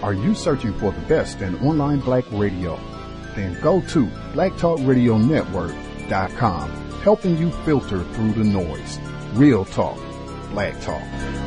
Are you searching for the best in online black radio? Then go to blacktalkradionetwork.com, helping you filter through the noise. Real talk, black talk.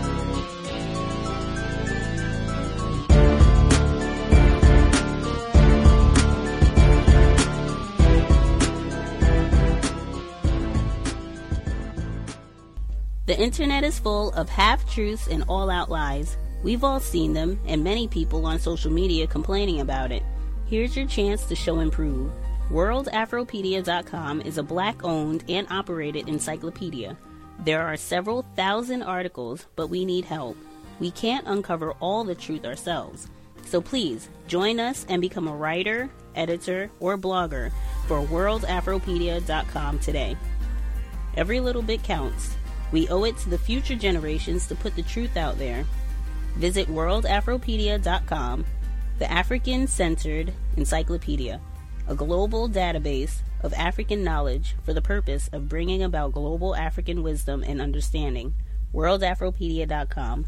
The internet is full of half-truths and all-out lies. We've all seen them, and many people on social media complaining about it. Here's your chance to show and prove. WorldAfropedia.com is a black-owned and operated encyclopedia. There are several thousand articles, but we need help. We can't uncover all the truth ourselves. So please, join us and become a writer, editor, or blogger for WorldAfropedia.com today. Every little bit counts. We owe it to the future generations to put the truth out there. Visit WorldAfropedia.com, the African-centered encyclopedia, a global database of African knowledge for the purpose of bringing about global African wisdom and understanding. WorldAfropedia.com.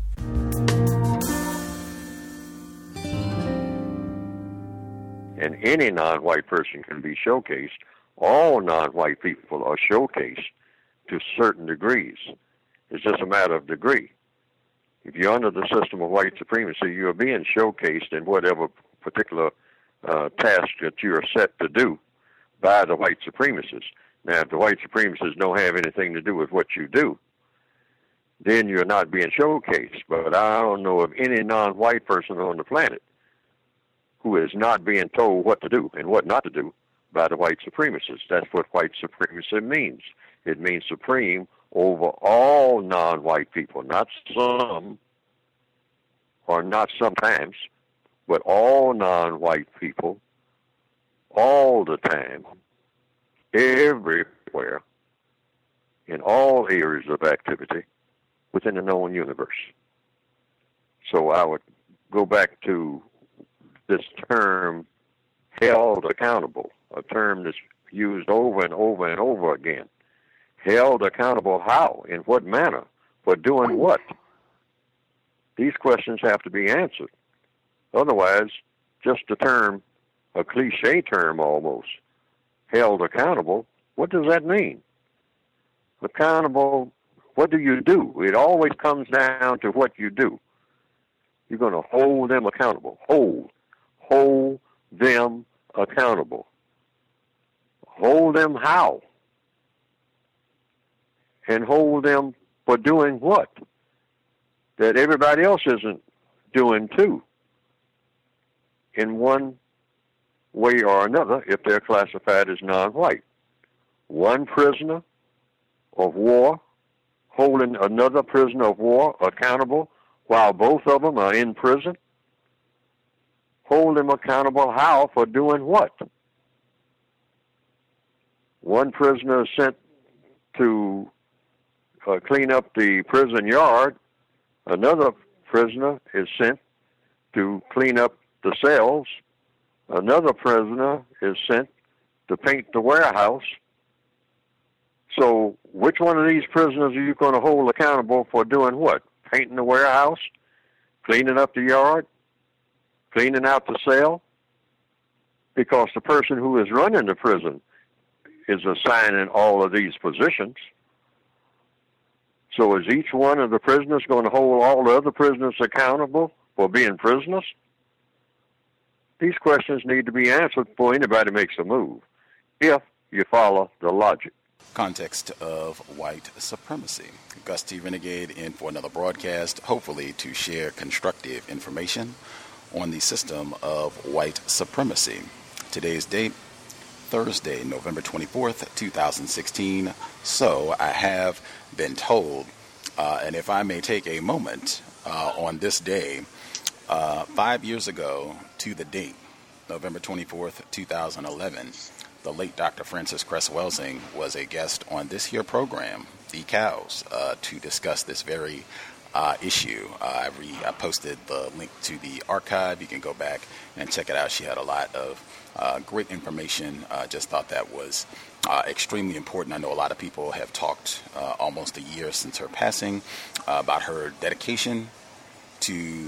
And any non-white person can be showcased. All non-white people are showcased to certain degrees. It's just a matter of degree. If you're under the system of white supremacy, you're being showcased in whatever particular task that you're set to do by the white supremacists. Now, if the white supremacists don't have anything to do with what you do, then you're not being showcased. But I don't know of any non-white person on the planet who is not being told what to do and what not to do by the white supremacists. That's what white supremacy means. It means supreme over all non-white people, not some or not sometimes, but all non-white people, all the time, everywhere, in all areas of activity within the known universe. So I would go back to this term, held accountable, a term that's used over and over and over again. Held accountable how? In what manner? For doing what? These questions have to be answered. Otherwise, just a term, a cliche term almost, held accountable, what does that mean? Accountable, what do you do? It always comes down to what you do. You're going to hold them accountable. Hold them accountable. Hold them how? And hold them for doing what? That everybody else isn't doing too. In one way or another, if they're classified as non-white. One prisoner of war holding another prisoner of war accountable while both of them are in prison. Hold them accountable how? For doing what? One prisoner is sent to clean up the prison yard. Another prisoner is sent to clean up the cells. Another prisoner is sent to paint the warehouse. So which one of these prisoners are you going to hold accountable for doing what? Painting the warehouse? Cleaning up the yard? Cleaning out the cell? Because the person who is running the prison is assigning all of these positions. So is each one of the prisoners going to hold all the other prisoners accountable for being prisoners? These questions need to be answered before anybody makes a move, if you follow the logic. Context of white supremacy. Gus T. Renegade in for another broadcast, hopefully to share constructive information on the system of white supremacy. Today's date, Thursday, November 24th, 2016. So I have been told, and if I may take a moment on this day, 5 years ago to the date, November 24th, 2011, the late Dr. Francis Cress Welsing was a guest on this here program, The Cows, to discuss this very issue. I posted the link to the archive. You can go back and check it out. She had a lot of great information. Just thought that was extremely important. I know a lot of people have talked almost a year since her passing about her dedication to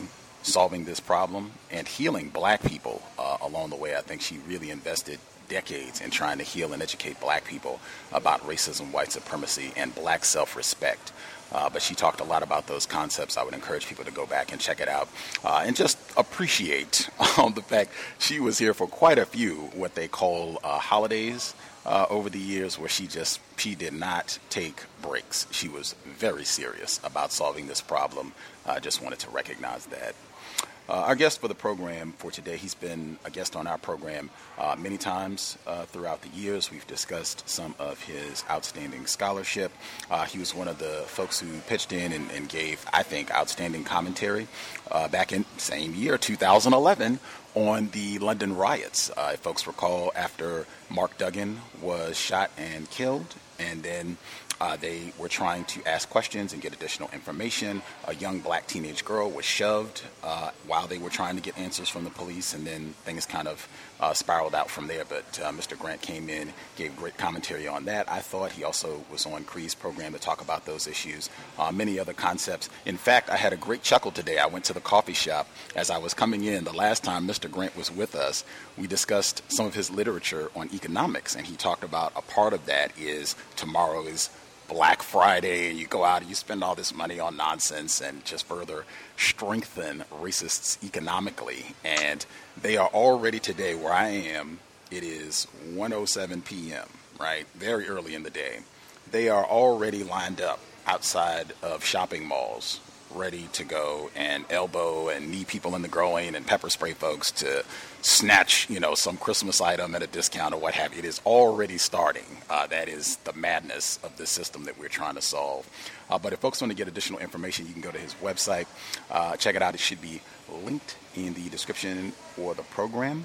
solving this problem and healing black people along the way. I think she really invested decades in trying to heal and educate black people about racism, white supremacy, and black self-respect. But she talked a lot about those concepts. I would encourage people to go back and check it out and just appreciate the fact she was here for quite a few what they call holidays over the years, where she did not take breaks. She was very serious about solving this problem. I just wanted to recognize that. Our guest for the program for today, he's been a guest on our program many times throughout the years. We've discussed some of his outstanding scholarship. He was one of the folks who pitched in and gave, I think, outstanding commentary back in the same year, 2011, on the London riots. If folks recall, after Mark Duggan was shot and killed, and then they were trying to ask questions and get additional information. A young black teenage girl was shoved while they were trying to get answers from the police, and then things kind of spiraled out from there. But Mr. Grant came in, gave great commentary on that. I thought he also was on Cree's program to talk about those issues, many other concepts. In fact, I had a great chuckle today. I went to the coffee shop as I was coming in. The last time Mr. Grant was with us, we discussed some of his literature on economics, and he talked about a part of that is tomorrow is Black Friday, and you go out and you spend all this money on nonsense and just further strengthen racists economically. And they are already today, where I am, it is 1:07 p.m., right? Very early in the day. They are already lined up outside of shopping malls, ready to go and elbow and knee people in the groin and pepper spray folks to snatch, some Christmas item at a discount or what have you. It is already starting. That is the madness of this system that we're trying to solve. But if folks want to get additional information, you can go to his website. Check it out. It should be linked in the description for the program.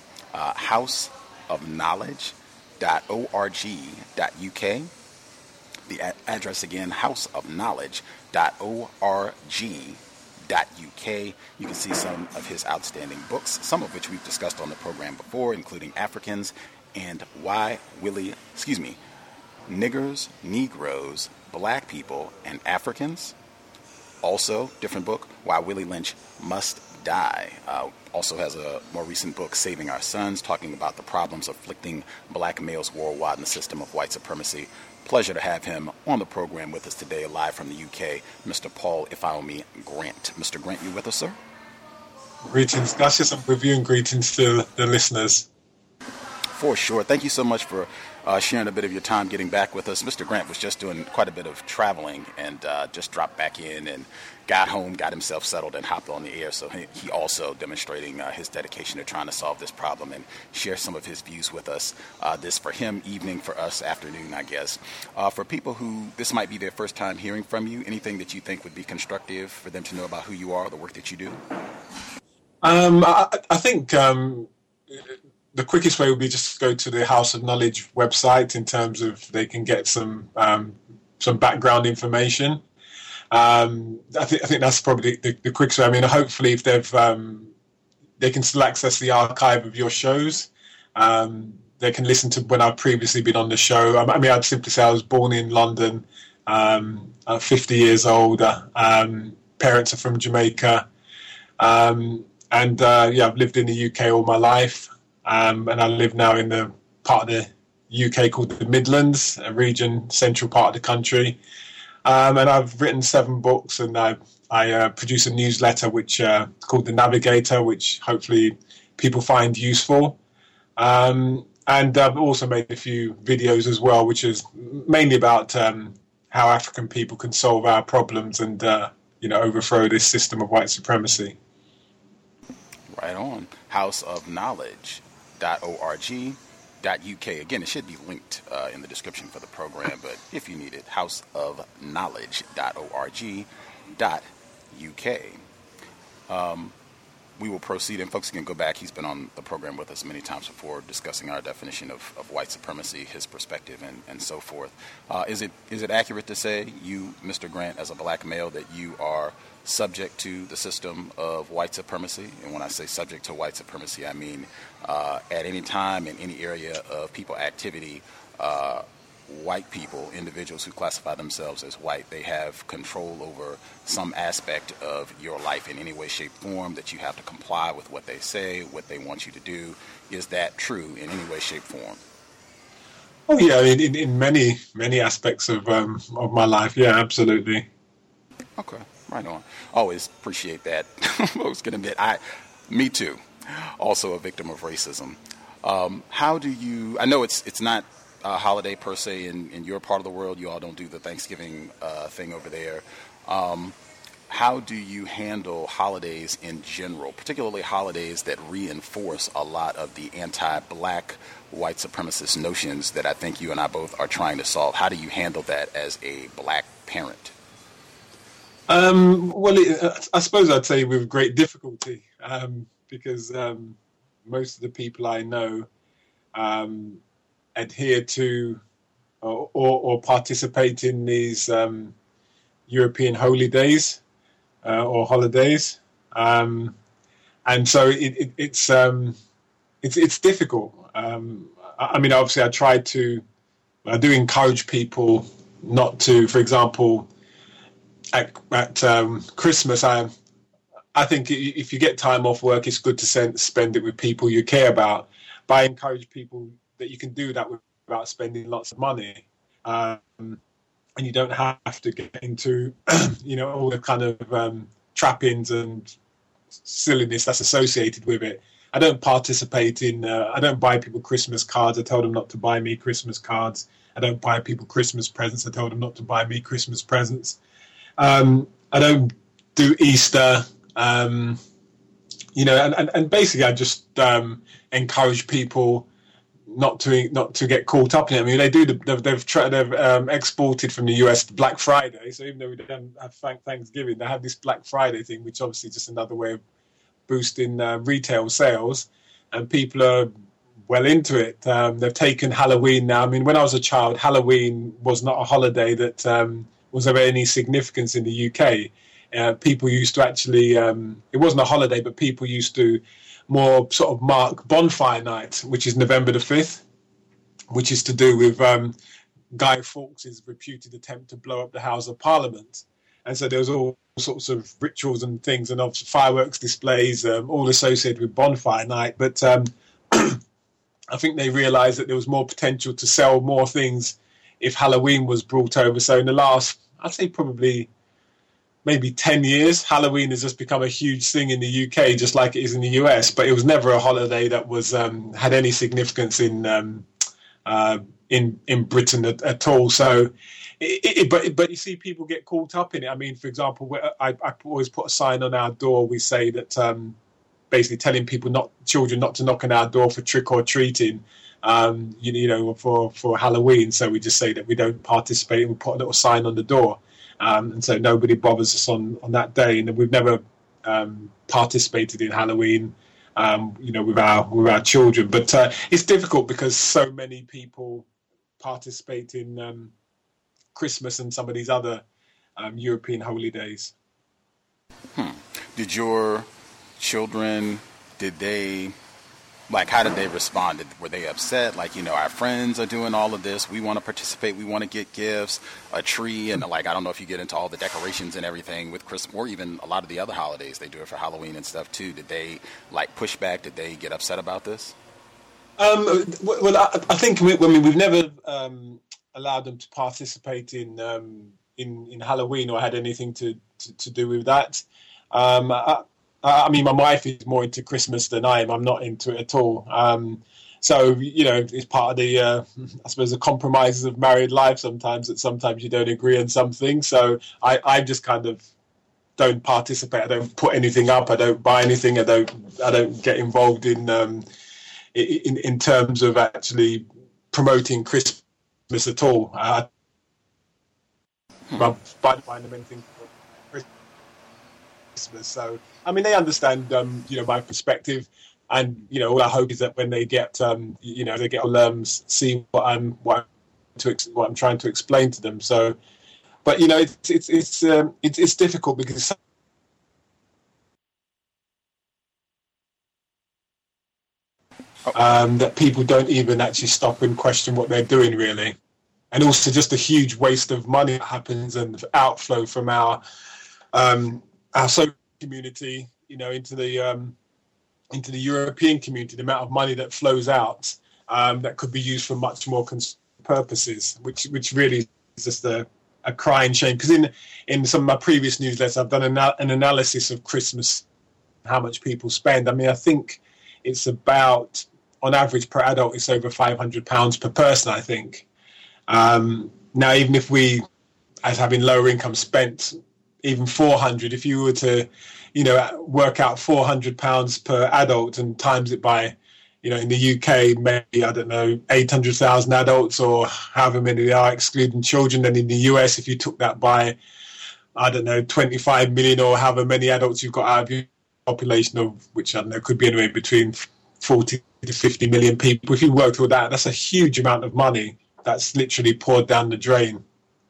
houseofknowledge.org.uk. The address again, houseofknowledge.org.uk. You can see some of his outstanding books, some of which we've discussed on the program before, including Africans and Niggers, Negroes, Black People, and Africans. Also, different book, Why Willie Lynch Must Die. Also has a more recent book, Saving Our Sons, talking about the problems afflicting black males worldwide in the system of white supremacy. Pleasure to have him on the program with us today, live from the UK, Mr. Paul Ifeanyi Grant. Mr. Grant, you with us, sir? Greetings, Cassius, and with you, and greetings to the listeners. For sure. Thank you so much for sharing a bit of your time getting back with us. Mr. Grant was just doing quite a bit of traveling and just dropped back in and got home, got himself settled, and hopped on the air. So he also demonstrating his dedication to trying to solve this problem and share some of his views with us. This for him, evening, for us, afternoon, I guess. For people who this might be their first time hearing from you, anything that you think would be constructive for them to know about who you are, the work that you do? I think the quickest way would be just to go to the House of Knowledge website in terms of they can get some background information. I think that's probably the quickest way. I mean, hopefully, if they can still access the archive of your shows. They can listen to when I've previously been on the show. I mean, I'd simply say I was born in London. I'm 50 years old. Parents are from Jamaica. I've lived in the UK all my life. And I live now in the part of the UK called the Midlands, a region, central part of the country. And I've written 7 books, and I produce a newsletter which called The Navigator, which hopefully people find useful. And I've also made a few videos as well, which is mainly about how African people can solve our problems and overthrow this system of white supremacy. Right on. houseofknowledge.org.uk. Again, it should be linked in the description for the program, but if you need it, houseofknowledge.org.uk. We will proceed, and folks can go back. He's been on the program with us many times before, discussing our definition of white supremacy, his perspective, and so forth. Is it accurate to say, you, Mr. Grant, as a black male, that you are subject to the system of white supremacy? And when I say subject to white supremacy, I mean at any time in any area of people activity, white people, individuals who classify themselves as white, they have control over some aspect of your life in any way, shape, form, that you have to comply with what they say, what they want you to do. Is that true in any way, shape, form? Oh yeah, in many aspects of my life, yeah, absolutely. Okay, right on. Always appreciate that. I was going to admit, me too, also a victim of racism. How do you? I know it's not a holiday per se in your part of the world. You all don't do the Thanksgiving thing over there. How do you handle holidays in general, particularly holidays that reinforce a lot of the anti-black white supremacist notions that I think you and I both are trying to solve? How do you handle that as a black parent? Well, I suppose I'd say with great difficulty, because most of the people I know adhere to or participate in these European holy days or holidays, and so it's difficult. I mean, obviously, I do encourage people not to, for example, at Christmas, I think if you get time off work, it's good to spend it with people you care about. But I encourage people that you can do that without spending lots of money. And you don't have to get into, all the kind of trappings and silliness that's associated with it. I don't participate in, I don't buy people Christmas cards. I tell them not to buy me Christmas cards. I don't buy people Christmas presents. I tell them not to buy me Christmas presents. I don't do Easter, and basically I just encourage people not to get caught up in it. I mean, they've exported from the US Black Friday, so even though we don't have Thanksgiving, they have this Black Friday thing, which obviously is just another way of boosting retail sales, and people are well into it. They've taken Halloween now. I mean, when I was a child, Halloween was not a holiday that was of any significance in the UK. People used to actually, it wasn't a holiday, but people used to more sort of mark Bonfire Night, which is November the 5th, which is to do with Guy Fawkes' reputed attempt to blow up the House of Parliament. And so there was all sorts of rituals and things and of fireworks displays, all associated with Bonfire Night. But I think they realised that there was more potential to sell more things if Halloween was brought over. So in the last, I'd say probably maybe 10 years, Halloween has just become a huge thing in the UK, just like it is in the US. But it was never a holiday that was had any significance in Britain at all. So, but you see, people get caught up in it. I mean, for example, I always put a sign on our door. We say that basically telling children not to knock on our door for trick or treating. For Halloween. So we just say that we don't participate, and we put a little sign on the door. And so nobody bothers us on that day. And we've never participated in Halloween, with our children. But it's difficult because so many people participate in Christmas and some of these other European holy days. Did your children, how did they respond? Were they upset? Our friends are doing all of this. We want to participate. We want to get gifts, a tree. And I don't know if you get into all the decorations and everything with Christmas or even a lot of the other holidays. They do it for Halloween and stuff too. Did they push back? Did they get upset about this? Well, I think we've never allowed them to participate in Halloween or had anything to do with that. I mean, my wife is more into Christmas than I am. I'm not into it at all. So, it's part of the, I suppose, the compromises of married life sometimes, that sometimes you don't agree on something. So I just kind of don't participate. I don't put anything up. I don't buy anything. I don't get involved in terms of actually promoting Christmas at all. I don't find them anything for Christmas. So, I mean, they understand, my perspective, and all I hope is that when they get, they get see what I'm trying to explain to them. So, but it's difficult because that people don't even actually stop and question what they're doing, really. and also just a huge waste of money that happens and outflow from our social community, into the European community. The amount of money that flows out that could be used for much more purposes, which really is just a crying shame. Because in some of my previous newsletters, I've done an analysis of Christmas, how much people spend. I mean, I think it's about, on average per adult, it's over £500 per person, I think. Now, even if we, as having lower income, spent even 400, if you were to, work out £400 per adult and times it by, in the UK, maybe, 800,000 adults or however many they are, excluding children. Then in the US, if you took that by, 25 million or however many adults you've got out of your population, of which, could be anywhere between 40 to 50 million people. If you worked with that, that's a huge amount of money that's literally poured down the drain.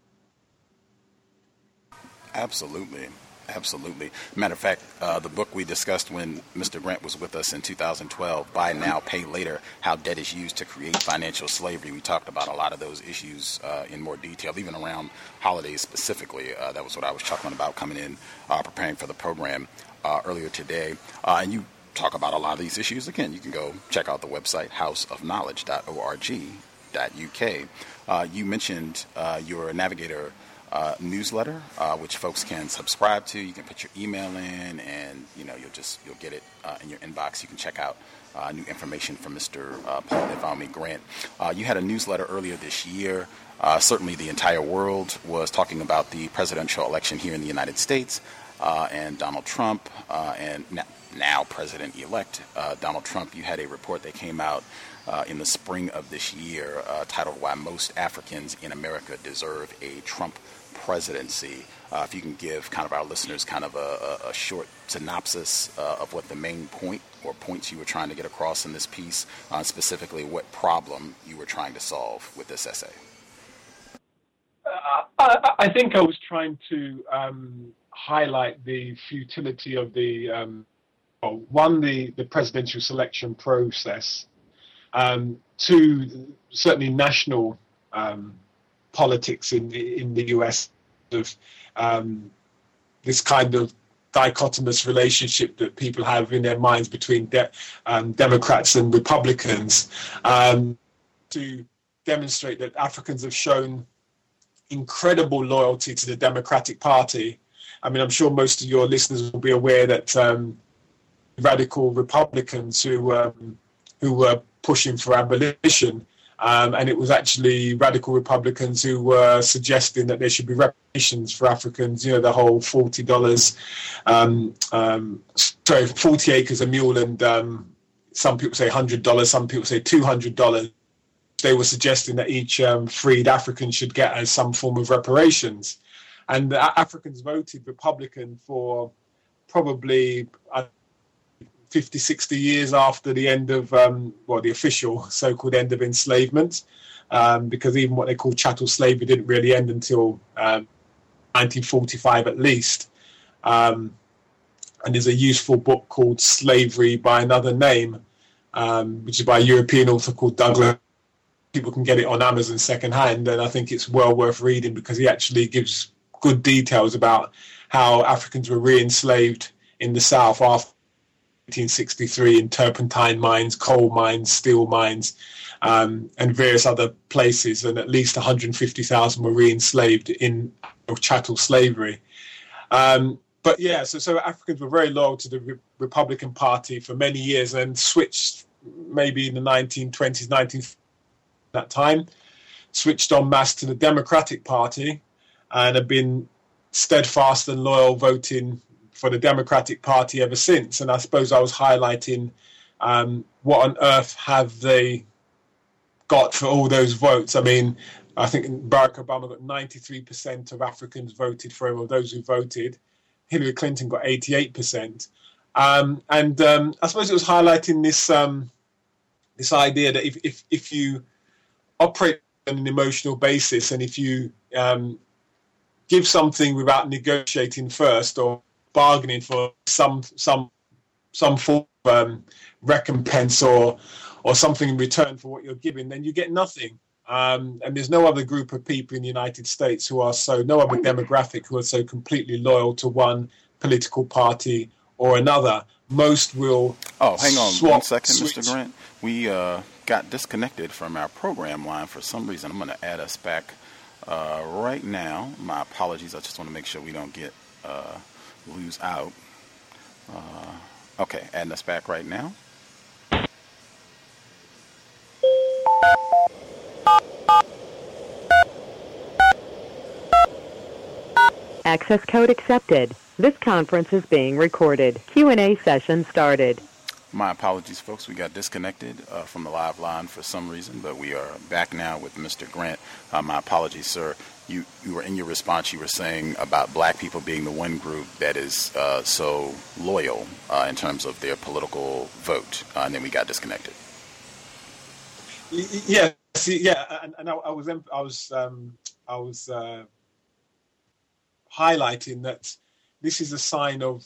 Absolutely. Matter of fact, the book we discussed when Mr. Grant was with us in 2012, Buy Now, Pay Later, How Debt is Used to Create Financial Slavery. We talked about a lot of those issues in more detail, even around holidays specifically. That was what I was talking about coming in, preparing for the program earlier today. And you talk about a lot of these issues. Again, you can go check out the website, houseofknowledge.org.uk. You mentioned your Navigator newsletter, which folks can subscribe to. You can put your email in, and you'll get it in your inbox. You can check out new information from Mr. Paul Ivami Grant. You had a newsletter earlier this year. Certainly, the entire world was talking about the presidential election here in the United States, and Donald Trump, and now President-elect Donald Trump. You had a report that came out in the spring of this year titled "Why Most Africans in America Deserve a Trump Presidency." If you can give kind of our listeners kind of a short synopsis of what the main point or points you were trying to get across in this piece, specifically what problem you were trying to solve with this essay. I think I was trying to highlight the futility of the presidential selection process, two, certainly national politics in the US, of this kind of dichotomous relationship that people have in their minds between Democrats and Republicans, to demonstrate that Africans have shown incredible loyalty to the Democratic Party. I mean, I'm sure most of your listeners will be aware that radical Republicans who were pushing for abolition, and it was actually radical Republicans who were suggesting that there should be reparations for Africans. The whole $40, 40 acres a mule, and some people say $100, some people say $200. They were suggesting that each freed African should get as some form of reparations. And the Africans voted Republican for probably 50, 60 years after the end of, the official so-called end of enslavement, because even what they call chattel slavery didn't really end until 1945 at least. And there's a useful book called Slavery by Another Name, which is by a European author called Douglas. People can get it on Amazon secondhand, and I think it's well worth reading because he actually gives good details about how Africans were re-enslaved in the South after 1863 in turpentine mines, coal mines, steel mines, and various other places, and at least 150,000 were re-enslaved in chattel slavery. But yeah, so Africans were very loyal to the Republican Party for many years, and switched maybe in the 1920s, 1930s, that time, switched en masse to the Democratic Party, and have been steadfast and loyal voting for the Democratic Party ever since. And I suppose I was highlighting what on earth have they got for all those votes. I mean, I think Barack Obama got 93% of Africans voted for him, or those who voted. Hillary Clinton got 88%. And I suppose it was highlighting this idea that if you operate on an emotional basis, and if you give something without negotiating first or bargaining for some form of recompense or something in return for what you're giving, then you get nothing. And there's no other group of people in the United States no other demographic who are so completely loyal to one political party or another. Most will. Oh, hang on 1 second, Mr. Grant. We got disconnected from our program line for some reason. I'm going to add us back right now. My apologies. I just want to make sure we don't lose out. Okay, adding us back right now. Access code accepted. This conference is being recorded. Q&A session started. My apologies, folks. We got disconnected from the live line for some reason, but we are back now with Mr. Grant. My apologies, sir. You were in your response, you were saying about black people being the one group that is so loyal in terms of their political vote, and then we got disconnected. Yeah, and I was highlighting that this is a sign of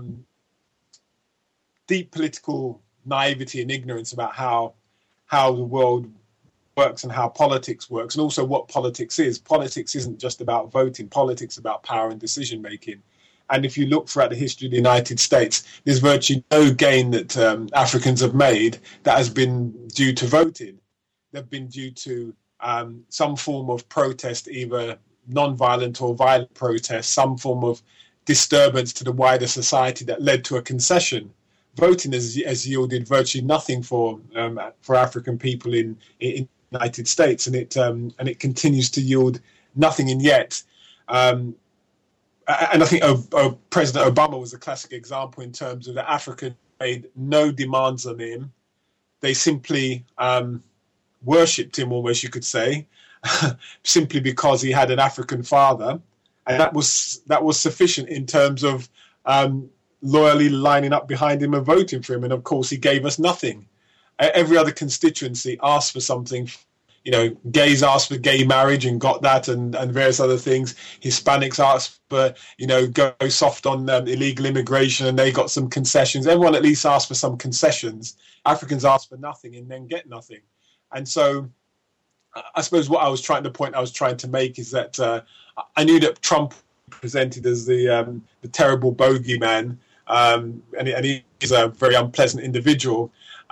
deep political naivety and ignorance about how the world works and how politics works, and also what politics is. Politics isn't just about voting. Politics is about power and decision making. And if you look throughout the history of the United States, there's virtually no gain that Africans have made that has been due to voting. They've been due to some form of protest, either non-violent or violent protest, some form of disturbance to the wider society that led to a concession. Voting has yielded virtually nothing for African people in the United States, and it continues to yield nothing. And yet, and I think President Obama was a classic example in terms of the Africans made no demands on him. They simply worshipped him, almost you could say, simply because he had an African father, and that was sufficient in terms of loyally lining up behind him and voting for him. And of course, he gave us nothing. Every other constituency asked for something. You know, gays asked for gay marriage and got that, and various other things. Hispanics asked for, go soft on illegal immigration, and they got some concessions. Everyone at least asked for some concessions. Africans asked for nothing and then get nothing. And so I suppose what I was trying to make is that I knew that Trump presented as the terrible bogeyman, and he is a very unpleasant individual.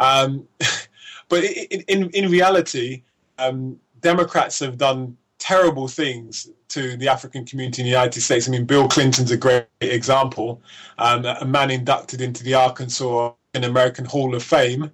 But in reality, Democrats have done terrible things to the African community in the United States. I mean, Bill Clinton's a great example, a man inducted into the Arkansas American Hall of Fame.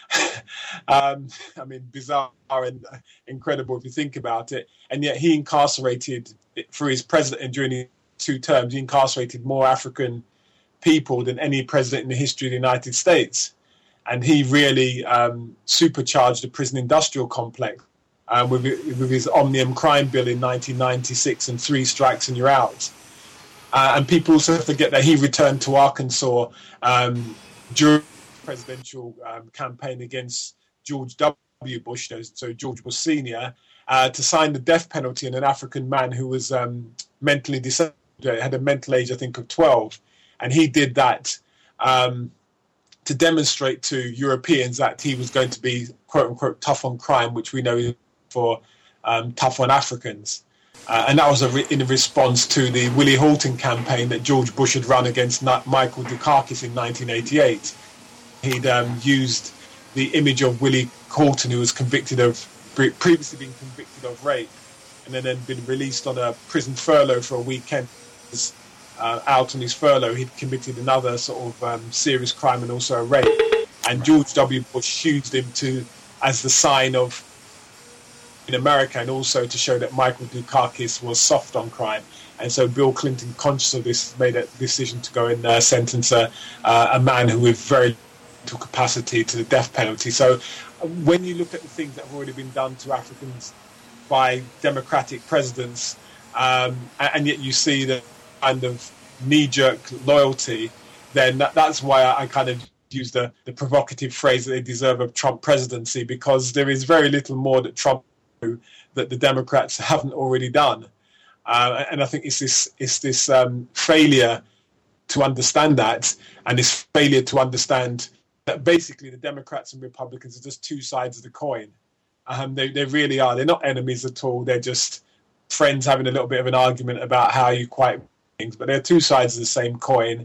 I mean, bizarre and incredible if you think about it. And yet he incarcerated, for his president and during his 2 terms, he incarcerated more African people than any president in the history of the United States. And he really supercharged the prison industrial complex with his Omnium crime bill in 1996 and 3 strikes and you're out. And people also forget that he returned to Arkansas during presidential campaign against George W. Bush, so George Bush Sr., to sign the death penalty on an African man who was mentally disabled, had a mental age, I think, of 12. And he did that to demonstrate to Europeans that he was going to be, quote unquote, tough on crime, which we know for tough on Africans. And that was in response to the Willie Horton campaign that George Bush had run against Michael Dukakis in 1988. He'd used the image of Willie Horton, who was previously been convicted of rape, and then had been released on a prison furlough for a weekend. Out on his furlough, he'd committed another sort of serious crime and also a rape. And George W. Bush used him as the sign of in America, and also to show that Michael Dukakis was soft on crime. And so Bill Clinton, conscious of this, made a decision to go and sentence a man who with very little capacity to the death penalty. So when you look at the things that have already been done to Africans by democratic presidents, and yet you see the kind of knee-jerk loyalty, then that's why I kind of use the provocative phrase that they deserve a Trump presidency, because there is very little more that Trump do that the Democrats haven't already done. And I think it's this failure to understand that, and this failure to understand that basically the Democrats and Republicans are just 2 sides of the coin. They really are. They're not enemies at all. They're just friends having a little bit of an argument about how you quite things. But they're two sides of the same coin.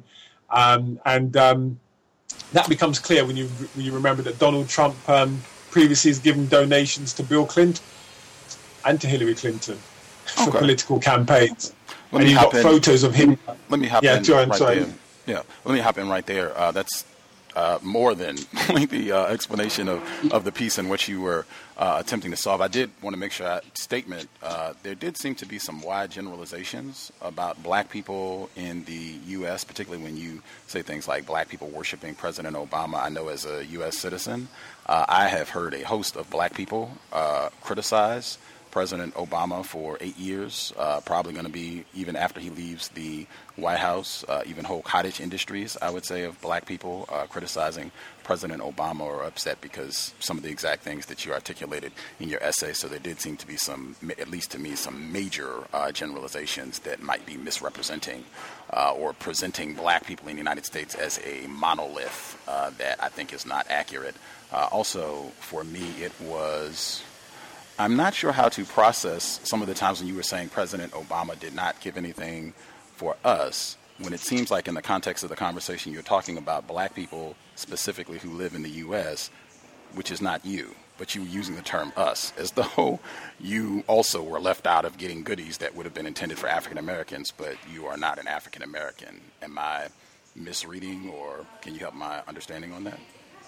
That becomes clear when you remember that Donald Trump previously has given donations to Bill Clinton and to Hillary Clinton for political campaigns. And you've got photos of him. Let me hop in right there. Yeah, let me hop in right there. That's more than the explanation of the piece in which you were attempting to solve. I did want to make sure there did seem to be some wide generalizations about black people in the U.S., particularly when you say things like black people worshiping President Obama. I know as a U.S. citizen, I have heard a host of black people criticize President Obama for 8 years, probably going to be, even after he leaves the White House, even whole cottage industries, I would say, of black people criticizing President Obama or upset because some of the exact things that you articulated in your essay. So there did seem to be some, at least to me, some major generalizations that might be misrepresenting or presenting black people in the United States as a monolith that I think is not accurate. Also, for me, I'm not sure how to process some of the times when you were saying President Obama did not give anything for us, when it seems like in the context of the conversation you're talking about black people specifically who live in the U.S., which is not you, but you were using the term us, as though you also were left out of getting goodies that would have been intended for African Americans, but you are not an African American. Am I misreading, or can you help my understanding on that?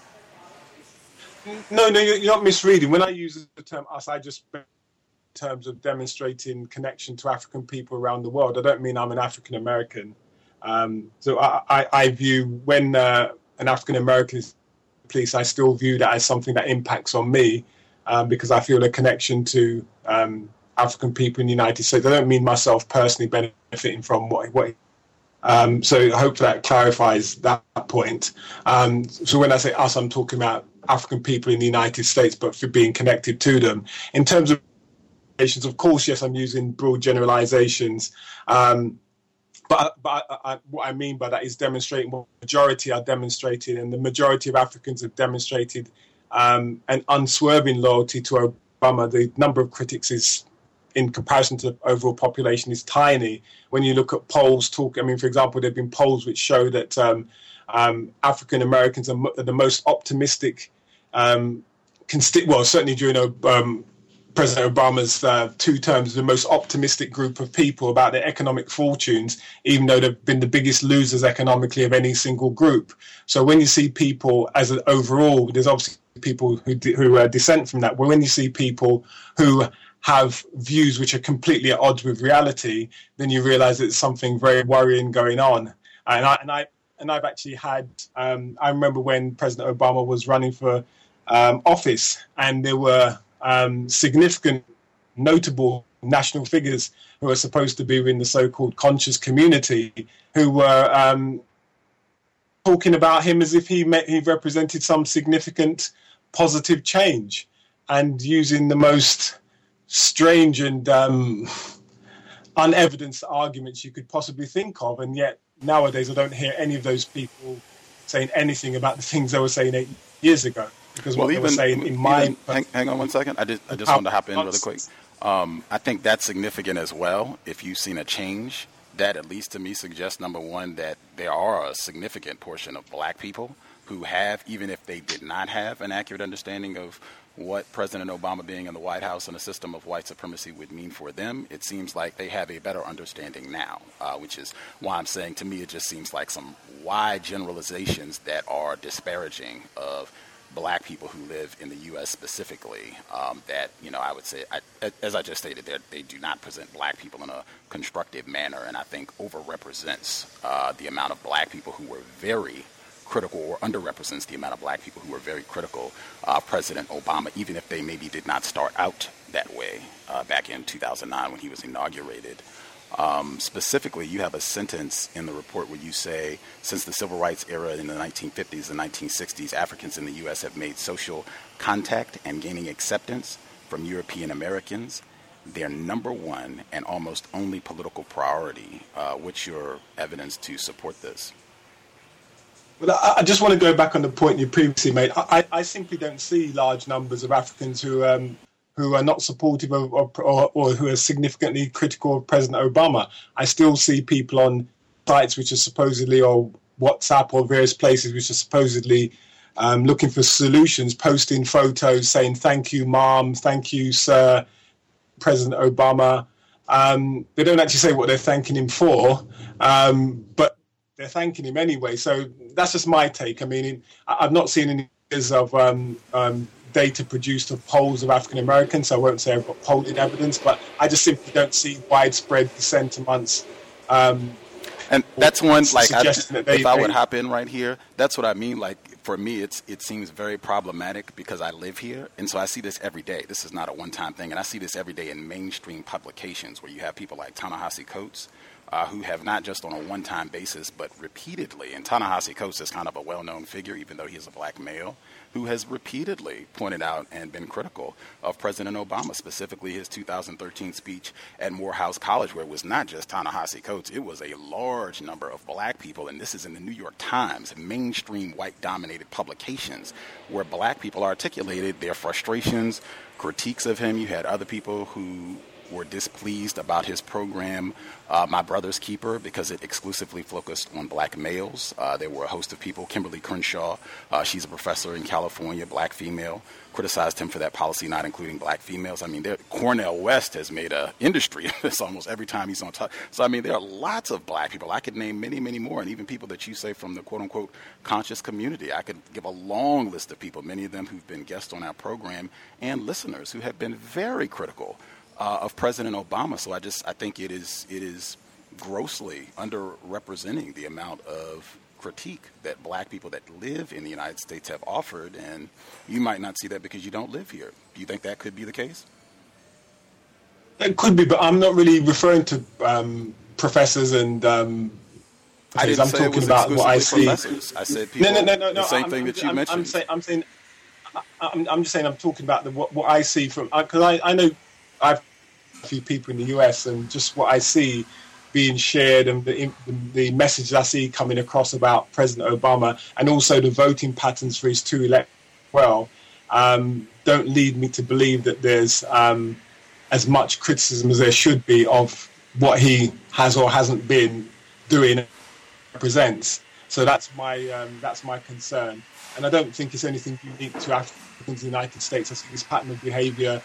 No, you're not misreading. When I use the term us, I just in terms of demonstrating connection to African people around the world. I don't mean I'm an African American. So I view when an African American is police, I still view that as something that impacts on me because I feel a connection to African people in the United States. I don't mean myself personally benefiting from what so I hope that clarifies that point. So when I say us, I'm talking about African people in the United States, but for being connected to them. In terms of, of course, yes, I'm using broad generalizations. But what I mean by that is demonstrating what the majority are demonstrating, and the majority of Africans have demonstrated an unswerving loyalty to Obama. The number of critics is, in comparison to the overall population, is tiny. When you look at polls, for example, there have been polls which show that African Americans are the most optimistic, certainly during President Obama's 2 terms, the most optimistic group of people about their economic fortunes, even though they've been the biggest losers economically of any single group. So when you see people as an overall, there's obviously people who dissent from that. But when you see people who have views which are completely at odds with reality, then you realize it's something very worrying going on. And I've actually had, I remember when President Obama was running for office, and there were significant, notable national figures who are supposed to be in the so-called conscious community who were talking about him as if he represented some significant positive change, and using the most strange and unevidenced arguments you could possibly think of. And yet nowadays I don't hear any of those people saying anything about the things they were saying 8 years ago. Because what they were saying in my... Hang on one second. I just wanted to hop in really quick. I think that's significant as well. If you've seen a change, that at least to me suggests, number one, that there are a significant portion of black people who have, even if they did not have an accurate understanding of what President Obama being in the White House and a system of white supremacy would mean for them, it seems like they have a better understanding now, which is why I'm saying, to me, it just seems like some wide generalizations that are disparaging of black people who live in the U.S. specifically, that, I would say, as I just stated, they do not present black people in a constructive manner, and I think overrepresents the amount of black people who were very critical, or underrepresents the amount of black people who were very critical of President Obama, even if they maybe did not start out that way back in 2009 when he was inaugurated. Specifically, you have a sentence in the report where you say, since the civil rights era in the 1950s and 1960s, Africans in the U.S. have made social contact and gaining acceptance from European Americans their number one and almost only political priority. What's your evidence to support this? Well, I just want to go back on the point you previously made. I simply don't see large numbers of Africans who who are not supportive of or who are significantly critical of President Obama. I still see people on sites which are supposedly, or WhatsApp or various places which are supposedly looking for solutions, posting photos saying, "Thank you, Mom, thank you, Sir, President Obama." They don't actually say what they're thanking him for, but they're thanking him anyway. So that's just my take. I mean, I've not seen any of data produced of polls of African Americans, so I won't say I've got polling evidence, but I just simply don't see widespread dissent amongst. And that's one, like, if I would hop in right here, that's what I mean. Like, for me, it seems very problematic because I live here, and so I see this every day. This is not a one-time thing, and I see this every day in mainstream publications where you have people like Ta-Nehisi Coates, who have not just on a one-time basis, but repeatedly. And Ta-Nehisi Coates is kind of a well-known figure, even though he is a black male, who has repeatedly pointed out and been critical of President Obama, specifically his 2013 speech at Morehouse College, where it was not just Ta-Nehisi Coates, it was a large number of black people, and this is in the New York Times, mainstream white-dominated publications, where black people articulated their frustrations, critiques of him. You had other people who were displeased about his program, My Brother's Keeper, because it exclusively focused on black males. There were a host of people. Kimberly Crenshaw, she's a professor in California, black female, criticized him for that policy, not including black females. I mean, Cornel West has made an industry of this almost every time he's on top. So, I mean, there are lots of black people. I could name many, many more, and even people that you say from the quote-unquote conscious community. I could give a long list of people, many of them who've been guests on our program, and listeners who have been very critical of President Obama. So I think it is grossly underrepresenting the amount of critique that black people that live in the United States have offered, and you might not see that because you don't live here. Do you think that could be the case? It could be, but I'm not really referring to professors and I didn't I'm say talking it was about what I see. Professors. I said people, no. the same thing that you mentioned. I'm just saying I'm talking about what I see from, because I know I've a few people in the US, and just what I see being shared and the messages I see coming across about President Obama, and also the voting patterns for his two elections don't lead me to believe that there's as much criticism as there should be of what he has or hasn't been doing and represents. So that's my concern, and I don't think it's anything unique to Africans in the United States. I see this pattern of behaviour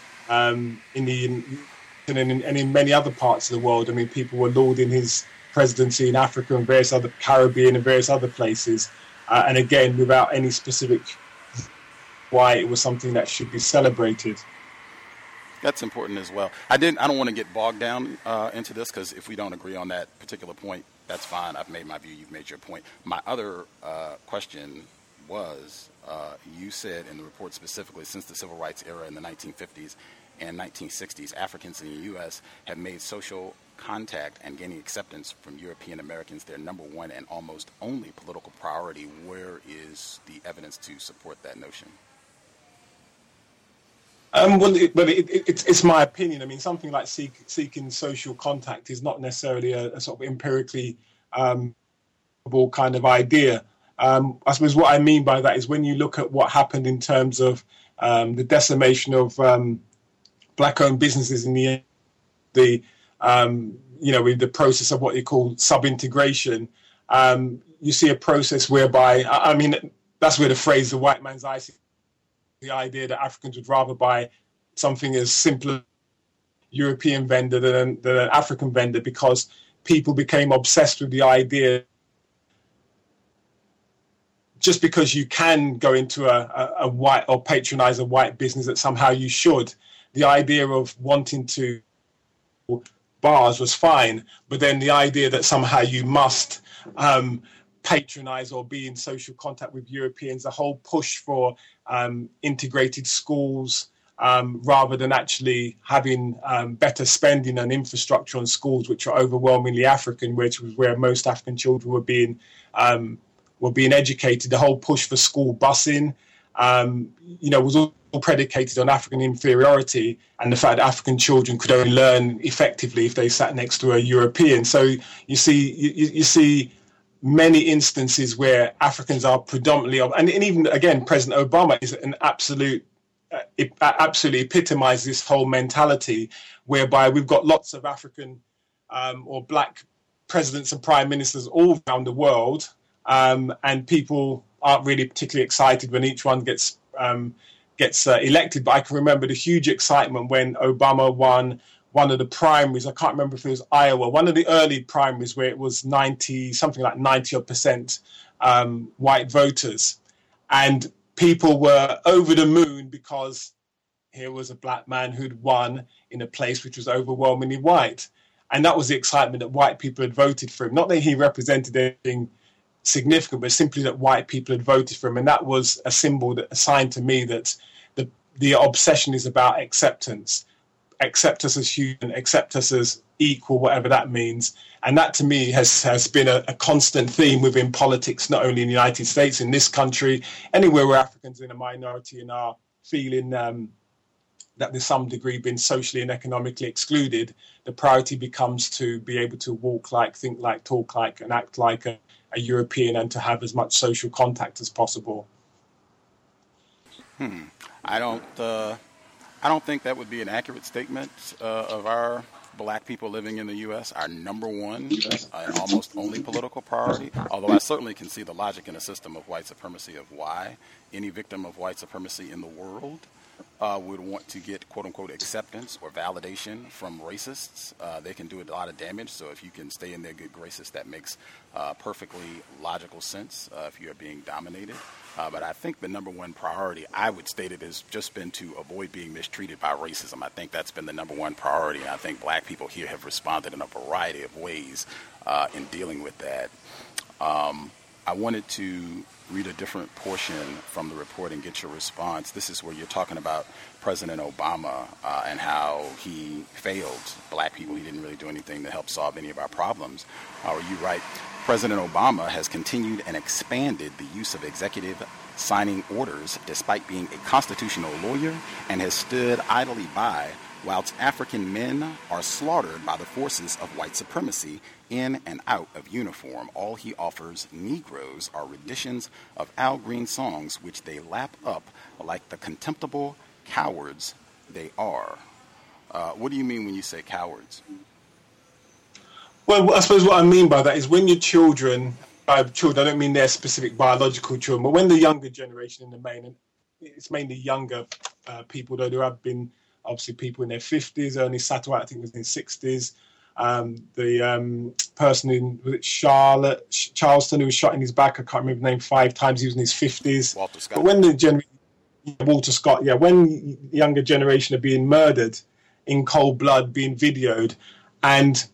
and in many other parts of the world. I mean, people were lauding his presidency in Africa and various other Caribbean and various other places, and again, without any specific why it was something that should be celebrated. That's important as well. I don't want to get bogged down into this, because if we don't agree on that particular point, that's fine. I've made my view. You've made your point. My other question was, you said in the report specifically, since the civil rights era in the 1950s and 1960s, Africans in the U.S. have made social contact and gaining acceptance from European Americans their number one and almost only political priority. Where is the evidence to support that notion? It's my opinion. I mean, something like seeking social contact is not necessarily a sort of empirically kind of idea. I suppose what I mean by that is when you look at what happened in terms of the decimation of black-owned businesses in with the process of what you call sub-integration, you see a process whereby, I mean, that's where the phrase "the white man's eye," the idea that Africans would rather buy something as simple as European vendor than an African vendor, because people became obsessed with the idea just because you can go into a white or patronize a white business that somehow you should. The idea of wanting to bars was fine, but then the idea that somehow you must patronize or be in social contact with Europeans, the whole push for integrated schools, rather than actually having better spending and infrastructure on schools, which are overwhelmingly African, which was where most African children were being educated. The whole push for school busing, was all predicated on African inferiority and the fact that African children could only learn effectively if they sat next to a European. So you see many instances where Africans are predominantly, and even again, President Obama is an absolute it absolutely epitomizes this whole mentality whereby we've got lots of African or black presidents and prime ministers all around the world, and people aren't really particularly excited when each one gets elected. But I can remember the huge excitement when Obama won one of the primaries. I can't remember if it was Iowa, one of the early primaries where it was something like 90% white voters. And people were over the moon because here was a black man who'd won in a place which was overwhelmingly white. And that was the excitement that white people had voted for him. Not that he represented anything significant, but simply that white people had voted for him. And that was a symbol, a sign to me that the obsession is about acceptance. Accept us as human, accept us as equal, whatever that means. And that to me has been a constant theme within politics, not only in the United States, in this country, anywhere where Africans are in a minority and are feeling that there's some degree been socially and economically excluded. The priority becomes to be able to walk like, think like, talk like, and act like a European, and to have as much social contact as possible. I don't think that would be an accurate statement of our black people living in the U.S. Our number one and almost only political priority, although I certainly can see the logic in a system of white supremacy of why any victim of white supremacy in the world would want to get, quote-unquote, acceptance or validation from racists. They can do a lot of damage, so if you can stay in their good graces, that makes perfectly logical sense if you're being dominated. But I think the number one priority, I would state it, has just been to avoid being mistreated by racism. I think that's been the number one priority, and I think black people here have responded in a variety of ways in dealing with that. I wanted to read a different portion from the report and get your response. This is where you're talking about President Obama and how he failed black people. He didn't really do anything to help solve any of our problems. Where you write, President Obama has continued and expanded the use of executive signing orders despite being a constitutional lawyer, and has stood idly by whilst African men are slaughtered by the forces of white supremacy in and out of uniform. All he offers Negroes are renditions of Al Green songs, which they lap up like the contemptible cowards they are. What do you mean when you say cowards? Well, I suppose what I mean by that is when your children, by children I don't mean their specific biological children, but when the younger generation in the main, and it's mainly younger people, though there have been obviously people in their 50s, Ernie Satterwhite, I think, was in his 60s. The person in Charleston who was shot in his back, I can't remember the name, 5 times, he was in his 50s. Walter Scott. But when Walter Scott, when the younger generation are being murdered in cold blood, being videoed, and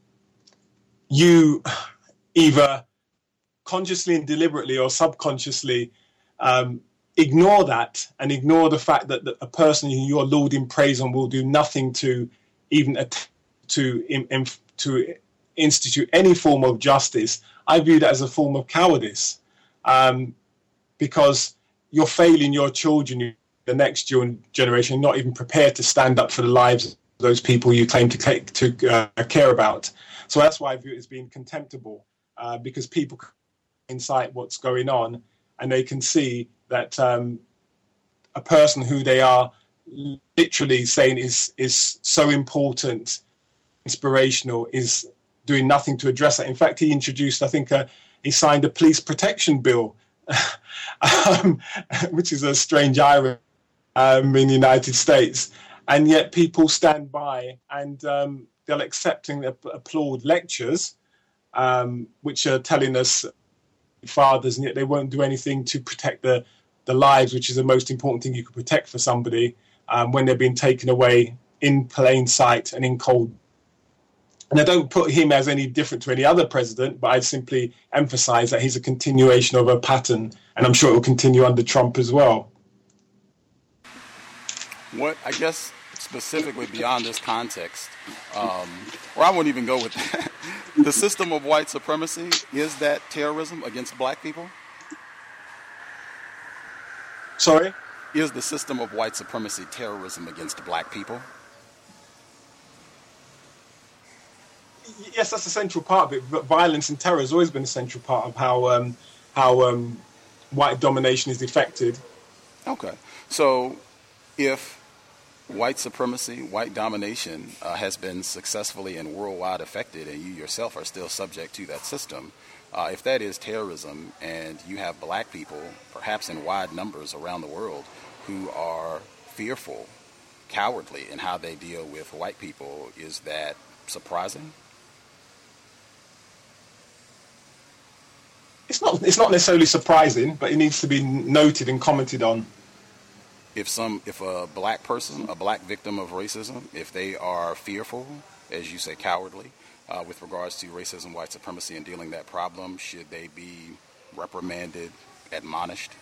you either consciously and deliberately or subconsciously ignore that and ignore the fact that a person who you're lauding praise on will do nothing to even to institute any form of justice, I view that as a form of cowardice, because you're failing your children, the next generation, not even prepared to stand up for the lives of those people you claim to care about. So that's why I view it as being contemptible, because people can insight what's going on, and they can see that a person who they are literally saying is so important, inspirational, is doing nothing to address that. In fact, he introduced, I think, he signed a police protection bill, which is a strange irony in the United States. And yet people stand by and they'll accept and applaud lectures, which are telling us fathers, and yet they won't do anything to protect the lives, which is the most important thing you could protect for somebody when they're being taken away in plain sight and in cold. And I don't put him as any different to any other president, but I simply emphasize that he's a continuation of a pattern, and I'm sure it will continue under Trump as well. What, I guess, specifically beyond this context, or I won't even go with that, the system of white supremacy, is that terrorism against black people? Sorry? Is the system of white supremacy terrorism against black people? Yes, that's a central part of it, but violence and terror has always been a central part of how white domination is effected. Okay. So If white supremacy, white domination has been successfully and worldwide affected, and you yourself are still subject to that system, if that is terrorism and you have black people, perhaps in wide numbers around the world, who are fearful, cowardly in how they deal with white people, is that surprising? It's not necessarily surprising, but it needs to be noted and commented on. If a black person, a black victim of racism, if they are fearful, as you say, cowardly, with regards to racism, white supremacy, and dealing that problem, should they be reprimanded, admonished?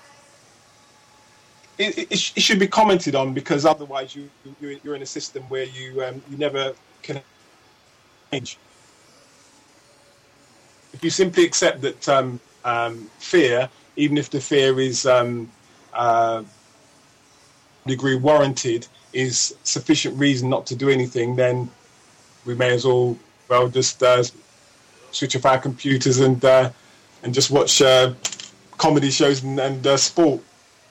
It should be commented on, because otherwise you're in a system where you never can change. If you simply accept that fear, even if the fear is degree warranted, is sufficient reason not to do anything, then we may as well just switch off our computers and just watch comedy shows and sport.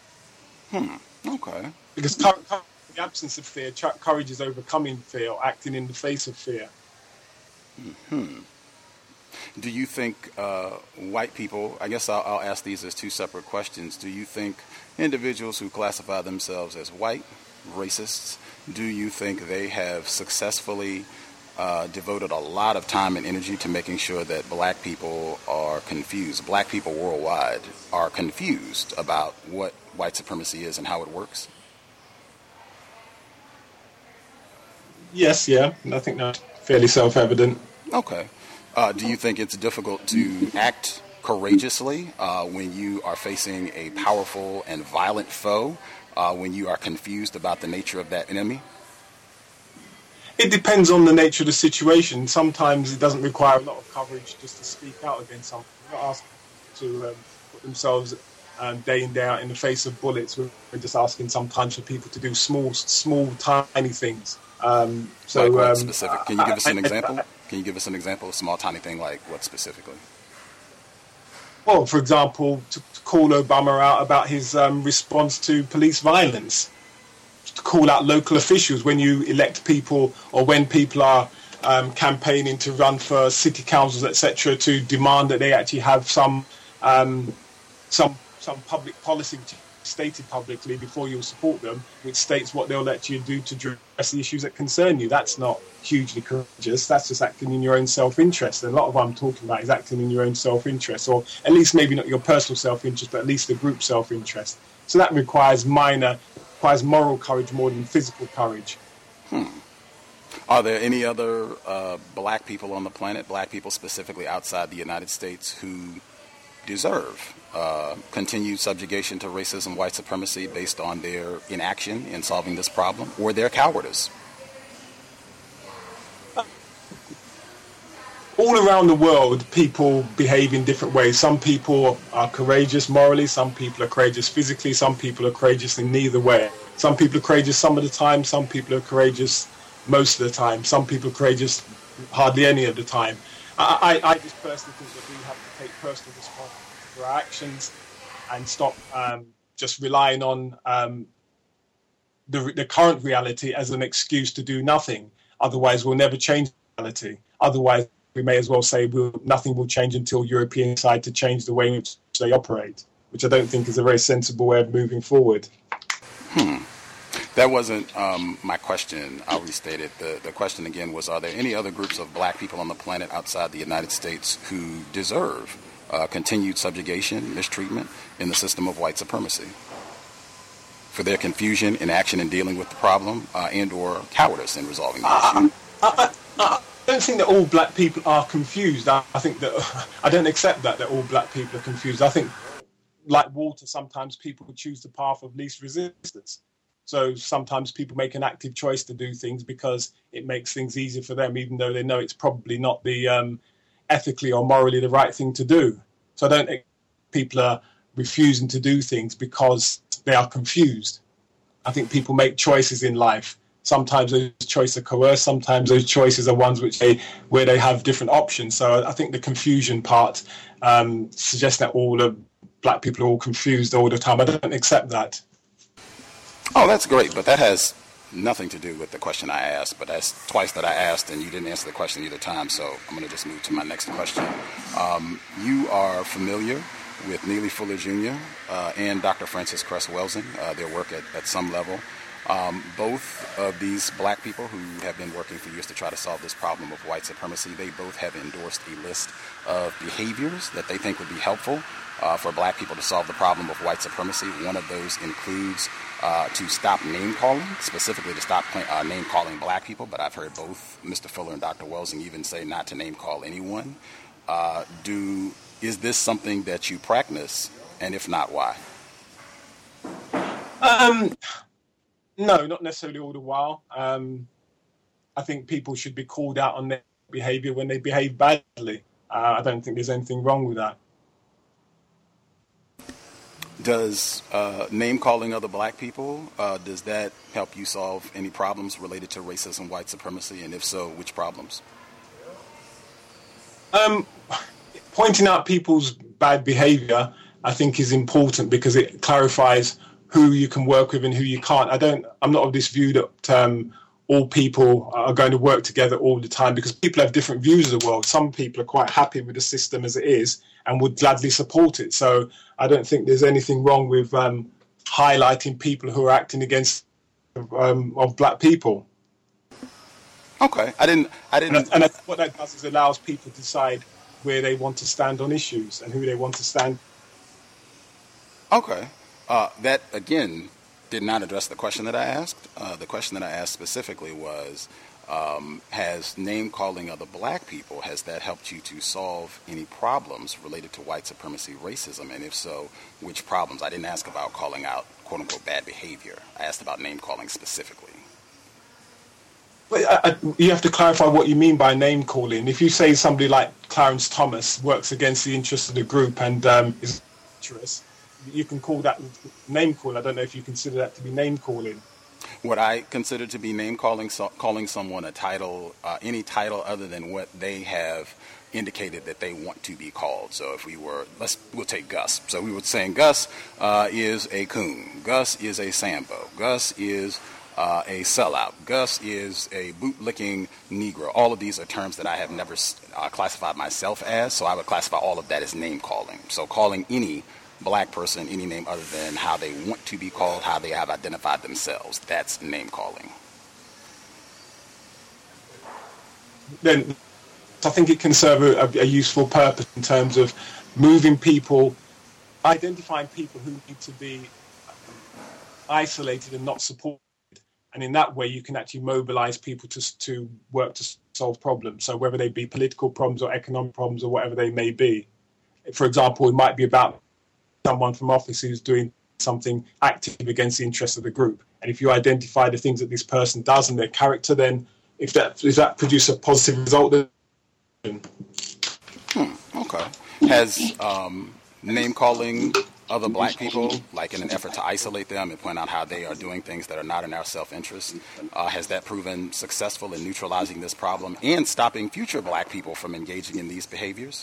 Okay. Because in the absence of fear, courage is overcoming fear, or acting in the face of fear. Do you think white people, I guess I'll ask these as two separate questions. Do you think individuals who classify themselves as white, racists, do you think they have successfully devoted a lot of time and energy to making sure that black people are confused? Black people worldwide are confused about what white supremacy is and how it works? Yes, yeah. I think that's fairly self-evident. Okay. Do you think it's difficult to act courageously when you are facing a powerful and violent foe, when you are confused about the nature of that enemy? It depends on the nature of the situation. Sometimes it doesn't require a lot of courage just to speak out against something. We're not asking to put themselves day in, day out in the face of bullets. We're just asking sometimes for people to do small, tiny things. Like what specific? Can you give us an example? Can you give us an example of a small, tiny thing, like what specifically? Well, for example, to call Obama out about his response to police violence, to call out local officials when you elect people, or when people are campaigning to run for city councils, etc., to demand that they actually have some public policy which is stated publicly before you'll support them, which states what they'll let you do to address the issues that concern you. That's not hugely courageous. That's just acting in your own self-interest. And a lot of what I'm talking about is acting in your own self-interest, or at least maybe not your personal self-interest, but at least the group self-interest. So that requires moral courage more than physical courage. Are there any other black people on the planet, black people specifically outside the United States, who deserve continued subjugation to racism, white supremacy, based on their inaction in solving this problem, or their cowardice? All around the world, people behave in different ways. Some people are courageous morally, some people are courageous physically, some people are courageous in neither way. Some people are courageous some of the time, some people are courageous most of the time, some people are courageous hardly any of the time. I just personally think that we have to take personal responsibility for our actions and stop just relying on the current reality as an excuse to do nothing. Otherwise, we'll never change reality. Otherwise, we may as well say nothing will change until Europeans decide to change the way in which they operate, which I don't think is a very sensible way of moving forward. That wasn't my question. I'll restate it. The question again was, are there any other groups of black people on the planet outside the United States who deserve continued subjugation, mistreatment in the system of white supremacy for their confusion, inaction in dealing with the problem, and or cowardice in resolving the issue? I don't think that all black people are confused. I think that I don't accept that all black people are confused. I think, like water, sometimes people choose the path of least resistance. So sometimes people make an active choice to do things because it makes things easier for them, even though they know it's probably not the ethically or morally the right thing to do. So I don't think people are refusing to do things because they are confused. I think people make choices in life. Sometimes those choices are coerced. Sometimes those choices are ones where they have different options. So I think the confusion part suggests that all the black people are all confused all the time. I don't accept that. Oh, that's great, but that has nothing to do with the question I asked, but that's twice that I asked and you didn't answer the question either time, so I'm going to just move to my next question. You are familiar with Neely Fuller Jr. And Dr. Frances Cress Welsing, their work at some level. Both of these black people who have been working for years to try to solve this problem of white supremacy, they both have endorsed a list of behaviors that they think would be helpful for black people to solve the problem of white supremacy. One of those includes to stop name-calling, specifically to stop name-calling black people, but I've heard both Mr. Fuller and Dr. Welsing even say not to name-call anyone. Is this something that you practice, and if not, why? No, not necessarily all the while. I think people should be called out on their behaviour when they behave badly. I don't think there's anything wrong with that. Does name-calling other black people, does that help you solve any problems related to racism, white supremacy, and if so, which problems? Pointing out people's bad behaviour, I think, is important because it clarifies who you can work with and who you can't. I'm not of this view that all people are going to work together all the time, because people have different views of the world. Some people are quite happy with the system as it is and would gladly support it. So I don't think there's anything wrong with highlighting people who are acting against of black people. Okay, I didn't. And what that does is allows people to decide where they want to stand on issues and who they want to stand. Okay. That, again, did not address the question that I asked. The question that I asked specifically was, has name-calling other black people, has that helped you to solve any problems related to white supremacy, racism? And if so, which problems? I didn't ask about calling out, quote-unquote, bad behavior. I asked about name-calling specifically. Well, you have to clarify what you mean by name-calling. If you say somebody like Clarence Thomas works against the interests of the group and is dangerous, you can call that name calling. I don't know if you consider that to be name calling. What I consider to be name calling, calling someone a title, any title other than what they have indicated that they want to be called. So if we'll take Gus. So we were saying Gus is a coon. Gus is a Sambo. Gus is a sellout. Gus is a bootlicking Negro. All of these are terms that I have never classified myself as, so I would classify all of that as name calling. So calling any black person any name other than how they want to be called, how they have identified themselves, that's name calling. Then I think it can serve a useful purpose in terms of moving people, identifying people who need to be isolated and not supported. And in that way, you can actually mobilize people to work to solve problems. So whether they be political problems or economic problems or whatever they may be. For example, it might be about someone from office who's doing something active against the interests of the group. And if you identify the things that this person does and their character, then if that produces a positive result, then... Okay. Has name-calling other black people, like in an effort to isolate them and point out how they are doing things that are not in our self-interest, has that proven successful in neutralizing this problem and stopping future black people from engaging in these behaviors?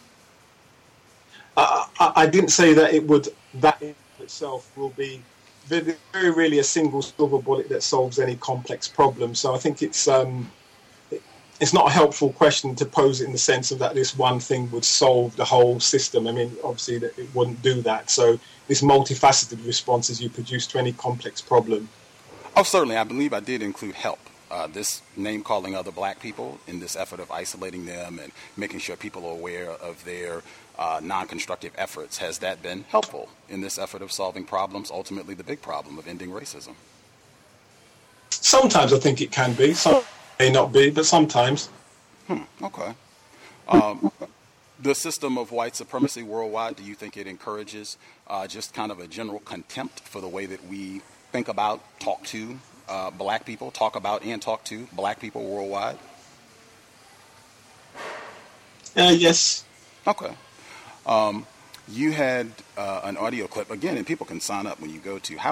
I didn't say that that in itself will be very really a single silver bullet that solves any complex problem. So I think it's not a helpful question to pose it in the sense of that this one thing would solve the whole system. I mean, obviously that it wouldn't do that. So this multifaceted responses you produce to any complex problem. Oh, certainly. I believe I did include help. This name-calling other black people in this effort of isolating them and making sure people are aware of their non-constructive efforts, has that been helpful in this effort of solving problems, ultimately the big problem of ending racism? Sometimes I think it can be. Some may not be, but sometimes. Okay. The system of white supremacy worldwide, do you think it encourages just kind of a general contempt for the way that we think about, talk to black people, talk about and talk to black people worldwide? Yes. Okay. You had an audio clip, again, and people can sign up when you go to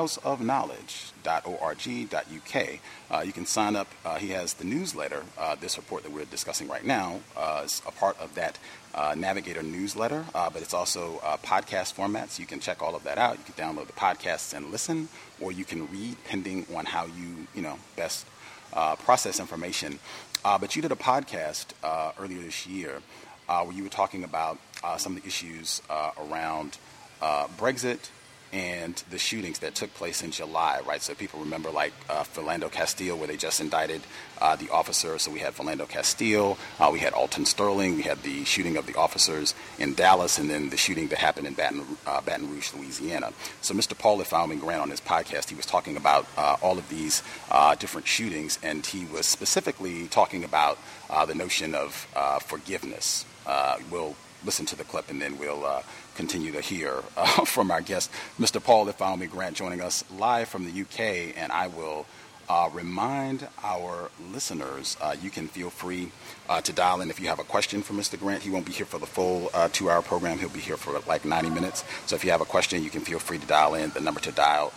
houseofknowledge.org.uk. You can sign up. He has the newsletter. This report that we're discussing right now is a part of that Navigator newsletter, but it's also podcast format, so you can check all of that out. You can download the podcasts and listen, or you can read, depending on how you best process information. But you did a podcast earlier this year where you were talking about some of the issues around Brexit and the shootings that took place in July, right? So people remember like Philando Castile, where they just indicted the officer. So we had Philando Castile, we had Alton Sterling, we had the shooting of the officers in Dallas, and then the shooting that happened in Baton Rouge, Louisiana. So Mr. Paul Ifeanyi Grant on his podcast, he was talking about all of these different shootings, and he was specifically talking about the notion of forgiveness. We'll listen to the clip, and then we'll continue to hear from our guest, Mr. Paul Ifeanyi Grant, joining us live from the UK. And I will remind our listeners, you can feel free to dial in if you have a question for Mr. Grant. He won't be here for the full 2-hour program. He'll be here for like 90 minutes. So if you have a question, you can feel free to dial in. The number to dial,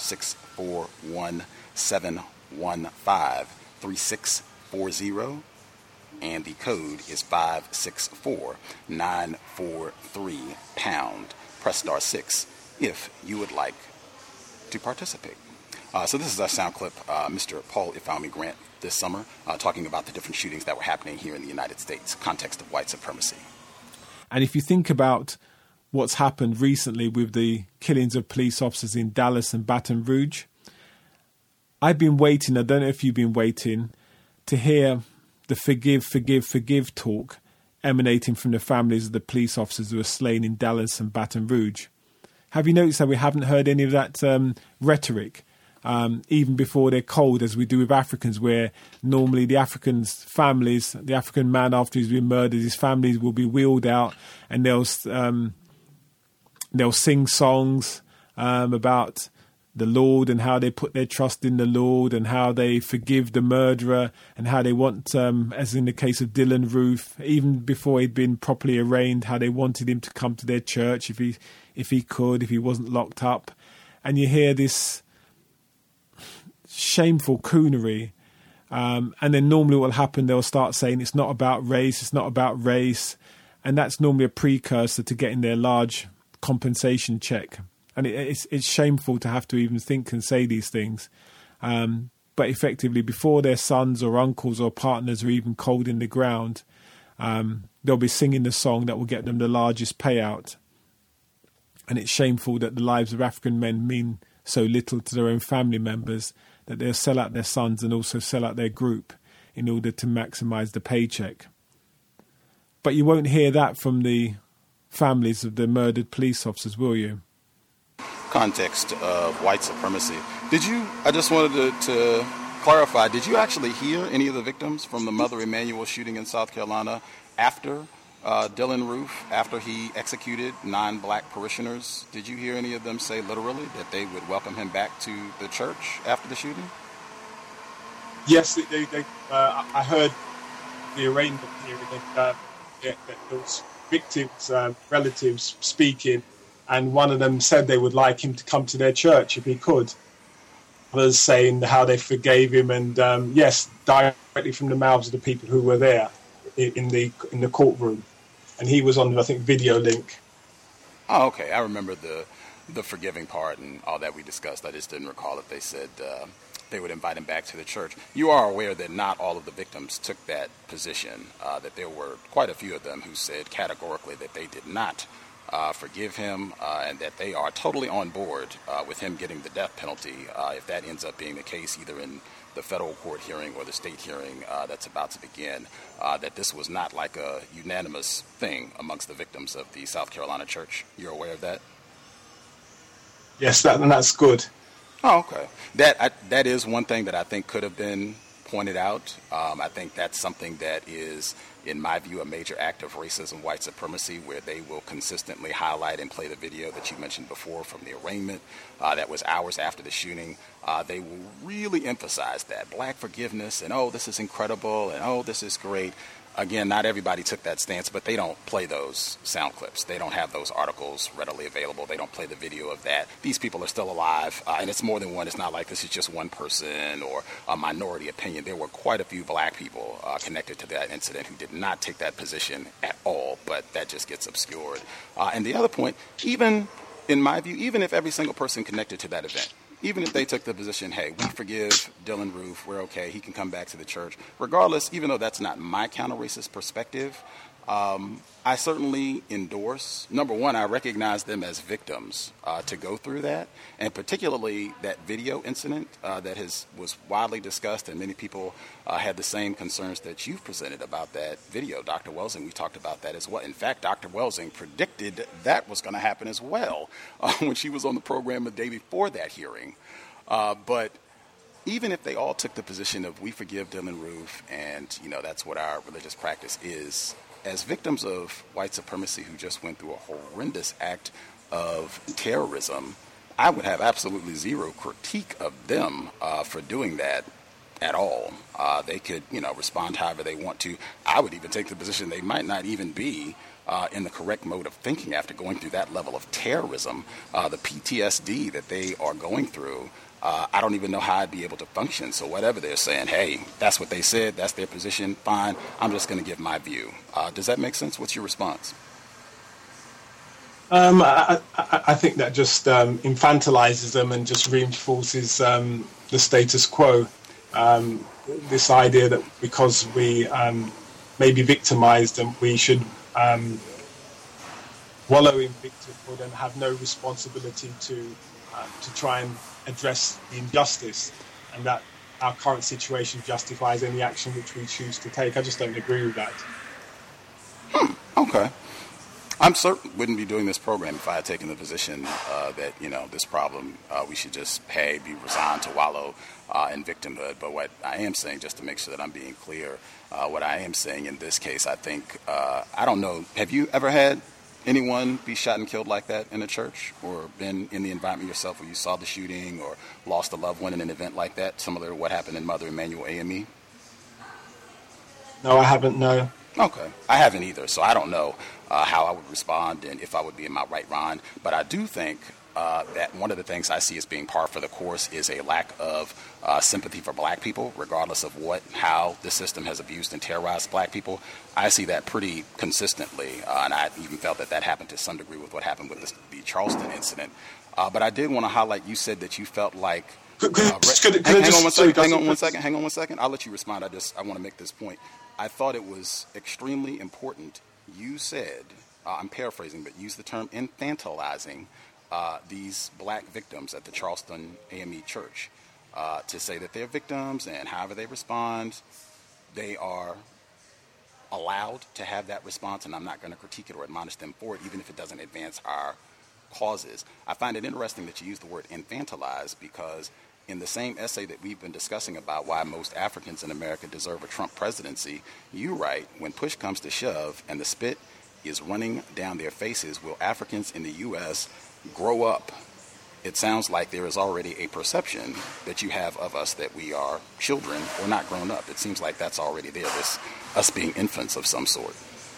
641-715-3640. And the code is 564-943#. Press *6 if you would like to participate. So this is our sound clip, Mr. Paul Ifeanyi Grant this summer, talking about the different shootings that were happening here in the United States, context of white supremacy. And if you think about what's happened recently with the killings of police officers in Dallas and Baton Rouge, I've been waiting, I don't know if you've been waiting, to hear the forgive talk emanating from the families of the police officers who were slain in Dallas and Baton Rouge. Have you noticed that we haven't heard any of that rhetoric, even before they're cold, as we do with Africans, where normally the Africans' families, the African man after he's been murdered, his families will be wheeled out and they'll sing songs about the Lord and how they put their trust in the Lord and how they forgive the murderer and how they want, as in the case of Dylan Roof, even before he'd been properly arraigned, how they wanted him to come to their church if he could, if he wasn't locked up. And you hear this shameful coonery. And then normally what will happen, they'll start saying it's not about race. And that's normally a precursor to getting their large compensation check. And it's shameful to have to even think and say these things. But effectively, before their sons or uncles or partners are even cold in the ground, they'll be singing the song that will get them the largest payout. And it's shameful that the lives of African men mean so little to their own family members that they'll sell out their sons and also sell out their group in order to maximise the paycheck. But you won't hear that from the families of the murdered police officers, will you? Context of white supremacy. I just wanted to clarify, did you actually hear any of the victims from the Mother Emanuel shooting in South Carolina after Dylan Roof, after he executed 9 black parishioners? Did you hear any of them say literally that they would welcome him back to the church after the shooting? Yes, I heard the arraignment hearing that those victims' relatives speaking, and one of them said they would like him to come to their church if he could. Others saying how they forgave him, and yes, directly from the mouths of the people who were there in the courtroom. And he was on, I think, video link. Oh, okay. I remember the forgiving part and all that we discussed. I just didn't recall if they said they would invite him back to the church. You are aware that not all of the victims took that position, that there were quite a few of them who said categorically that they did not forgive him, and that they are totally on board with him getting the death penalty if that ends up being the case, either in the federal court hearing or the state hearing that's about to begin, that this was not like a unanimous thing amongst the victims of the South Carolina church. You're aware of that? Yes, that's good. Oh, okay. That is one thing that I think could have been pointed out. I think that's something that is, in my view, a major act of racism, white supremacy, where they will consistently highlight and play the video that you mentioned before from the arraignment that was hours after the shooting. They will really emphasize that black forgiveness and, oh, this is incredible and, oh, this is great. again, not everybody took that stance, but they don't play those sound clips. They don't have those articles readily available. They don't play the video of that. These people are still alive, and it's more than one. It's not like this is just one person or a minority opinion. There were quite a few black people connected to that incident who did not take that position at all, but that just gets obscured. And the other point, even in my view, even if every single person connected to that event, even if they took the position, hey, we forgive Dylann Roof, we're okay, he can come back to the church. Regardless, even though that's not my counter-racist perspective, I certainly endorse, number one, I recognize them as victims to go through that, and particularly that video incident that was widely discussed, and many people had the same concerns that you've presented about that video. Dr. Welsing, we talked about that as well. In fact, Dr. Welsing predicted that was going to happen as well when she was on the program the day before that hearing. But even if they all took the position of we forgive Dylann Roof, and that's what our religious practice is, as victims of white supremacy who just went through a horrendous act of terrorism, I would have absolutely zero critique of them for doing that at all. They could, respond however they want to. I would even take the position they might not even be in the correct mode of thinking after going through that level of terrorism. The PTSD that they are going through, I don't even know how I'd be able to function. So whatever they're saying, hey, that's what they said, that's their position, fine, I'm just going to give my view. Does that make sense? What's your response? I think that just infantilizes them and just reinforces the status quo. This idea that because we maybe victimized them, we should wallow in victimhood and have no responsibility to try and address the injustice, and that our current situation justifies any action which we choose to take. I just don't agree with that. Okay. I'm certain wouldn't be doing this program if I had taken the position that, this problem, we should just be resigned to wallow in victimhood. But what I am saying, just to make sure that I'm being clear, what I am saying in this case, I think, I don't know, have you ever had anyone be shot and killed like that in a church, or been in the environment yourself where you saw the shooting or lost a loved one in an event like that, similar to what happened in Mother Emanuel AME? No, I haven't, no. Okay. I haven't either, so I don't know how I would respond and if I would be in my right mind. But I do think that one of the things I see as being par for the course is a lack of sympathy for black people, regardless of how the system has abused and terrorized black people. I see that pretty consistently, and I even felt that happened to some degree with what happened with the Charleston incident. But I did want to highlight, you said that you felt like... Hang on one second. I'll let you respond. I want to make this point. I thought it was extremely important. You said, I'm paraphrasing, but use the term infantilizing these black victims at the Charleston AME Church to say that they're victims, and however they respond, they are allowed to have that response, and I'm not going to critique it or admonish them for it, even if it doesn't advance our causes. I find it interesting that you use the word infantilize, because in the same essay that we've been discussing about why most Africans in America deserve a Trump presidency, you write, when push comes to shove and the spit is running down their faces, will Africans in the U.S. grow up? It sounds like there is already a perception that you have of us that we are children or not grown up. It seems like that's already there, us being infants of some sort.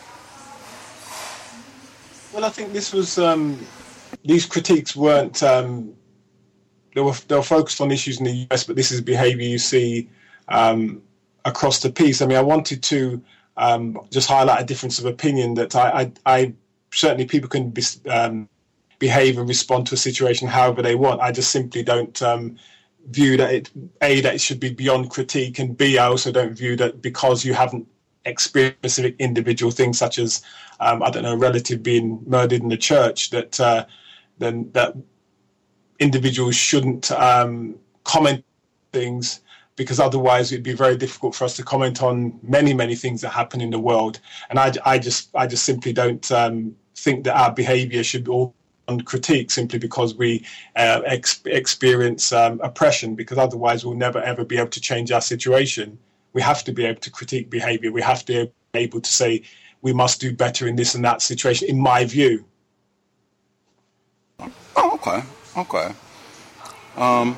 Well, I think this was, these critiques weren't, they were focused on issues in the US, but this is behavior you see across the piece. I mean, I wanted to just highlight a difference of opinion that I certainly people can behave and respond to a situation however they want. I just simply don't view that that it should be beyond critique, and B, I also don't view that because you haven't experienced specific individual things such as, a relative being murdered in the church, that then that individuals shouldn't comment things, because otherwise it'd be very difficult for us to comment on many, many things that happen in the world. And I just simply don't think that our behaviour should be all on critique simply because we experience oppression, because otherwise we'll never ever be able to change our situation. We have to be able to critique behaviour. We have to be able to say we must do better in this and that situation, in my view. Oh, okay.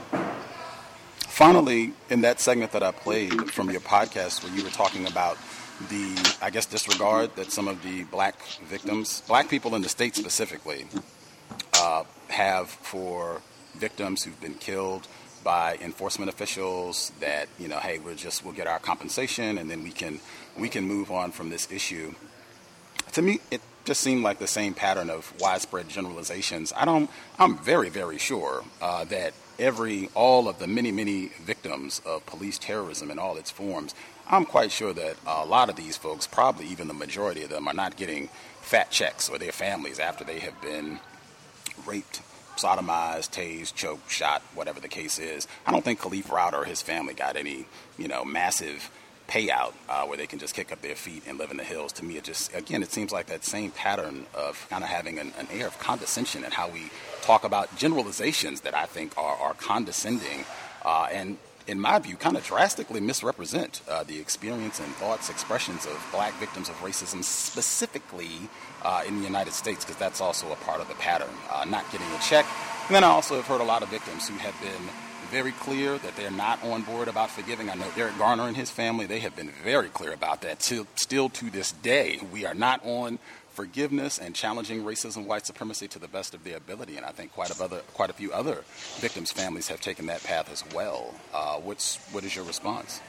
Finally, in that segment that I played from your podcast where you were talking about I guess, disregard that some of the black people in the state specifically, have for victims who've been killed by enforcement officials, that, hey, we'll get our compensation and then we can move on from this issue. To me, it just seemed like the same pattern of widespread generalizations. I'm very, very sure that all of the many victims of police terrorism in all its forms, I'm quite sure that a lot of these folks, probably even the majority of them, are not getting fat checks, or their families, after they have been raped, sodomized, tased, choked, shot, whatever the case is. I don't think Khalif Rauda or his family got any, massive payout where they can just kick up their feet and live in the hills. To me, it seems like that same pattern of kind of having an air of condescension in how we talk about generalizations that I think are condescending and, in my view, kind of drastically misrepresent the experience and thoughts, expressions of black victims of racism, specifically in the United States, because that's also a part of the pattern, not getting a check. And then I also have heard a lot of victims who have been very clear that they're not on board about forgiving. I know Eric Garner and his family, they have been very clear about that. Still to this day, we are not on forgiveness and challenging racism, white supremacy to the best of their ability. And I think quite a few other victims' families have taken that path as well. What is your response?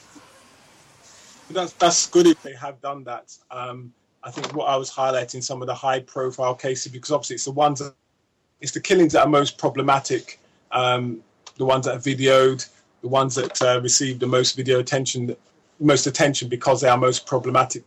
That's good if they have done that. I think what I was highlighting, some of the high-profile cases, because obviously it's the killings that are most problematic. The ones that are videoed, the ones that receive the most most attention because they are most problematic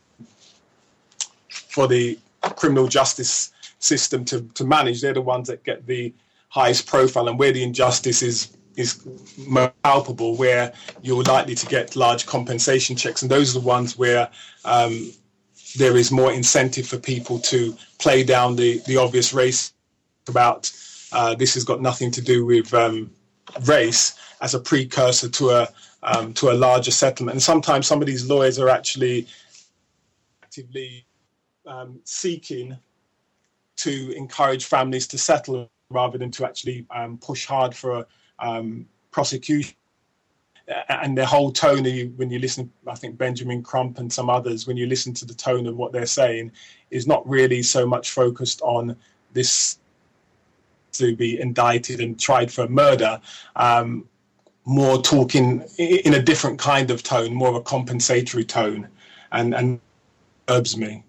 for the criminal justice system to manage. They're the ones that get the highest profile, and where the injustice is more palpable, where you're likely to get large compensation checks. And those are the ones where there is more incentive for people to play down the obvious race about this has got nothing to do with race as a precursor to a larger settlement. And sometimes some of these lawyers are actually actively seeking to encourage families to settle rather than to actually push hard for prosecution. And their whole tone, when you listen, I think Benjamin Crump and some others, when you listen to the tone of what they're saying, is not really so much focused on this to be indicted and tried for murder, more talking in a different kind of tone, more of a compensatory tone, and disturbs me.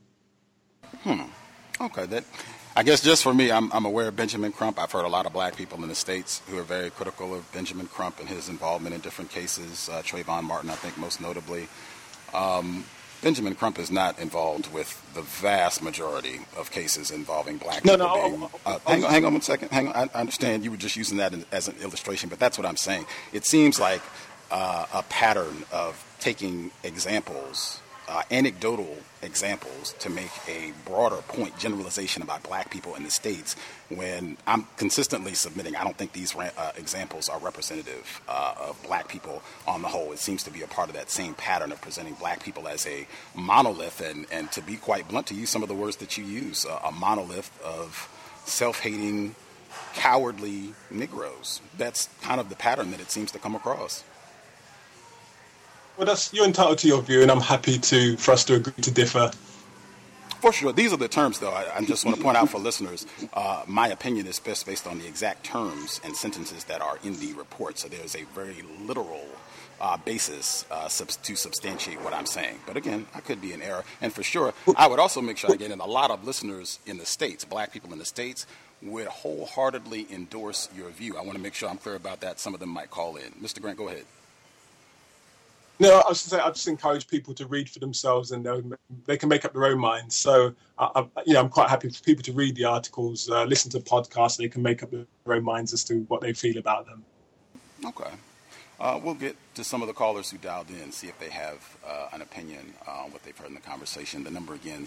Okay, I guess just for me, I'm aware of Benjamin Crump. I've heard a lot of black people in the States who are very critical of Benjamin Crump and his involvement in different cases, Trayvon Martin, I think, most notably. Benjamin Crump is not involved with the vast majority of cases involving black people. Hang on one second. Hang on. I understand you were just using that as an illustration, but that's what I'm saying. It seems like a pattern of taking examples, anecdotal examples, to make a broader point, generalization about black people in the States, when I'm consistently submitting I don't think these examples are representative of black people on the whole. It seems to be a part of that same pattern of presenting black people as a monolith, and to be quite blunt, to use some of the words that you use, a monolith of self-hating, cowardly Negroes. That's kind of the pattern that it seems to come across. Well, you're entitled to your view, and I'm happy for us to agree to differ. For sure. These are the terms, though. I just want to point out for listeners, my opinion is best based on the exact terms and sentences that are in the report. So there's a very literal basis to substantiate what I'm saying. But again, I could be in error. And for sure, I would also make sure, again, and a lot of listeners in the States, black people in the States, would wholeheartedly endorse your view. I want to make sure I'm clear about that. Some of them might call in. Mr. Grant, go ahead. No, I just encourage people to read for themselves, and they can make up their own minds. So, I'm quite happy for people to read the articles, listen to podcasts. They can make up their own minds as to what they feel about them. Okay. We'll get to some of the callers who dialed in, see if they have an opinion on what they've heard in the conversation. The number again,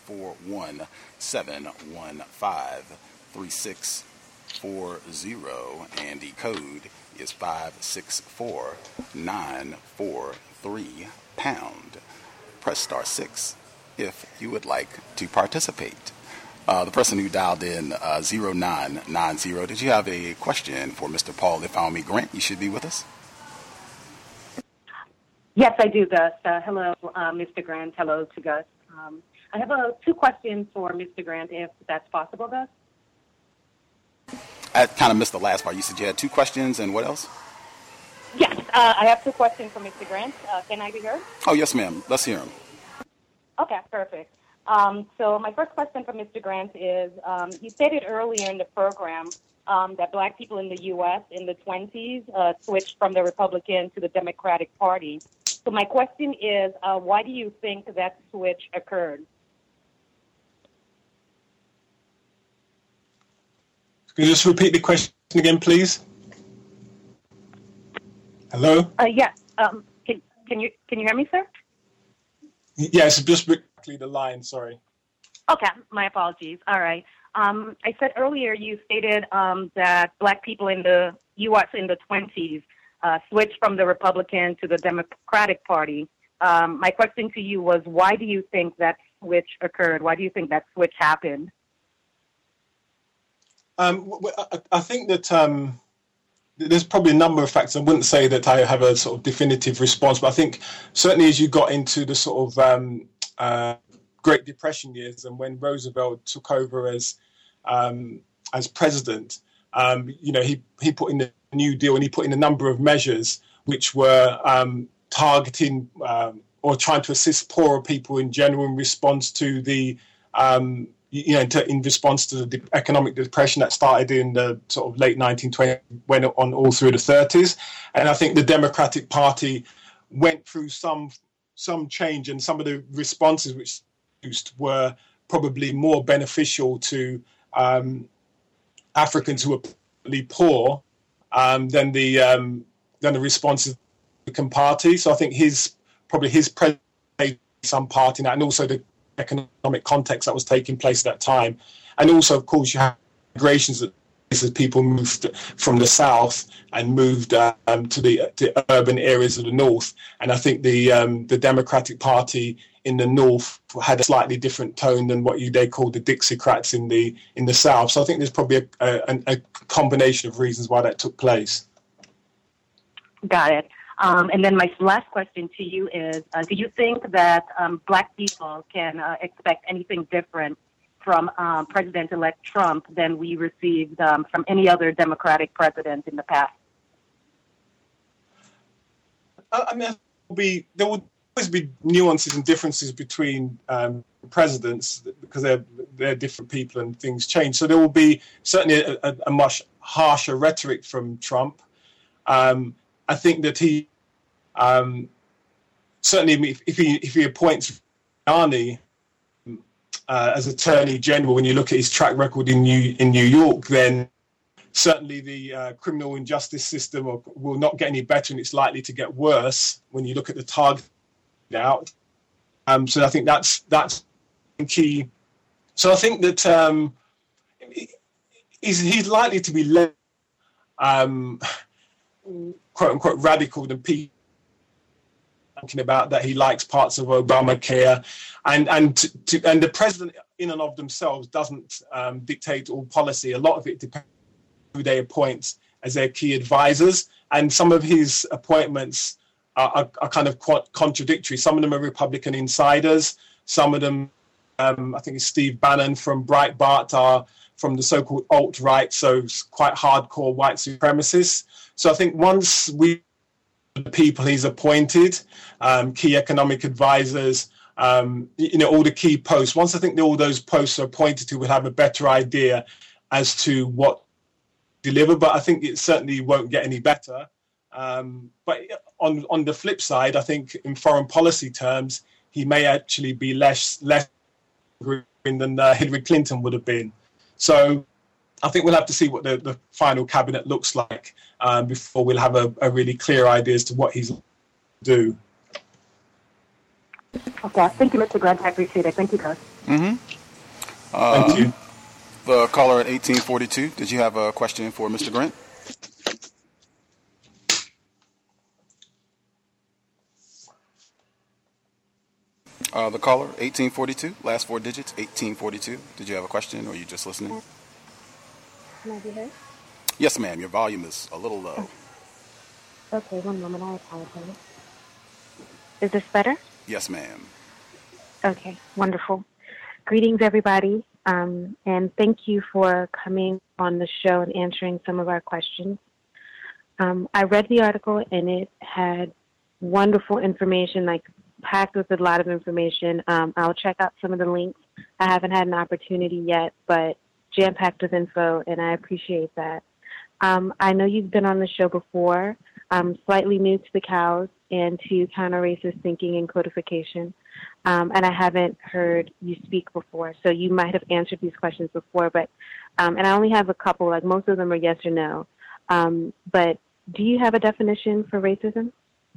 641-715-3640, and the code is 564-943#. Press star 6 if you would like to participate. The person who dialed in 0990, did you have a question for Mr. Paul Ifeanyi Grant? You should be with us. Yes, I do, Gus. Hello, Mr. Grant. Hello to Gus. I have two questions for Mr. Grant, if that's possible, Gus. I kind of missed the last part. You said you had two questions, and what else? Yes, I have two questions for Mr. Grant. Can I be heard? Oh, yes, ma'am. Let's hear them. Okay, perfect. So my first question for Mr. Grant is, you stated earlier in the program that black people in the U.S. in the 20s switched from the Republican to the Democratic Party. So my question is, why do you think that switch occurred? Can you just repeat the question again, please? Hello? Yes. Can you hear me, sir? Yes, just exactly the line, sorry. Okay, my apologies. All right. I said earlier you stated that black people in the U.S. in the 20s switched from the Republican to the Democratic Party. My question to you was, why do you think that switch occurred? Why do you think that switch happened? I think that there's probably a number of factors. I wouldn't say that I have a sort of definitive response, but I think certainly as you got into the sort of Great Depression years and when Roosevelt took over as president, he put in the New Deal and he put in a number of measures which were targeting or trying to assist poorer people in general in response to the in response to the economic depression that started in the sort of late 1920s, went on all through the 30s. And I think the Democratic Party went through some change, and some of the responses which were probably more beneficial to Africans who were probably poor than the responses of the Republican Party. So I think his president played some part in that, and also the economic context that was taking place at that time. And also, of course, you have migrations as people moved from the south and moved to the urban areas of the north. And I think the Democratic Party in the north had a slightly different tone than what they called the Dixiecrats in the south. So I think there's probably a combination of reasons why that took place. Got it. And then my last question to you is, do you think that black people can expect anything different from President-elect Trump than we received from any other Democratic president in the past? I mean, there will always be nuances and differences between presidents because they're different people and things change. So there will be certainly a much harsher rhetoric from Trump. I think that he certainly, if he appoints Giuliani as Attorney General, when you look at his track record in New York, then certainly the criminal injustice system will not get any better, and it's likely to get worse when you look at the target out. So I think that's key. So I think that he's likely to be less quote unquote radical than people talking about, that he likes parts of Obamacare, and the president in and of themselves doesn't dictate all policy. A lot of it depends on who they appoint as their key advisors, and some of his appointments are kind of contradictory. Some of them are Republican insiders. Some of them, I think it's Steve Bannon from Breitbart, are from the so-called alt-right, so quite hardcore white supremacists. So I think once the people he's appointed, key economic advisors, all the key posts, once I think all those posts are appointed to, we'll have a better idea as to what to deliver. But I think it certainly won't get any better. But on the flip side, I think in foreign policy terms, he may actually be less green than Hillary Clinton would have been. So I think we'll have to see what the final cabinet looks like before we'll have a really clear idea as to what he's going to do. Okay. Thank you, Mr. Grant. I appreciate it. Thank you, guys. Mm-hmm. Thank you. The caller at 1842, did you have a question for Mr. Grant? The caller, 1842, last four digits, 1842. Did you have a question, or are you just listening? Can I be heard? Yes, ma'am. Your volume is a little low. Okay, one moment. I apologize. Is this better? Yes, ma'am. Okay, wonderful. Greetings, everybody, and thank you for coming on the show and answering some of our questions. I read the article, and it had wonderful information, like packed with a lot of information. I'll check out some of the links. I haven't had an opportunity yet, but jam-packed with info, and I appreciate that. I know you've been on the show before. I'm slightly new to the cows and to counter-racist thinking and codification, and I haven't heard you speak before, so you might have answered these questions before, but and I only have a couple, like most of them are yes or no, but do you have a definition for racism?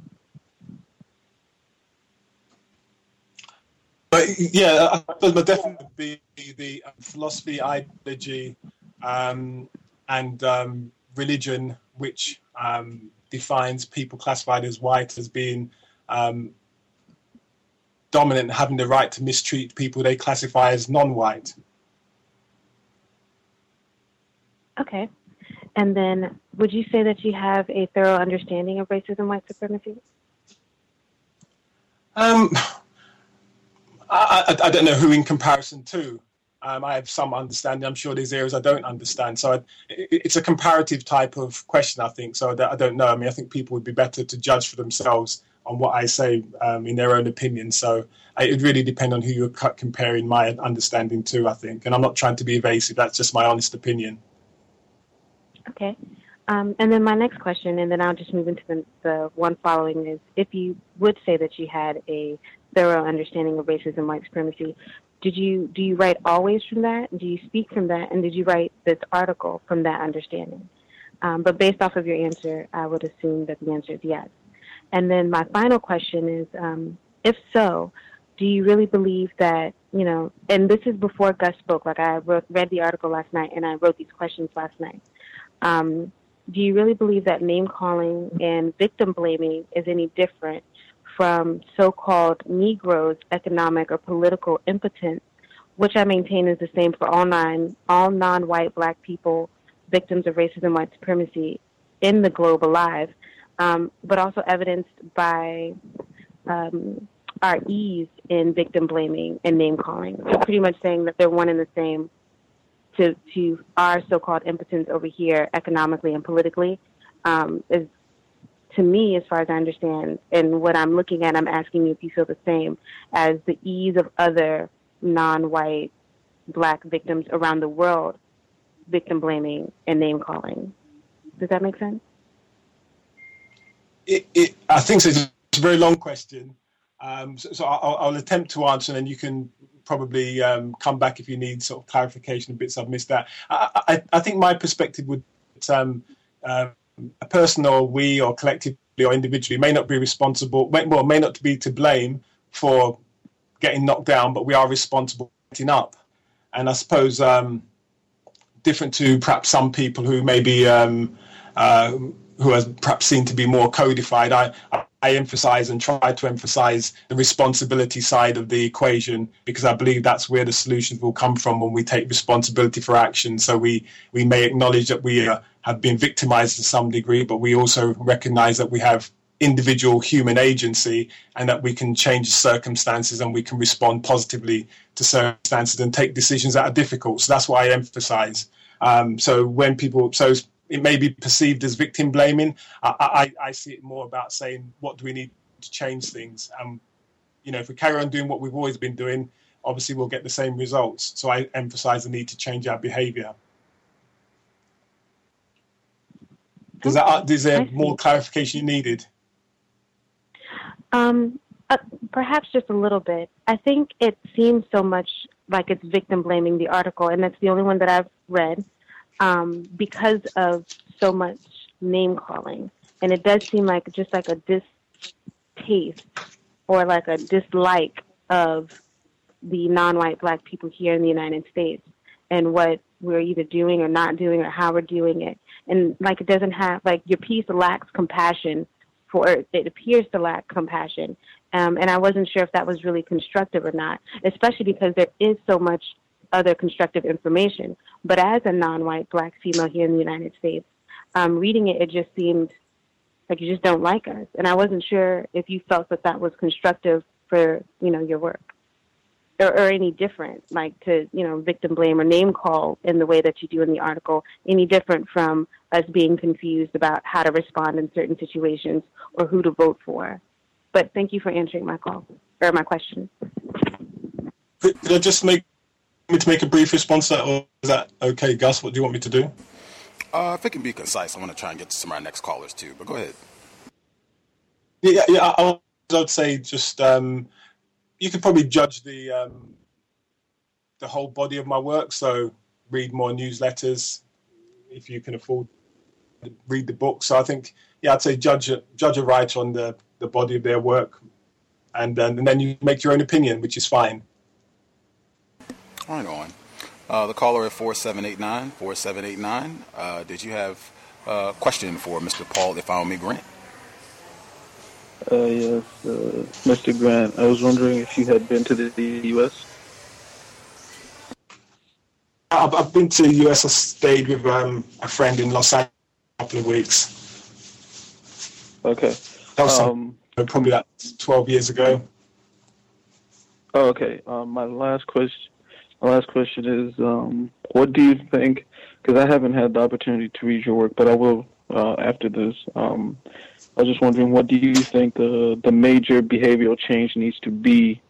Yeah, I suppose my definition would be the philosophy, ideology, and religion, which defines people classified as white as being dominant, having the right to mistreat people they classify as non-white. Okay. And then would you say that you have a thorough understanding of racism, white supremacy? I don't know who in comparison to. I have some understanding. I'm sure there's areas I don't understand. So it's a comparative type of question, I think. So I don't know. I mean, I think people would be better to judge for themselves on what I say in their own opinion. So it would really depend on who you're comparing my understanding to, I think. And I'm not trying to be evasive. That's just my honest opinion. Okay. And then my next question, and then I'll just move into the one following, is if you would say that you had a thorough understanding of racism, white supremacy, do you write always from that? Do you speak from that? And did you write this article from that understanding? But based off of your answer, I would assume that the answer is yes. And then my final question is, if so, do you really believe that, and this is before Gus spoke, like I read the article last night and I wrote these questions last night. Do you really believe that name-calling and victim-blaming is any different from so-called Negroes' economic or political impotence, which I maintain is the same for all non-white black people, victims of racism, white supremacy in the globe alive, but also evidenced by our ease in victim-blaming and name-calling. So pretty much saying that they're one and the same to our so-called impotence over here economically and politically is, to me, as far as I understand, and what I'm looking at, I'm asking you if you feel the same as the ease of other non-white black victims around the world, victim blaming and name calling. Does that make sense? I think so. It's a very long question. So I'll attempt to answer, and then you can probably come back if you need sort of clarification of bits I've missed out. I think my perspective would a person or we or collectively or individually may not be responsible, may not be to blame for getting knocked down, but we are responsible for getting up. And I suppose different to perhaps some people who maybe who are perhaps seen to be more codified, I emphasize and try to emphasize the responsibility side of the equation, because I believe that's where the solutions will come from when we take responsibility for action. So we may acknowledge that we have been victimized to some degree, but we also recognize that we have individual human agency and that we can change circumstances and we can respond positively to circumstances and take decisions that are difficult. So that's why I emphasize. So when people, so it may be perceived as victim blaming, I see it more about saying, what do we need to change things? If we carry on doing what we've always been doing, obviously we'll get the same results. So I emphasize the need to change our behavior. Is there more clarification needed? Perhaps just a little bit. I think it seems so much like it's victim blaming, the article, and that's the only one that I've read, because of so much name calling. And it does seem like just like a distaste or like a dislike of the non-white black people here in the United States and what we're either doing or not doing or how we're doing it. And like it doesn't have, like your piece lacks compassion it appears to lack compassion. And I wasn't sure if that was really constructive or not, especially because there is so much other constructive information. But as a non-white black female here in the United States, reading it, it just seemed Like, you just don't like us. And I wasn't sure if you felt that that was constructive for, your work. Or any different, like to, victim blame or name call in the way that you do in the article, any different from us being confused about how to respond in certain situations or who to vote for. But thank you for answering my question. Could I just make a brief response to that, or is that okay, Gus? What do you want me to do? If it can be concise, I want to try and get to some of our next callers too, but go ahead. Yeah, I would say just... you could probably judge the whole body of my work. So read more newsletters if you can afford to read the book. So I think, I'd say judge a writer on the body of their work, and then you make your own opinion, which is fine. Right on. The caller at 4789. Did you have a question for Mr. Paul Ifeanyi Grant? Yes, Mr. Grant, I was wondering if you had been to the U.S.? I've been to the U.S. I stayed with a friend in Los Angeles for a couple of weeks. Okay. That was probably about 12 years ago. Oh, okay. My last question is, what do you think, because I haven't had the opportunity to read your work, but I will after this. I was just wondering, what do you think the major behavioral change needs to be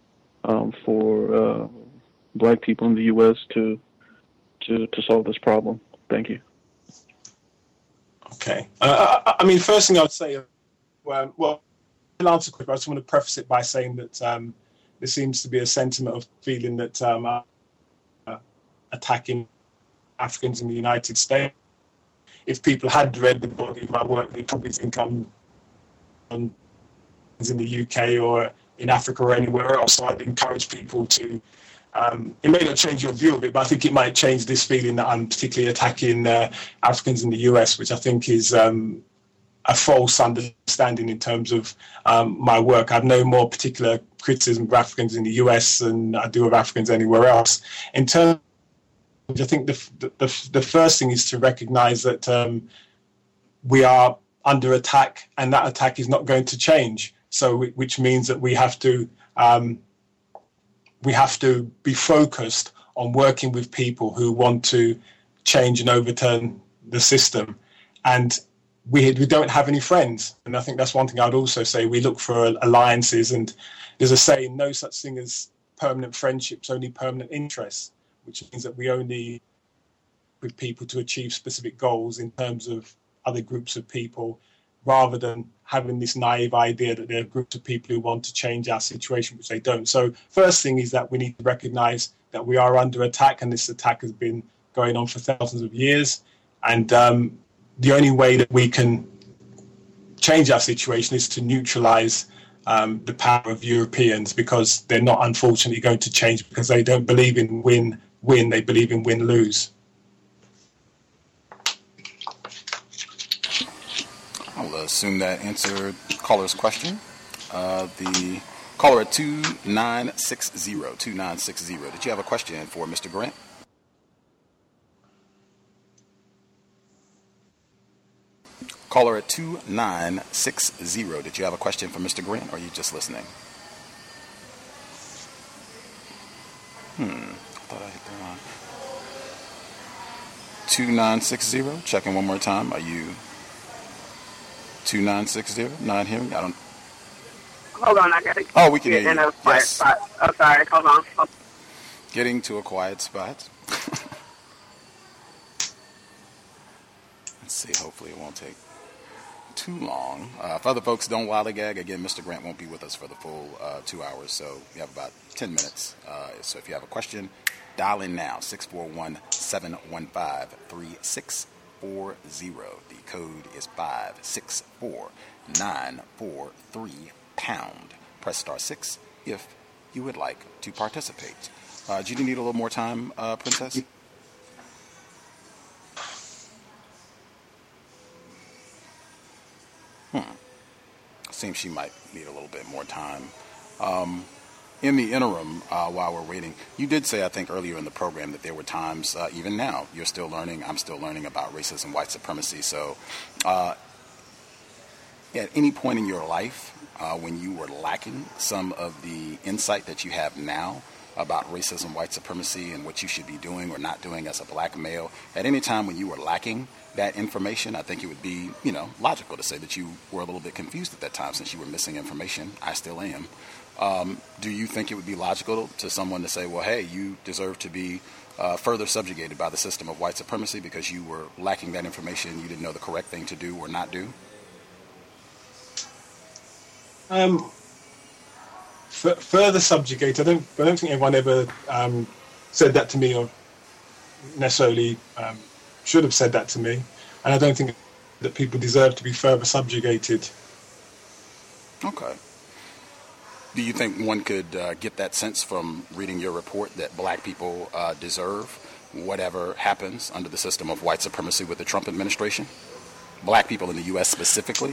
for black people in the U.S. to solve this problem? Thank you. Okay. First thing I would say, I'll answer quickly. I just want to preface it by saying that there seems to be a sentiment of feeling that attacking Africans in the United States. If people had read the body of my work, they'd probably think I'm in the UK or in Africa or anywhere else. So I'd encourage people to, it may not change your view of it, but I think it might change this feeling that I'm particularly attacking Africans in the US, which I think is a false understanding in terms of my work. I have no more particular criticism of Africans in the US than I do of Africans anywhere else. In terms, I think the first thing is to recognize that we are under attack, and that attack is not going to change. So, which means that we have to be focused on working with people who want to change and overturn the system. And we don't have any friends. And I think that's one thing I'd also say. We look for alliances, and there's a saying, no such thing as permanent friendships, only permanent interests, which means that we only with people to achieve specific goals in terms of other groups of people, rather than having this naive idea that there are groups of people who want to change our situation, which they don't. So first thing is that we need to recognize that we are under attack, and this attack has been going on for thousands of years. And the only way that we can change our situation is to neutralize the power of Europeans, because they're not, unfortunately, going to change, because they don't believe in win-win, they believe in win-lose. I'll assume that answered caller's question. The caller at 2960. Did you have a question for Mr. Grant? Caller at 2960. Did you have a question for Mr. Grant, or are you just listening? I thought I hit the line. 2960. Checking one more time. Are you 2960? Not hearing? I don't. Hold on, I gotta. Oh, we can hear in you. a quiet spot. Oh, sorry. Hold on. Getting to a quiet spot. Let's see. Hopefully, it won't take too long. If other folks don't lollygag, again, Mr. Grant won't be with us for the full 2 hours, so we have about 10 minutes. So if you have a question, dial in now, 641-715-3640. The code is 564943#. Press *6 if you would like to participate. Do you need a little more time, Princess? Seems she might need a little bit more time. In the interim, while we're waiting, you did say, I think, earlier in the program that there were times, even now, you're still learning, I'm still learning about racism, white supremacy. So at any point in your life when you were lacking some of the insight that you have now about racism, white supremacy, and what you should be doing or not doing as a black male, at any time when you were lacking that information, I think it would be, logical to say that you were a little bit confused at that time since you were missing information. I still am. Do you think it would be logical to someone to say, well, hey, you deserve to be further subjugated by the system of white supremacy because you were lacking that information, you didn't know the correct thing to do or not do? Further subjugate. I don't think anyone ever said that to me, or necessarily should have said that to me. And I don't think that people deserve to be further subjugated. Okay. Do you think one could get that sense from reading your report that black people deserve whatever happens under the system of white supremacy with the Trump administration? Black people in the U.S. specifically?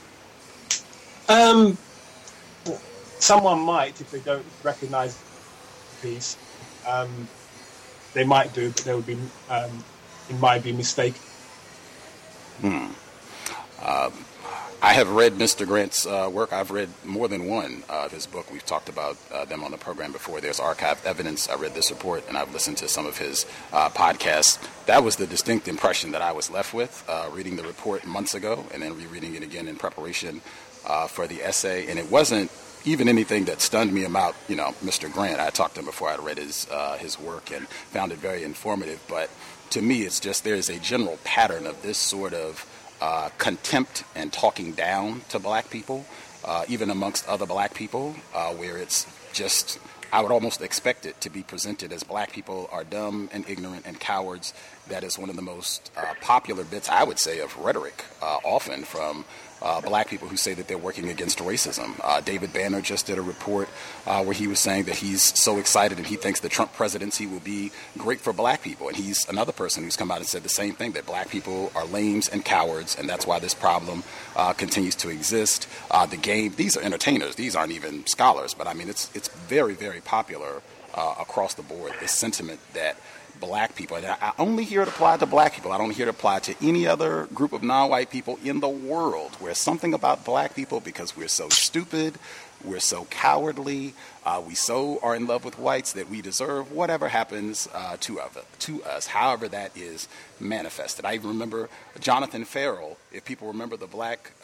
Someone might, if they don't recognize the piece. They might do, but they would be, it might be mistaken. I have read Mr. Grant's work. I've read more than one of his book. We've talked about them on the program before. There's archived evidence. I read this report, and I've listened to some of his podcasts. That was the distinct impression that I was left with reading the report months ago and then rereading it again in preparation for the essay. And it wasn't even anything that stunned me about, Mr. Grant. I talked to him before I read his work and found it very informative. But to me, it's just there's a general pattern of this sort of contempt and talking down to black people, even amongst other black people, where it's just, I would almost expect it to be presented as black people are dumb and ignorant and cowards. That is one of the most popular bits, I would say, of rhetoric, often from black people who say that they're working against racism. David Banner just did a report where he was saying that he's so excited and he thinks the Trump presidency will be great for black people. And he's another person who's come out and said the same thing, that black people are lames and cowards, and that's why this problem continues to exist. The game, these are entertainers. These aren't even scholars. But, I mean, it's very, very popular across the board, this sentiment that black people, and I only hear it applied to black people. I don't hear it applied to any other group of non-white people in the world, where something about black people, because we're so stupid, we're so cowardly, we so are in love with whites that we deserve whatever happens to us, however that is manifested. I even remember Jonathan Ferrell, if people remember the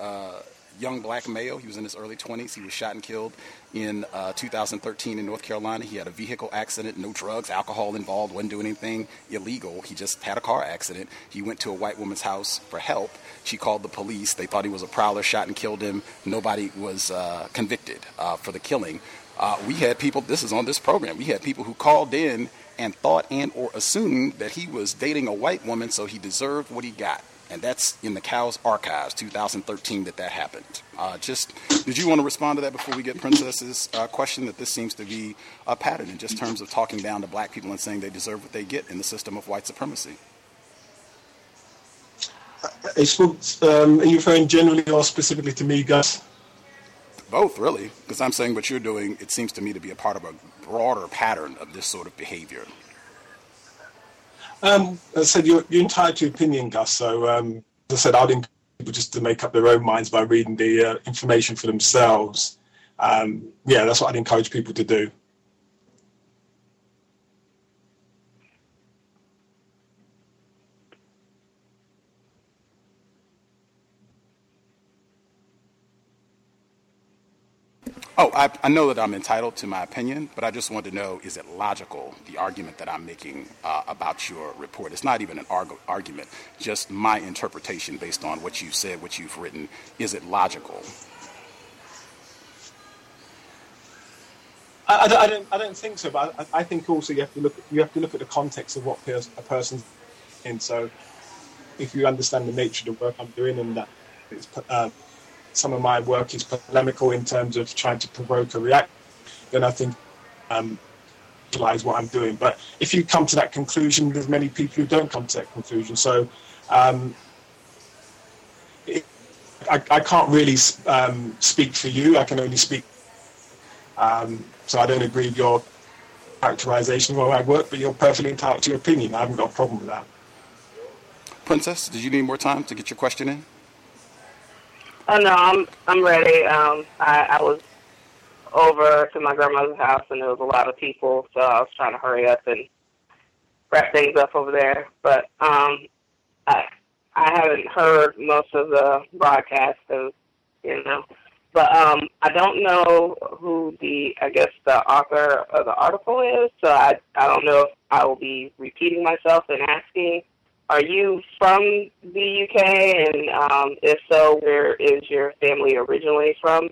young black male. He was in his early 20s. He was shot and killed in 2013 in North Carolina. He had a vehicle accident, no drugs, alcohol involved, wasn't doing anything illegal. He just had a car accident. He went to a white woman's house for help. She called the police. They thought he was a prowler, shot and killed him. Nobody was convicted for the killing. We had people, this is on this program, we had people who called in and thought and or assumed that he was dating a white woman, so he deserved what he got. And that's in the Cow's archives, 2013, that happened. Did you want to respond to that before we get Princess's question, that this seems to be a pattern in just terms of talking down to black people and saying they deserve what they get in the system of white supremacy? Are you referring generally or specifically to me, Gus? Both, really, because I'm saying what you're doing, it seems to me to be a part of a broader pattern of this sort of behavior. As I said, you're entitled to opinion, Gus. So, as I said, I'd encourage people just to make up their own minds by reading the information for themselves. That's what I'd encourage people to do. Oh, I know that I'm entitled to my opinion, but I just want to know, is it logical, the argument that I'm making about your report? It's not even an argument, just my interpretation based on what you said, what you've written. Is it logical? I don't think so, but I think also you have to look at the context of what a person's in. So if you understand the nature of the work I'm doing and that it's some of my work is polemical in terms of trying to provoke a reaction, then I think realize what I'm doing. But if you come to that conclusion, there's many people who don't come to that conclusion. So I can't really speak for you. I can only speak. So I don't agree with your characterization of my work, but you're perfectly entitled to your opinion. I haven't got a problem with that. Princess, did you need more time to get your question in? Oh no, I'm ready. I was over to my grandmother's house and there was a lot of people, so I was trying to hurry up and wrap things up over there. But I haven't heard most of the broadcast, of, you know. But I don't know who the author of the article is, so I don't know if I will be repeating myself and asking, are you from the UK? And if so, where is your family originally from?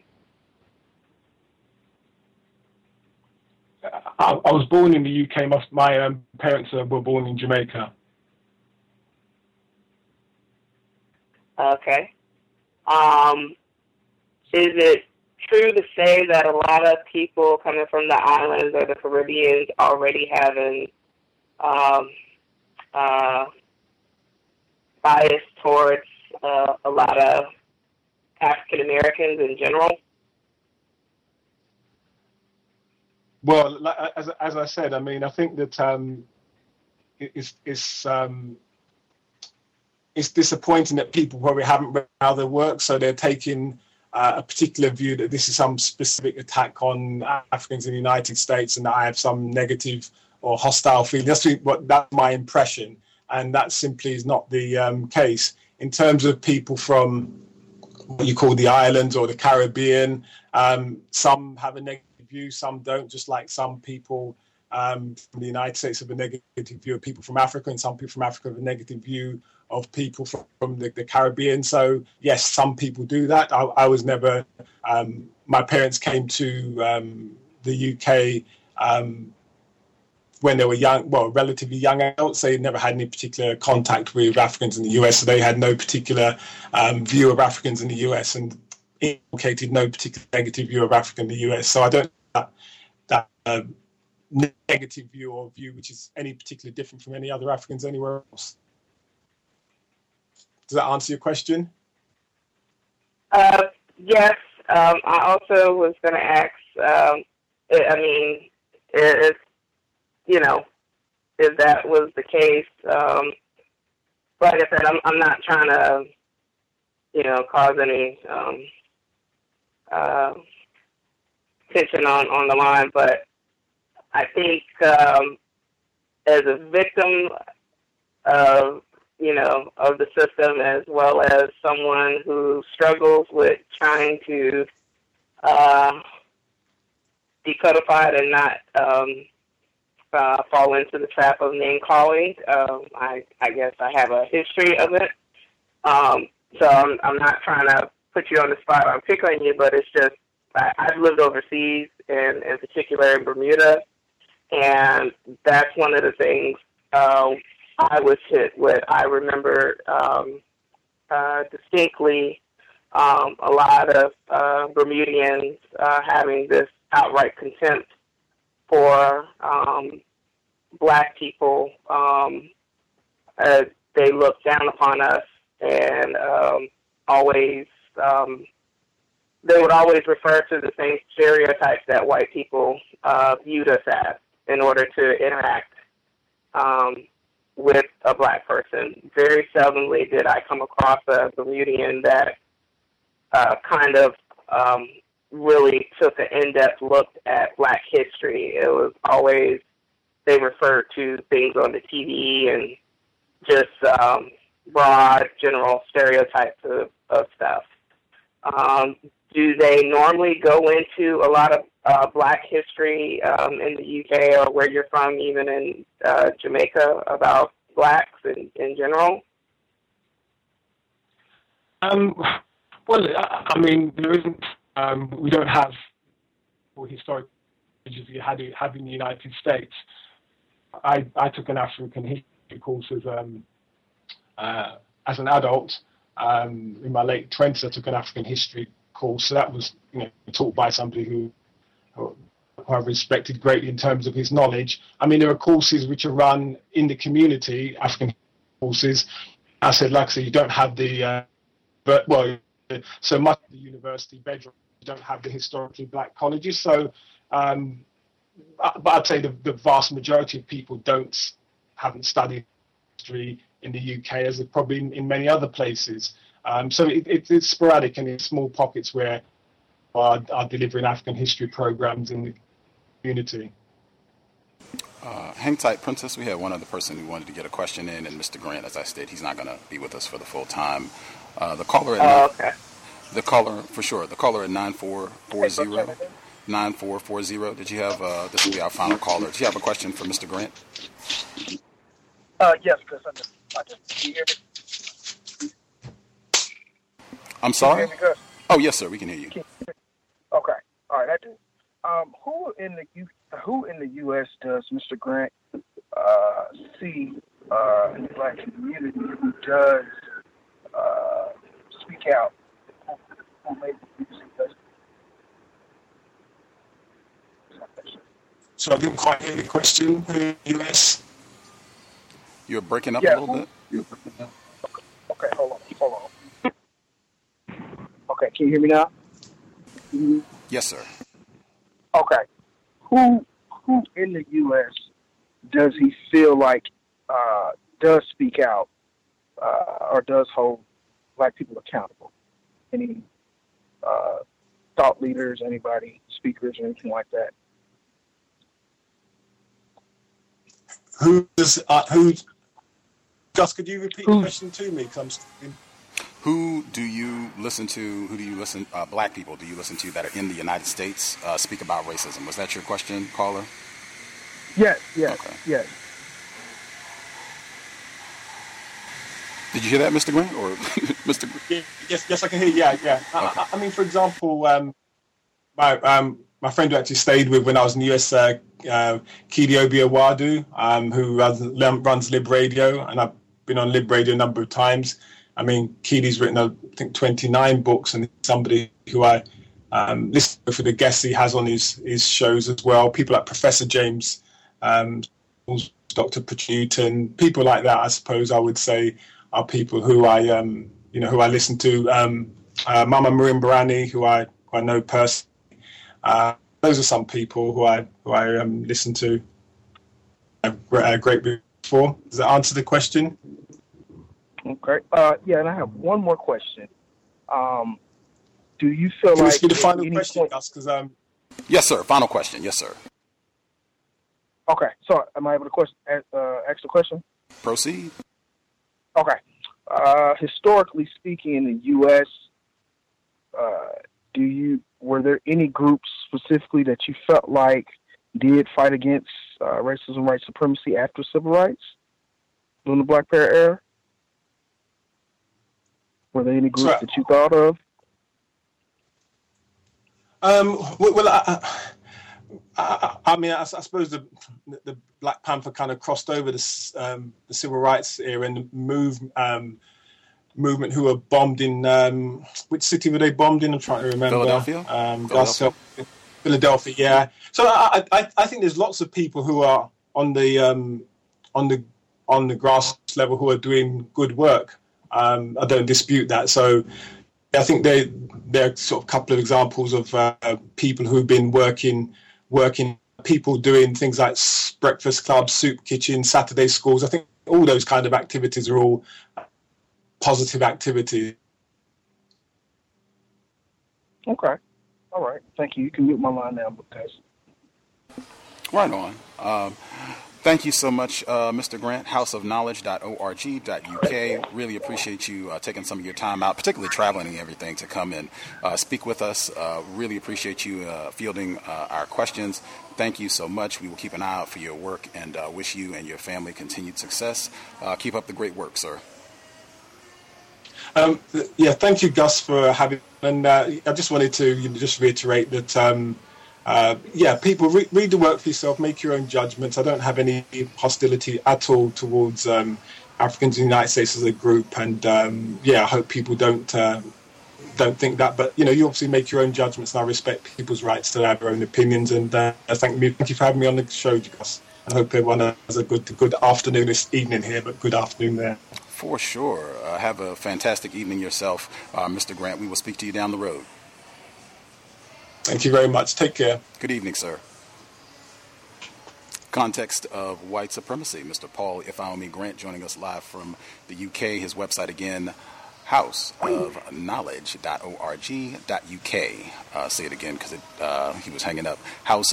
I was born in the UK. My parents were born in Jamaica. Okay. Is it true to say that a lot of people coming from the islands or the Caribbean already having bias towards a lot of African Americans in general? Well, as I said, I mean, I think that it's disappointing that people probably haven't read how they work, so they're taking a particular view that this is some specific attack on Africans in the United States and that I have some negative or hostile feeling. That's my impression, and that simply is not the case. In terms of people from what you call the islands or the Caribbean, some have a negative view, some don't, just like some people from the United States have a negative view of people from Africa, and some people from Africa have a negative view of people from the Caribbean. So yes, some people do that. I was never, my parents came to the UK when they were young, well, relatively young adults. They never had any particular contact with Africans in the US, so they had no particular view of Africans in the US and inculcated no particular negative view of Africa in the US. So I don't have that negative view or view which is any particularly different from any other Africans anywhere else. Does that answer your question? Yes. I also was going to ask, if that was the case, like I said, I'm not trying to, cause any tension on the line, but I think as a victim of the system, as well as someone who struggles with trying to decodify it and not fall into the trap of name calling. I guess I have a history of it. So I'm not trying to put you on the spot or pick on you, but it's just I've lived overseas, and in particular in Bermuda, and that's one of the things I was hit with. I remember distinctly a lot of Bermudians having this outright contempt for black people. They looked down upon us, and they would always refer to the same stereotypes that white people viewed us as in order to interact with a black person. Very seldomly did I come across a Bermudian that kind of really took an in-depth look at black history. It was always, they referred to things on the TV and just broad, general stereotypes of stuff. Do they normally go into a lot of black history in the UK or where you're from, even in Jamaica, about blacks in general? Well, I mean, there isn't. We don't have historic images we have in the United States. I took an African history course as an adult. In my late 20s, I took an African history course. So that was taught by somebody who I respected greatly in terms of his knowledge. I mean, there are courses which are run in the community, African courses. I said, you don't have so much of the university bedroom, you don't have the historically black colleges. So, but I'd say the vast majority of people haven't studied history in the UK, as probably in many other places. So it's sporadic and in small pockets where are delivering African history programs in the community. Hang tight, Princess. We have one other person who wanted to get a question in, and Mr. Grant, as I stated, he's not going to be with us for the full time. The caller at the caller for sure. The caller at 9440. Did you have? This will be our final caller. Did you have a question for Mr. Grant? Yes, Chris. I just can you hear me? I'm sorry. Can you hear me good? Oh yes, sir. We can hear you. Okay. All right. I do. Who in the U.S. does Mr. Grant see in the Black community who does speak out? Who made the So I didn't quite hear the question. Who in the U.S.? You're breaking up a little bit. Okay, hold on. Okay, can you hear me now? Yes, sir. Okay. Who in the U.S. does he feel like does speak out or does hold Black people accountable? Any thought leaders, anybody, speakers, or anything like that? Gus, could you repeat the question to me? Who do you listen to? Black people, do you listen to that are in the United States speak about racism? Was that your question, caller? Yes. Okay. Yes. Did you hear that, Mr. Grant, or Mr. Yes, I can hear you. Yeah. Okay. I mean, for example, my friend who actually stayed with when I was in the US, Kidi Obiawadu, who runs Lib Radio, and I've been on Lib Radio a number of times. I mean, Kidi's written, I think, 29 books, and somebody who I listen to for the guests he has on his shows as well. People like Professor James, Dr. Newton, people like that, I suppose I would say, are people who I listen to. Mama Marin Barani, who I know personally. Those are some people who I listen to a great bit for. Does that answer the question? Okay. Yeah, and I have one more question. Do you feel Can like... Can we the final question, Gus? Yes, sir. Final question. Yes, sir. Okay. So am I able to ask the question? Proceed. Okay. Historically speaking, in the U.S., were there any groups specifically that you felt like did fight against racism, white supremacy after civil rights during the Black Power era? Were there any groups that you thought of? I mean, I suppose the Black Panther kind of crossed over the civil rights era and the movement who were bombed in which city were they bombed in? I'm trying to remember. Philadelphia. Yeah. So I think there's lots of people who are on the grass level who are doing good work. I don't dispute that. So I think there are sort of a couple of examples of people who've been working, people doing things like breakfast clubs, soup kitchens, Saturday schools. I think all those kind of activities are all positive activities. Okay. All right. Thank you. You can mute my line now, guys. Right on. Thank you so much, Mr. Grant, houseofknowledge.org.uk. Really appreciate you taking some of your time out, particularly traveling and everything, to come and speak with us. Really appreciate you fielding our questions. Thank you so much. We will keep an eye out for your work and wish you and your family continued success. Keep up the great work, sir. Thank you, Gus, for having me. And I just wanted to just reiterate that people read the work for yourself, make your own judgments. I don't have any hostility at all towards Africans in the United States as a group, and I hope people don't think that. But you obviously make your own judgments, and I respect people's rights to have their own opinions. And thank you for having me on the show, Gus. I hope everyone has a good afternoon this evening here, but good afternoon there. For sure. Have a fantastic evening yourself, Mr. Grant. We will speak to you down the road. Thank you very much. Take care. Good evening, sir. Context of white supremacy. Mr. Paul Ifeanyi Grant joining us live from the UK. His website again, houseofknowledge.org.uk. Say it again because he was hanging up.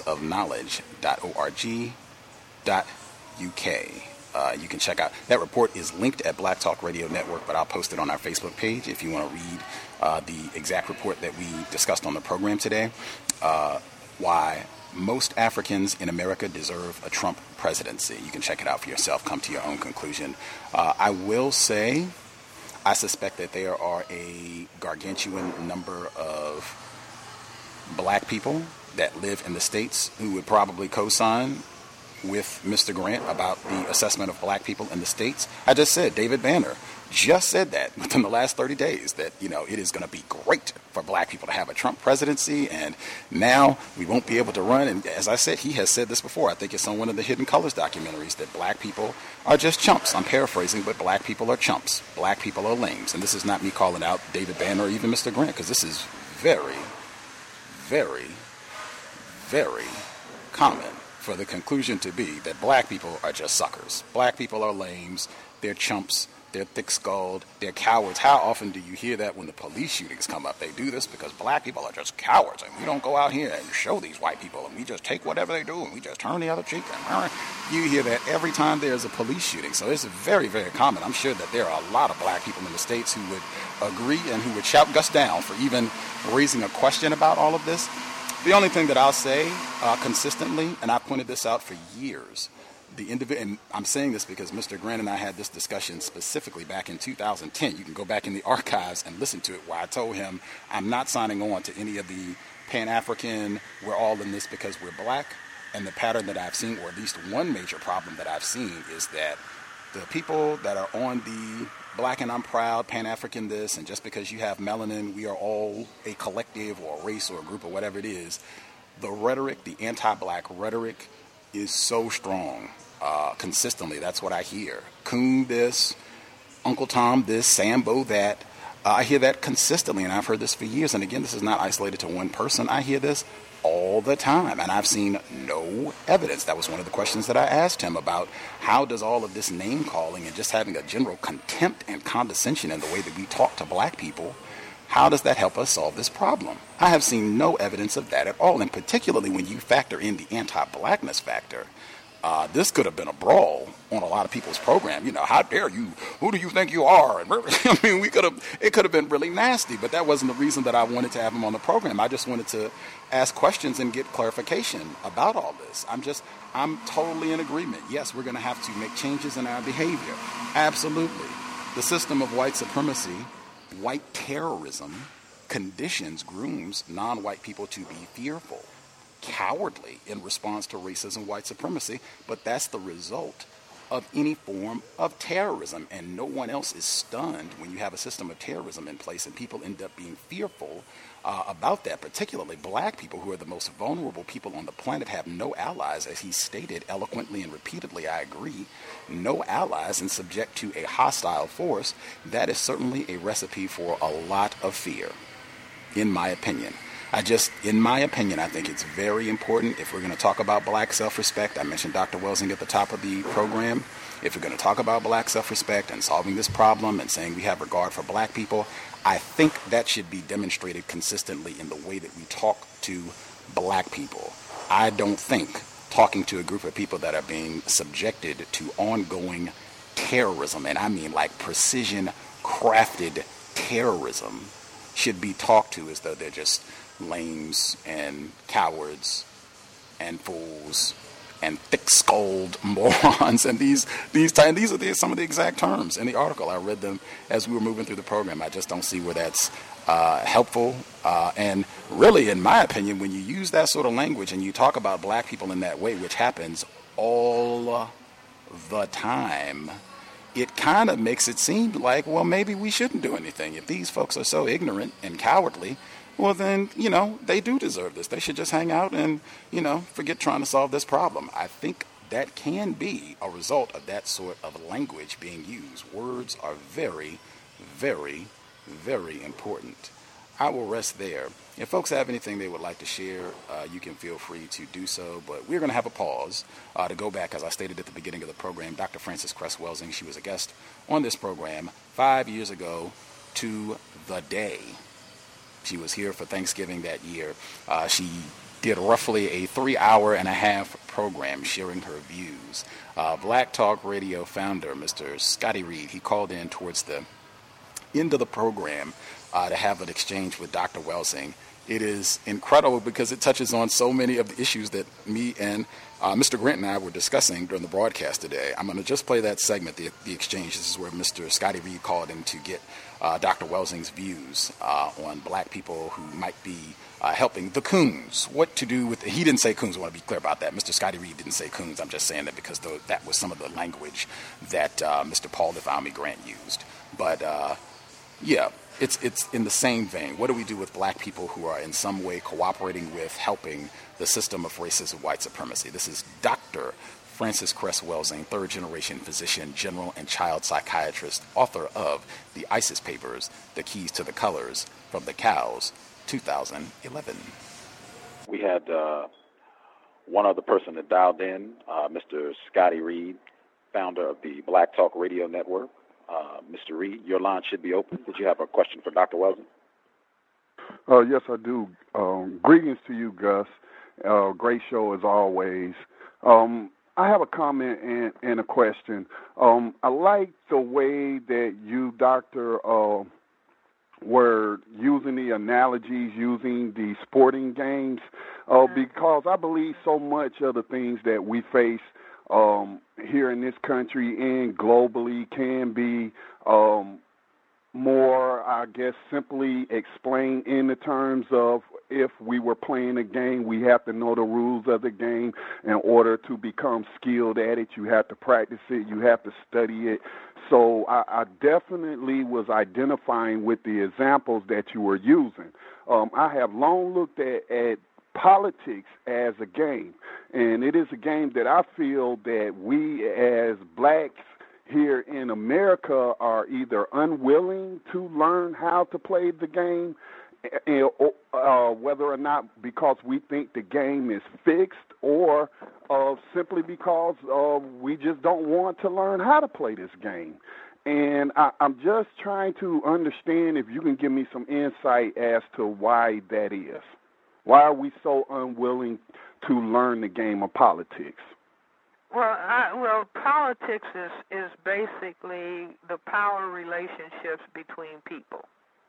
houseofknowledge.org.uk. You can check out that report is linked at Black Talk Radio Network, but I'll post it on our Facebook page if you want to read the exact report that we discussed on the program today. Why most Africans in America deserve a Trump presidency. You can check it out for yourself. Come to your own conclusion. I will say, I suspect that there are a gargantuan number of black people that live in the States who would probably co-sign with Mr. Grant about the assessment of black people in the States. I just said, David Banner just said that within the last 30 days that, it is going to be great for black people to have a Trump presidency, and now we won't be able to run. And as I said, he has said this before. I think it's on one of the Hidden Colors documentaries that black people are just chumps. I'm paraphrasing, but black people are chumps. Black people are lames. And this is not me calling out David Banner or even Mr. Grant, because this is very, very, very common for the conclusion to be that black people are just suckers. Black people are lames. They're chumps. They're thick-skulled. They're cowards. How often do you hear that when the police shootings come up? They do this because black people are just cowards, and we don't go out here and show these white people, and we just take whatever they do, and we just turn the other cheek. And you hear that every time there's a police shooting. So it's very, very common. I'm sure that there are a lot of black people in the States who would agree and who would shout Gus down for even raising a question about all of this. The only thing that I'll say consistently, and I pointed this out for years, and I'm saying this because Mr. Grant and I had this discussion specifically back in 2010. You can go back in the archives and listen to it, where I told him I'm not signing on to any of the Pan-African, we're all in this because we're black. And the pattern that I've seen, or at least one major problem that I've seen, is that the people that are on the black and I'm proud, Pan-African this, and just because you have melanin, we are all a collective or a race or a group or whatever it is, the rhetoric, the anti-black rhetoric is so strong. Consistently, that's what I hear. Coon this, Uncle Tom this, Sambo that. I hear that consistently, and I've heard this for years. And again, this is not isolated to one person. I hear this all the time, and I've seen no evidence. That was one of the questions that I asked him about how does all of this name-calling and just having a general contempt and condescension in the way that we talk to black people, how does that help us solve this problem? I have seen no evidence of that at all, and particularly when you factor in the anti-blackness factor. This could have been a brawl on a lot of people's program. How dare you? Who do you think you are? And I mean, it could have been really nasty, but that wasn't the reason that I wanted to have him on the program. I just wanted to ask questions and get clarification about all this. I'm totally in agreement. Yes, we're going to have to make changes in our behavior. Absolutely. The system of white supremacy, white terrorism, grooms non-white people to be fearful, cowardly in response to racism, white supremacy, but that's the result of any form of terrorism, and no one else is stunned when you have a system of terrorism in place and people end up being fearful about that. Particularly black people, who are the most vulnerable people on the planet, have no allies, as he stated eloquently and repeatedly. I agree, no allies, and subject to a hostile force. That is certainly a recipe for a lot of fear, in my opinion. I think it's very important, if we're going to talk about black self-respect. I mentioned Dr. Welsing at the top of the program. If we're going to talk about black self-respect and solving this problem and saying we have regard for black people, I think that should be demonstrated consistently in the way that we talk to black people. I don't think talking to a group of people that are being subjected to ongoing terrorism, and I mean like precision-crafted terrorism, should be talked to as though they're just lames and cowards and fools and thick-skulled morons. And these are some of the exact terms in the article. I read them as we were moving through the program. I just don't see where that's helpful. And really, in my opinion, when you use that sort of language and you talk about black people in that way, which happens all the time, it kind of makes it seem like, well, maybe we shouldn't do anything. If these folks are so ignorant and cowardly, well, then, they do deserve this. They should just hang out and, forget trying to solve this problem. I think that can be a result of that sort of language being used. Words are very, very, very important. I will rest there. If folks have anything they would like to share, you can feel free to do so. But we're going to have a pause to go back, as I stated at the beginning of the program. Dr. Frances Cress Welsing, she was a guest on this program 5 years ago to the day. She was here for Thanksgiving that year. She did roughly a 3.5-hour program sharing her views. Black Talk Radio founder, Mr. Scotty Reed, he called in towards the end of the program to have an exchange with Dr. Welsing. It is incredible because it touches on so many of the issues that me and Mr. Grant and I were discussing during the broadcast today. I'm going to just play that segment, the exchange. This is where Mr. Scotty Reed called in to get Dr. Welsing's views on black people who might be helping the coons. What to do with he didn't say coons. I want to be clear about that. Mr. Scotty Reed didn't say coons. I'm just saying that because that was some of the language that Mr. Paul Defalme Grant used. But yeah, it's in the same vein. What do we do with black people who are in some way cooperating with helping the system of racist white supremacy? This is Dr. Frances Cress Welsing, third-generation physician, general and child psychiatrist, author of The ISIS Papers, The Keys to the Colors, From the Cows, 2011. We had one other person that dialed in, Mr. Scotty Reed, founder of the Black Talk Radio Network. Mr. Reed, your line should be open. Did you have a question for Dr. Welsing? Yes, I do. Greetings to you, Gus. Great show as always. I have a comment and a question. I like the way that you, Doctor, were using the analogies, using the sporting games, because I believe so much of the things that we face here in this country and globally can be more, I guess, simply explained in the terms of if we were playing a game, we have to know the rules of the game in order to become skilled at it. You have to practice it. You have to study it. So I definitely was identifying with the examples that you were using. I have long looked at politics as a game, and it is a game that I feel that we as blacks here in America are either unwilling to learn how to play the game, whether or not because we think the game is fixed, or simply because we just don't want to learn how to play this game. And I'm just trying to understand if you can give me some insight as to why that is. Why are we so unwilling to learn the game of politics? Well, politics is basically the power relationships between people.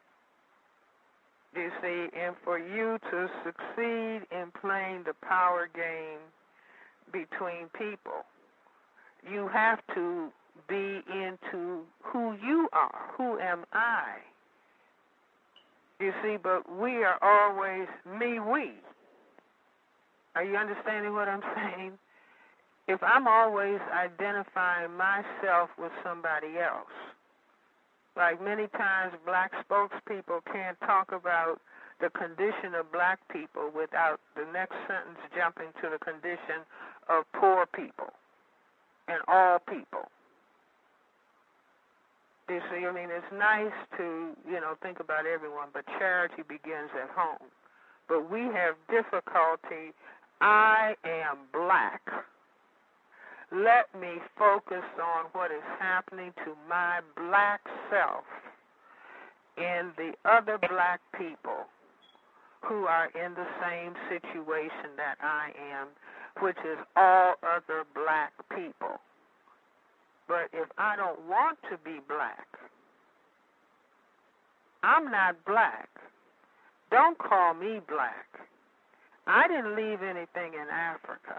You see, and for you to succeed in playing the power game between people, you have to be into who you are. Who am I? You see, but we are always me, we. Are you understanding what I'm saying? If I'm always identifying myself with somebody else, like many times black spokespeople can't talk about the condition of black people without the next sentence jumping to the condition of poor people and all people. You see, I mean, it's nice to, think about everyone, but charity begins at home. But we have difficulty. I am black. Let me focus on what is happening to my black self and the other black people who are in the same situation that I am, which is all other black people. But if I don't want to be black, I'm not black. Don't call me black. I didn't leave anything in Africa.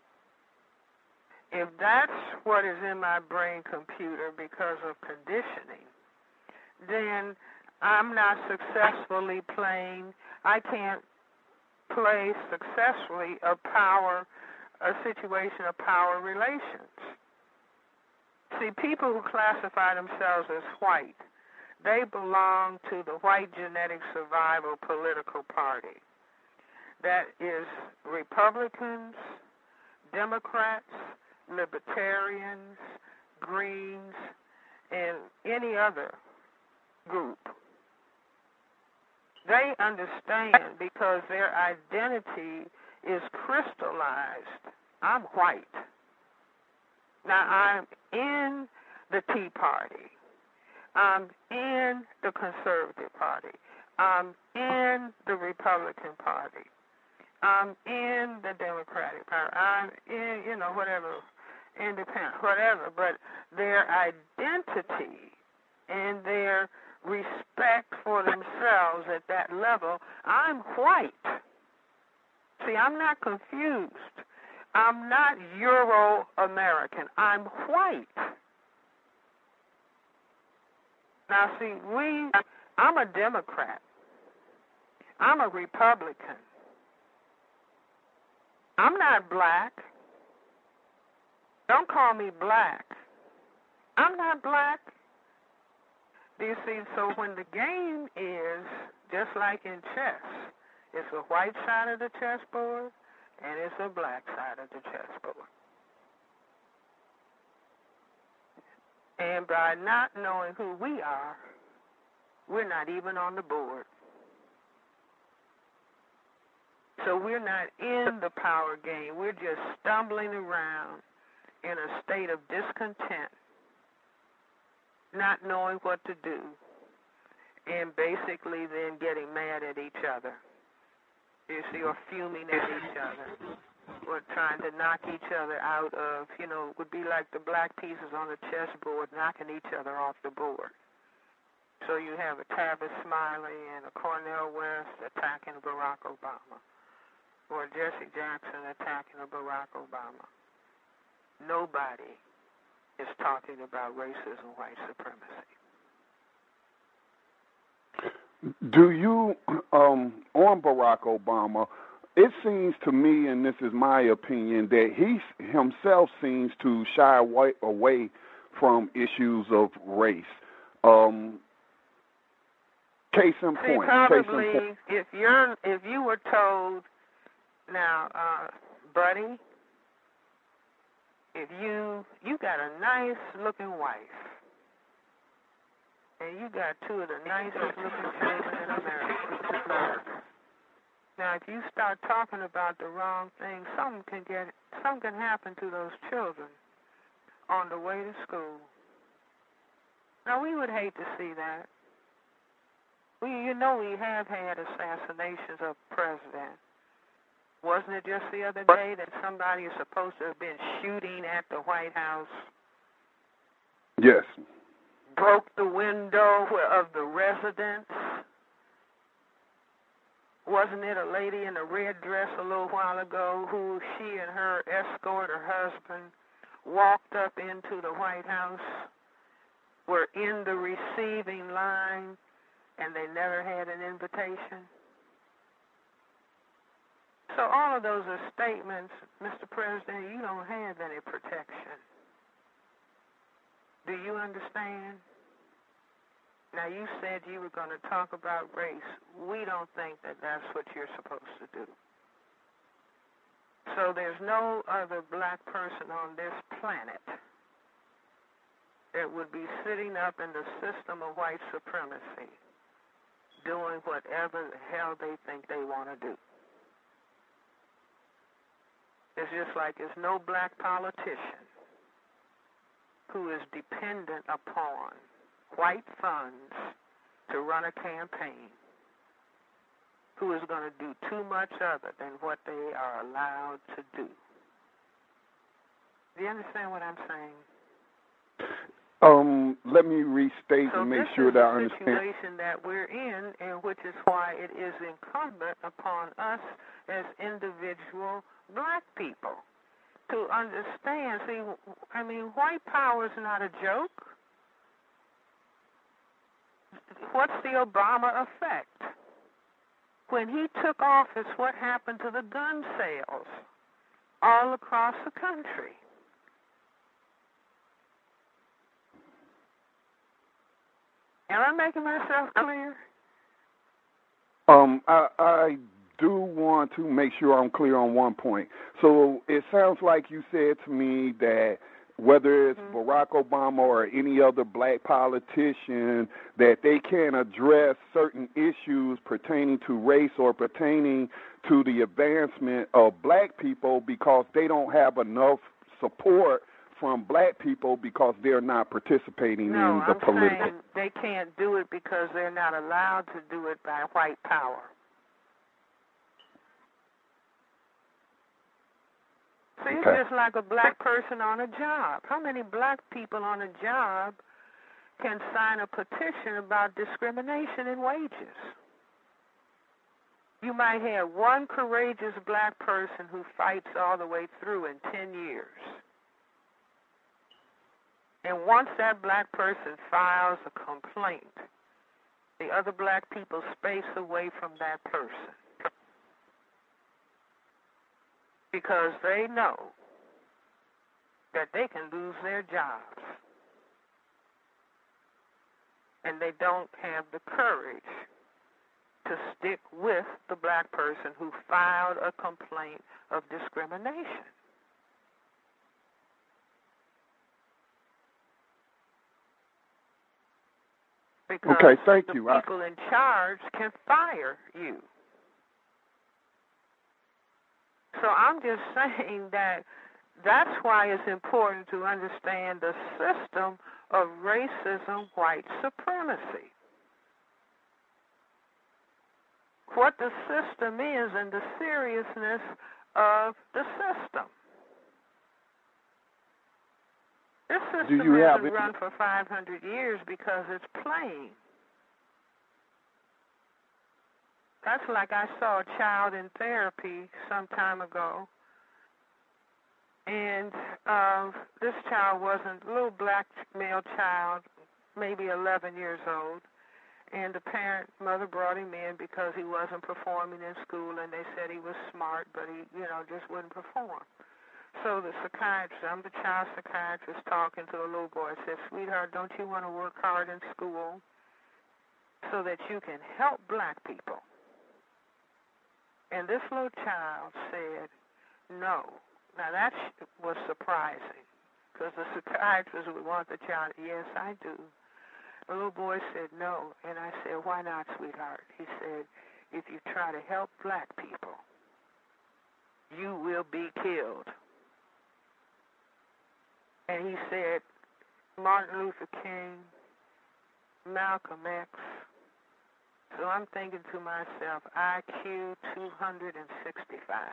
If that's what is in my brain computer because of conditioning, then I'm not successfully playing. I can't play successfully a situation of power relations. See, people who classify themselves as white, they belong to the white genetic survival political party. That is Republicans, Democrats, Libertarians, Greens, and any other group. They understand because their identity is crystallized. I'm white. Now, I'm in the Tea Party, I'm in the Conservative Party. I'm in the Republican Party. I'm in the Democratic Party. I'm in, whatever, independent, whatever. But their identity and their respect for themselves at that level, I'm white. See, I'm not confused. I'm not Euro-American. I'm white. Now, see, I'm a Democrat. I'm a Republican. I'm not black. Don't call me black. I'm not black. Do you see? So when the game is just like in chess, it's a white side of the chessboard and it's a black side of the chessboard. And by not knowing who we are, we're not even on the board. So we're not in the power game. We're just stumbling around in a state of discontent, not knowing what to do, and basically then getting mad at each other. You see, or fuming at each other, or trying to knock each other out of, it would be like the black pieces on the chessboard knocking each other off the board. So you have a Tavis Smiley and a Cornel West attacking Barack Obama, or Jesse Jackson attacking a Barack Obama. Nobody is talking about racism, white supremacy. Do you, on Barack Obama, it seems to me, and this is my opinion, that he himself seems to shy away from issues of race. Case in point. Probably, if you were told, now, buddy, if you got a nice looking wife, and you got two of the nicest looking children in America. Now, if you start talking about the wrong thing, something can happen to those children on the way to school. Now, we would hate to see that. We have had assassinations of president. Wasn't it just the other day that somebody is supposed to have been shooting at the White House? Yes. Broke the window of the residence. Wasn't it a lady in a red dress a little while ago who she and her escort, her husband, walked up into the White House, were in the receiving line, and they never had an invitation? So all of those are statements, Mr. President, you don't have any protection. Do you understand? Now, you said you were going to talk about race. We don't think that that's what you're supposed to do. So there's no other black person on this planet that would be sitting up in the system of white supremacy doing whatever the hell they think they want to do. It's just like there's no black politician who is dependent upon white funds to run a campaign, who is going to do too much other than what they are allowed to do. Do you understand what I'm saying? Let me restate and make sure that I understand. So this is the situation that we're in which is why it is incumbent upon us as individual black people to understand. See, white power is not a joke. What's the Obama effect? When he took office, what happened to the gun sales all across the country? Am I making myself clear? I do want to make sure I'm clear on one point. So it sounds like you said to me that whether it's Barack Obama or any other black politician, that they can't address certain issues pertaining to race or pertaining to the advancement of black people because they don't have enough support from black people because they're not participating in the political. I'm saying they can't do it because they're not allowed to do it by white power. See, it's just like a black person on a job. How many black people on a job can sign a petition about discrimination in wages? You might have one courageous black person who fights all the way through in 10 years. And once that black person files a complaint, the other black people space away from that person because they know that they can lose their jobs. And they don't have the courage to stick with the black person who filed a complaint of discrimination. Because thank the you. people in charge can fire you. So I'm just saying that's why it's important to understand the system of racism, white supremacy. What the system is and the seriousness of the system. This system hasn't run for 500 years because it's plain. That's like I saw a child in therapy some time ago, and this child wasn't a little black male child, maybe 11 years old, and the mother brought him in because he wasn't performing in school, and they said he was smart, but he, just wouldn't perform. So the psychiatrist, I'm the child psychiatrist, talking to the little boy, said, "Sweetheart, don't you want to work hard in school so that you can help black people?" And this little child said, "No." Now that was surprising because the psychiatrist would want the child, "Yes, I do." The little boy said, "No." And I said, "Why not, sweetheart?" He said, "If you try to help black people, you will be killed." And he said, Martin Luther King, Malcolm X. So I'm thinking to myself, IQ 265.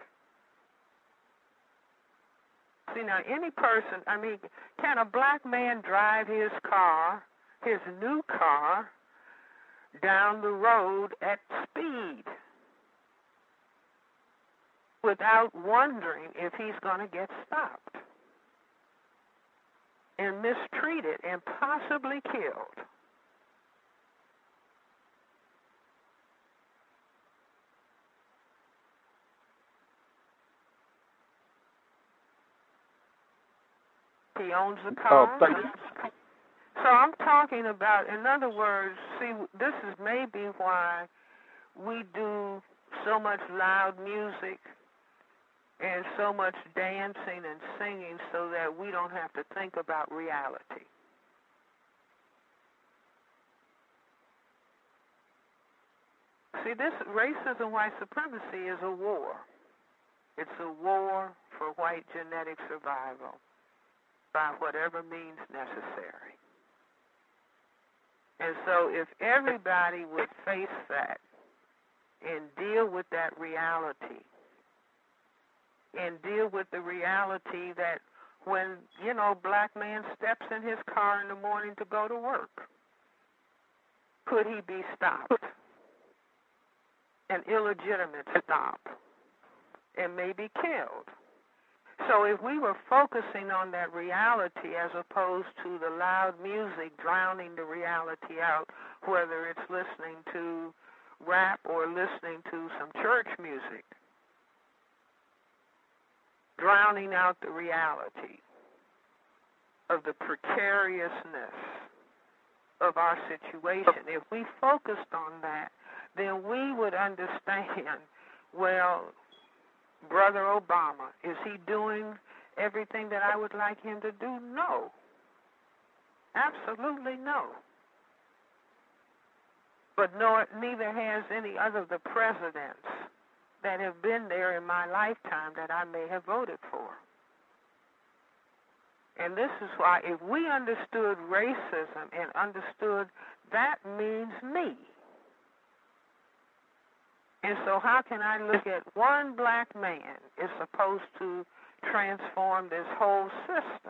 See, now any person, can a black man drive his car, his new car, down the road at speed without wondering if he's going to get stopped and mistreated and possibly killed? He owns the car. So I'm talking about, in other words, see, this is maybe why we do so much loud music and so much dancing and singing so that we don't have to think about reality. See, this racism, white supremacy is a war. It's a war for white genetic survival by whatever means necessary. And so if everybody would face that and deal with that reality, and deal with the reality that when, black man steps in his car in the morning to go to work, could he be stopped? An illegitimate stop, and may be killed. So if we were focusing on that reality as opposed to the loud music drowning the reality out, whether it's listening to rap or listening to some church music, drowning out the reality of the precariousness of our situation. If we focused on that, then we would understand, well, Brother Obama, is he doing everything that I would like him to do? No. Absolutely no. But neither has any other of the presidents that have been there in my lifetime that I may have voted for. And this is why if we understood racism and understood that means me. And so how can I look at one black man is supposed to transform this whole system?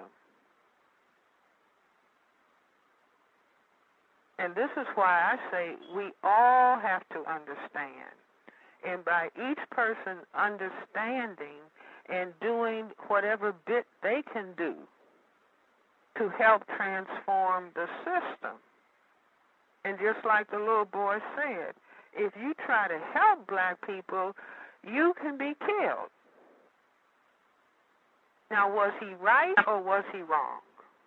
And this is why I say we all have to understand. And by each person understanding and doing whatever bit they can do to help transform the system. And just like the little boy said, if you try to help black people, you can be killed. Now, was he right or was he wrong?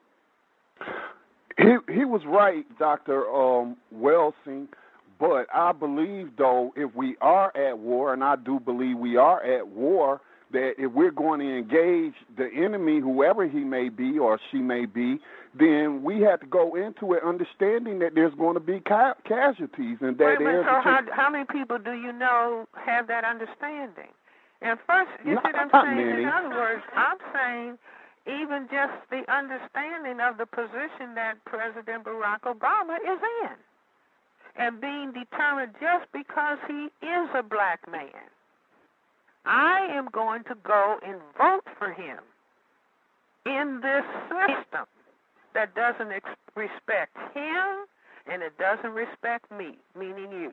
He was right, Dr. Welsing, but I believe, though, if we are at war, and I do believe we are at war, that if we're going to engage the enemy, whoever he may be or she may be, then we have to go into it understanding that there's going to be casualties. And that how many people do you know have that understanding? And first, you see what I'm saying? Many. In other words, I'm saying even just the understanding of the position that President Barack Obama is in and being determined just because he is a black man. I am going to go and vote for him in this system that doesn't respect him and it doesn't respect me, meaning you.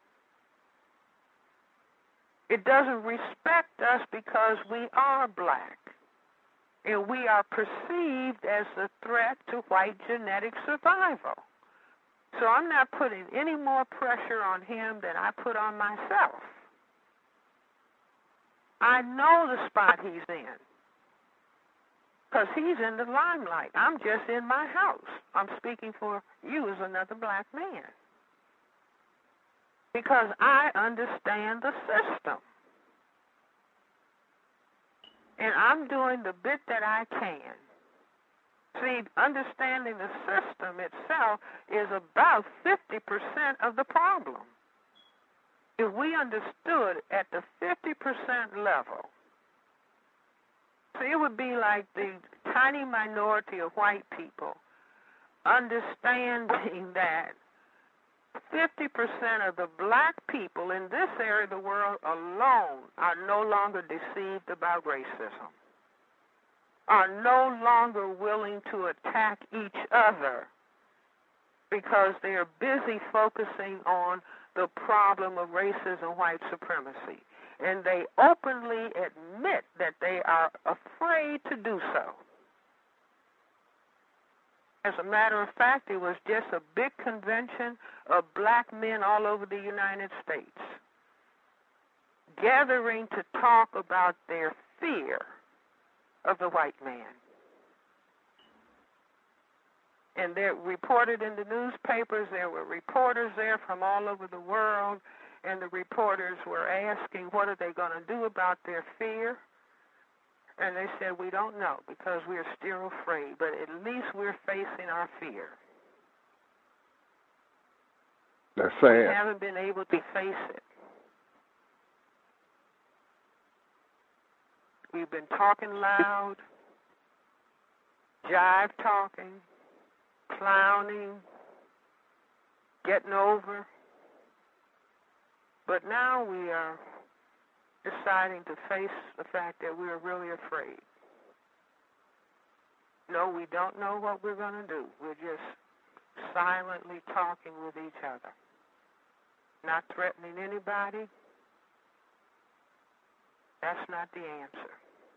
It doesn't respect us because we are black and we are perceived as a threat to white genetic survival. So I'm not putting any more pressure on him than I put on myself. I know the spot he's in because he's in the limelight. I'm just in my house. I'm speaking for you as another black man because I understand the system. And I'm doing the bit that I can. See, understanding the system itself is about 50% of the problem. If we understood at the 50% level, so it would be like the tiny minority of white people understanding that 50% of the black people in this area of the world alone are no longer deceived about racism, are no longer willing to attack each other because they are busy focusing on the problem of racism, white supremacy. And they openly admit that they are afraid to do so. As a matter of fact, it was just a big convention of black men all over the United States gathering to talk about their fear of the white man. And they're reported in the newspapers. There were reporters there from all over the world, and the reporters were asking what are they going to do about their fear. And they said, we don't know because we're still afraid, but at least we're facing our fear. That's sad. We haven't been able to face it. We've been talking loud, jive talking, clowning, getting over. But now we are deciding to face the fact that we're really afraid. No, we don't know what we're going to do. We're just silently talking with each other, not threatening anybody. That's not the answer.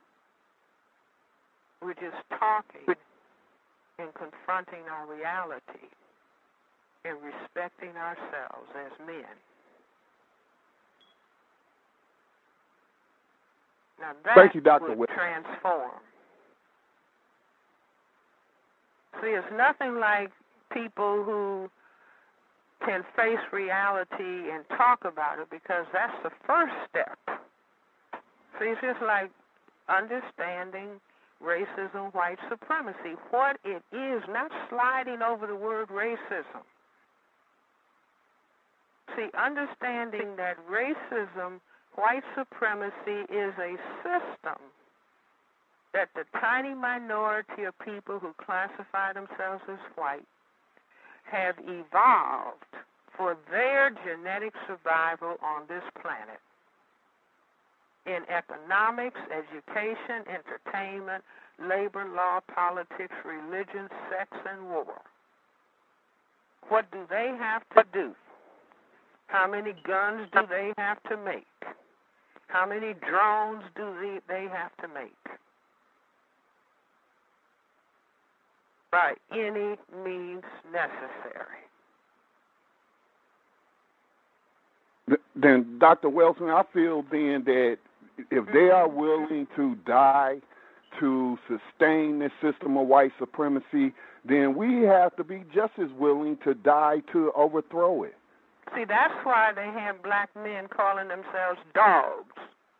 We're just talking and confronting our reality and respecting ourselves as men. Now that Thank you, Dr. would transform. See, it's nothing like people who can face reality and talk about it because that's the first step. See, it's just like understanding racism, white supremacy, what it is, not sliding over the word racism. See, understanding that racism, white supremacy is a system that the tiny minority of people who classify themselves as white have evolved for their genetic survival on this planet in economics, education, entertainment, labor, law, politics, religion, sex, and war. What do they have to do? How many guns do they have to make? How many drones do they have to make? By any means necessary. Then, Dr. Welsing, I feel then that if they are willing to die to sustain this system of white supremacy, then we have to be just as willing to die to overthrow it. See, that's why they have black men calling themselves dogs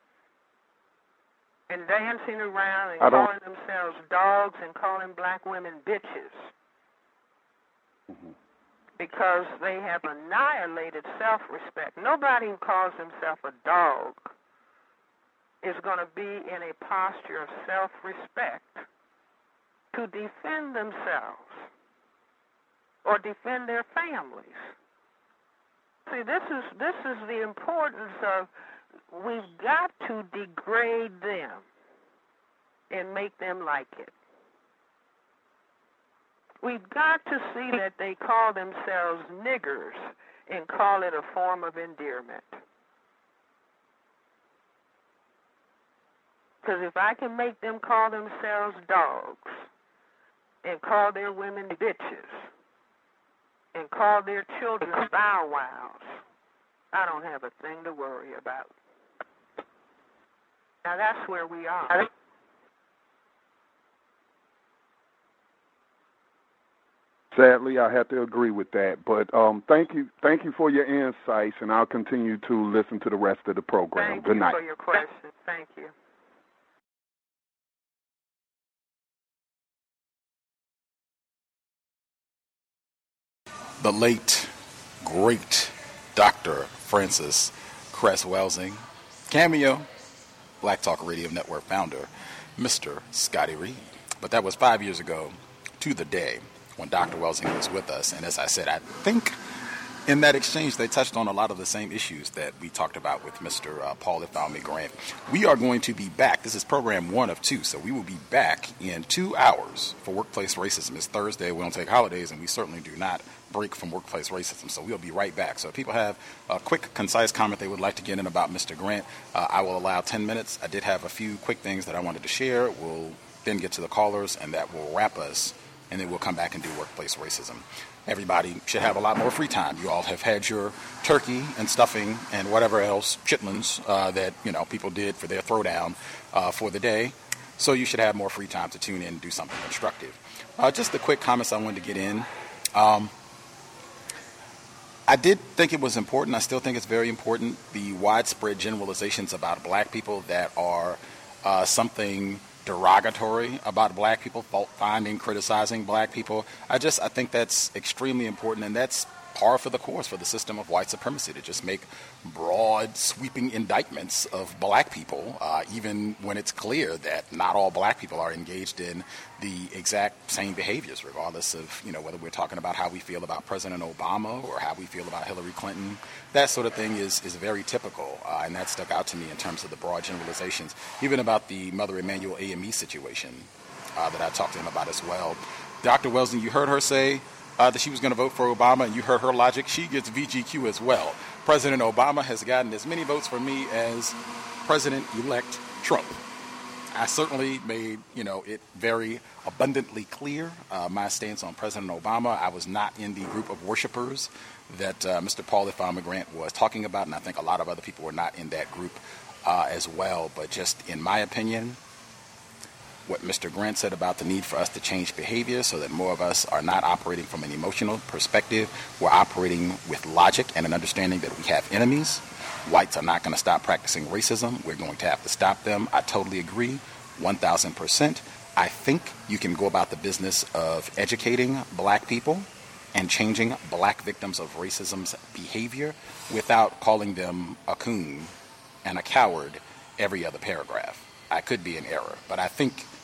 and dancing around and calling themselves dogs and calling black women bitches. Mm-hmm. Because they have annihilated self-respect. Nobody who calls himself a dog is going to be in a posture of self-respect to defend themselves or defend their families. See, this is the importance of, we've got to degrade them and make them like it. We've got to see that they call themselves niggers and call it a form of endearment. Because if I can make them call themselves dogs and call their women bitches and call their children bow wows, I don't have a thing to worry about. Now that's where we are. Sadly, I have to agree with that. But thank you for your insights, and I'll continue to listen to the rest of the program. Good night. Thank you for your question. Thank you. The late, great Dr. Frances Cress Welsing, Cameo, Black Talk Radio Network founder, Mr. Scotty Reed. But that was 5 years ago to the day when Dr. Welsing was with us. And as I said, I think in that exchange they touched on a lot of the same issues that we talked about with Mr. Paulifemi Grant. We are going to be back. This is program 1 of 2, so we will be back in 2 hours for Workplace Racism. It's Thursday. We don't take holidays, and we certainly do not break from workplace racism. So we'll be right back. So if people have a quick, concise comment they would like to get in about Mr. Grant, I will allow 10 minutes. I did have a few quick things that I wanted to share. We'll then get to the callers, and that will wrap us, and then we'll come back and do workplace racism. Everybody should have a lot more free time. You all have had your turkey and stuffing and whatever else, chitlins, that people did for their throwdown for the day. So you should have more free time to tune in and do something constructive. Just the quick comments I wanted to get in. I did think it was important. I still think it's very important. The widespread generalizations about black people that are something derogatory about black people, fault-finding, criticizing black people. I think that's extremely important, and that's par for the course for the system of white supremacy, to just make broad, sweeping indictments of black people, even when it's clear that not all black people are engaged in the exact same behaviors, regardless of, whether we're talking about how we feel about President Obama or how we feel about Hillary Clinton. That sort of thing is very typical, and that stuck out to me in terms of the broad generalizations, even about the Mother Emanuel AME situation that I talked to him about as well. Dr. Welsing, you heard her say that she was going to vote for Obama, and you heard her logic. She gets VGQ as well. President Obama has gotten as many votes from me as President-elect Trump. I certainly made, it very abundantly clear my stance on President Obama. I was not in the group of worshipers that Mr. Paulifemi Grant was talking about, and I think a lot of other people were not in that group as well. But just in my opinion, what Mr. Grant said about the need for us to change behavior so that more of us are not operating from an emotional perspective. We're operating with logic and an understanding that we have enemies. Whites are not going to stop practicing racism. We're going to have to stop them. I totally agree, 1,000%. I think you can go about the business of educating black people and changing black victims of racism's behavior without calling them a coon and a coward every other paragraph. I could be in error, but I think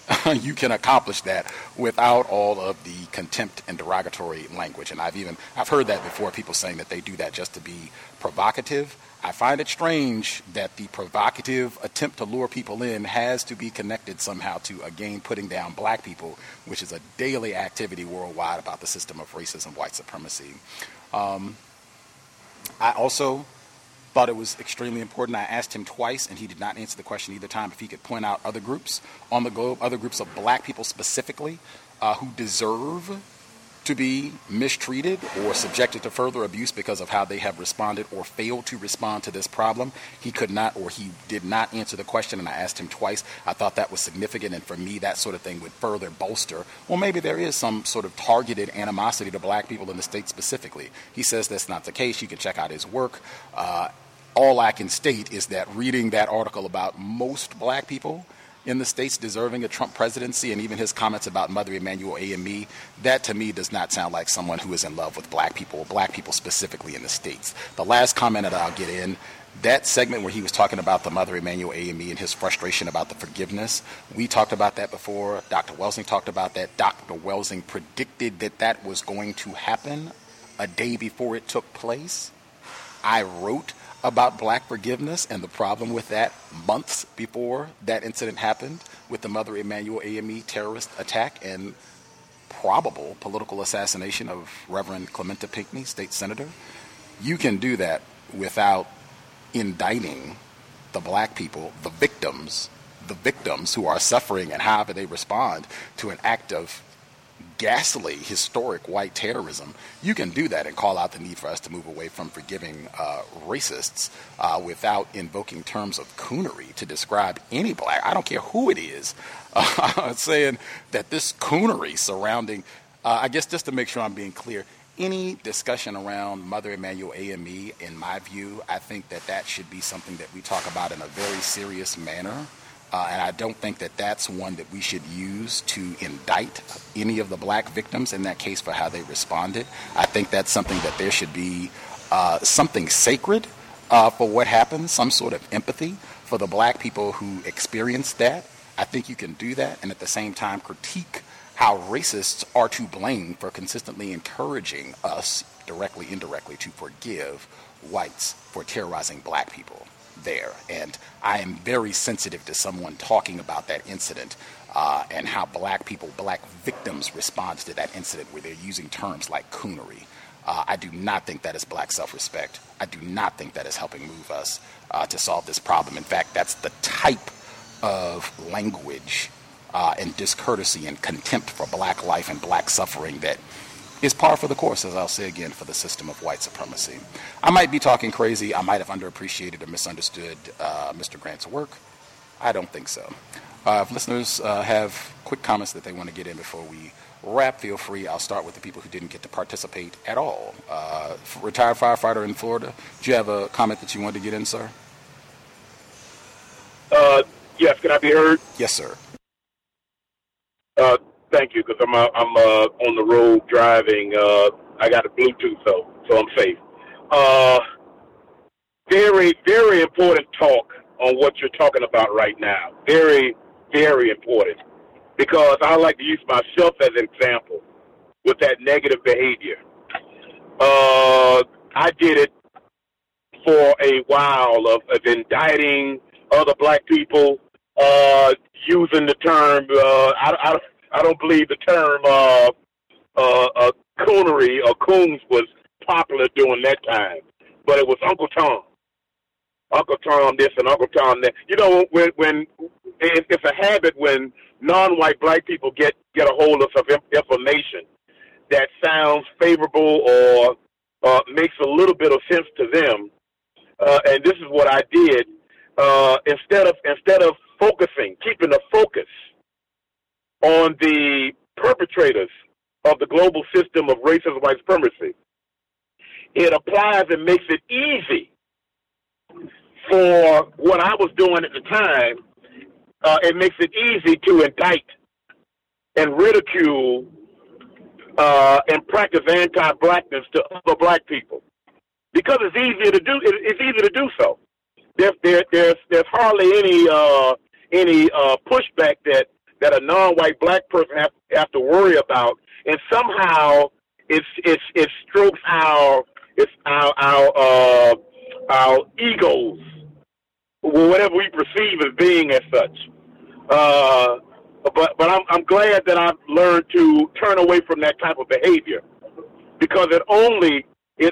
you can accomplish that without all of the contempt and derogatory language. And I've heard that before, people saying that they do that just to be provocative. I find it strange that the provocative attempt to lure people in has to be connected somehow to, again, putting down black people, which is a daily activity worldwide about the system of racism, white supremacy. I also thought it was extremely important. I asked him twice, and he did not answer the question either time, if he could point out other groups on the globe, other groups of black people specifically, who deserve to be mistreated or subjected to further abuse because of how they have responded or failed to respond to this problem. He could not, or he did not answer the question, and I asked him twice. I thought that was significant, and for me, that sort of thing would further bolster, well, maybe there is some sort of targeted animosity to black people in the state specifically. He says that's not the case. You can check out his work. All I can state is that reading that article about most black people in the states deserving a Trump presidency, and even his comments about Mother Emanuel AME, that to me does not sound like someone who is in love with black people specifically in the states. The last comment that I'll get in, that segment where he was talking about the Mother Emanuel AME and his frustration about the forgiveness, we talked about that before. Dr. Welsing talked about that. Dr. Welsing predicted that that was going to happen a day before it took place. I wrote about black forgiveness and the problem with that months before that incident happened with the Mother Emanuel AME terrorist attack and probable political assassination of Reverend Clementa Pinckney, state senator. You can do that without indicting the black people, the victims who are suffering and however they respond to an act of ghastly, historic white terrorism. You can do that and call out the need for us to move away from forgiving racists without invoking terms of coonery to describe any black, I don't care who it is, saying that this coonery surrounding, I guess just to make sure I'm being clear, any discussion around Mother Emanuel AME, in my view, I think that that should be something that we talk about in a very serious manner. And I don't think that that's one that we should use to indict any of the black victims in that case for how they responded. I think that's something that there should be something sacred for what happened, some sort of empathy for the black people who experienced that. I think you can do that and at the same time critique how racists are to blame for consistently encouraging us, directly, indirectly, to forgive whites for terrorizing black people there. And I am very sensitive to someone talking about that incident and how black people, black victims respond to that incident where they're using terms like coonery. I do not think that is black self-respect. I do not think that is helping move us to solve this problem. In fact, that's the type of language and discourtesy and contempt for black life and black suffering that is par for the course, as I'll say again, for the system of white supremacy. I might be talking crazy. I might have underappreciated or misunderstood Mr. Grant's work. I don't think so. If listeners have quick comments that they want to get in before we wrap, feel free. I'll start with the people who didn't get to participate at all. Retired firefighter in Florida, do you have a comment that you wanted to get in, sir? Yes, can I be heard? Yes, sir. Thank you, because I'm on the road driving. I got a Bluetooth, so I'm safe. Very, very important talk on what you're talking about right now. Very, very important, because I like to use myself as an example with that negative behavior. I did it for a while of indicting other black people, using the term, I don't believe the term coonery or coons was popular during that time, but it was Uncle Tom. Uncle Tom this and Uncle Tom that. You know, when it's a habit when non-white black people get a hold of some information that sounds favorable or makes a little bit of sense to them, and this is what I did. Instead of focusing, keeping the focus on the perpetrators of the global system of racism, white supremacy, it applies and makes it easy for what I was doing at the time. It makes it easy to indict and ridicule and practice anti-blackness to other black people because it's easier to do. It's easy to do so. There's hardly any pushback that that a non-white black person have to worry about, and somehow it strokes our egos, whatever we perceive as being as such. But I'm glad that I've learned to turn away from that type of behavior, because it only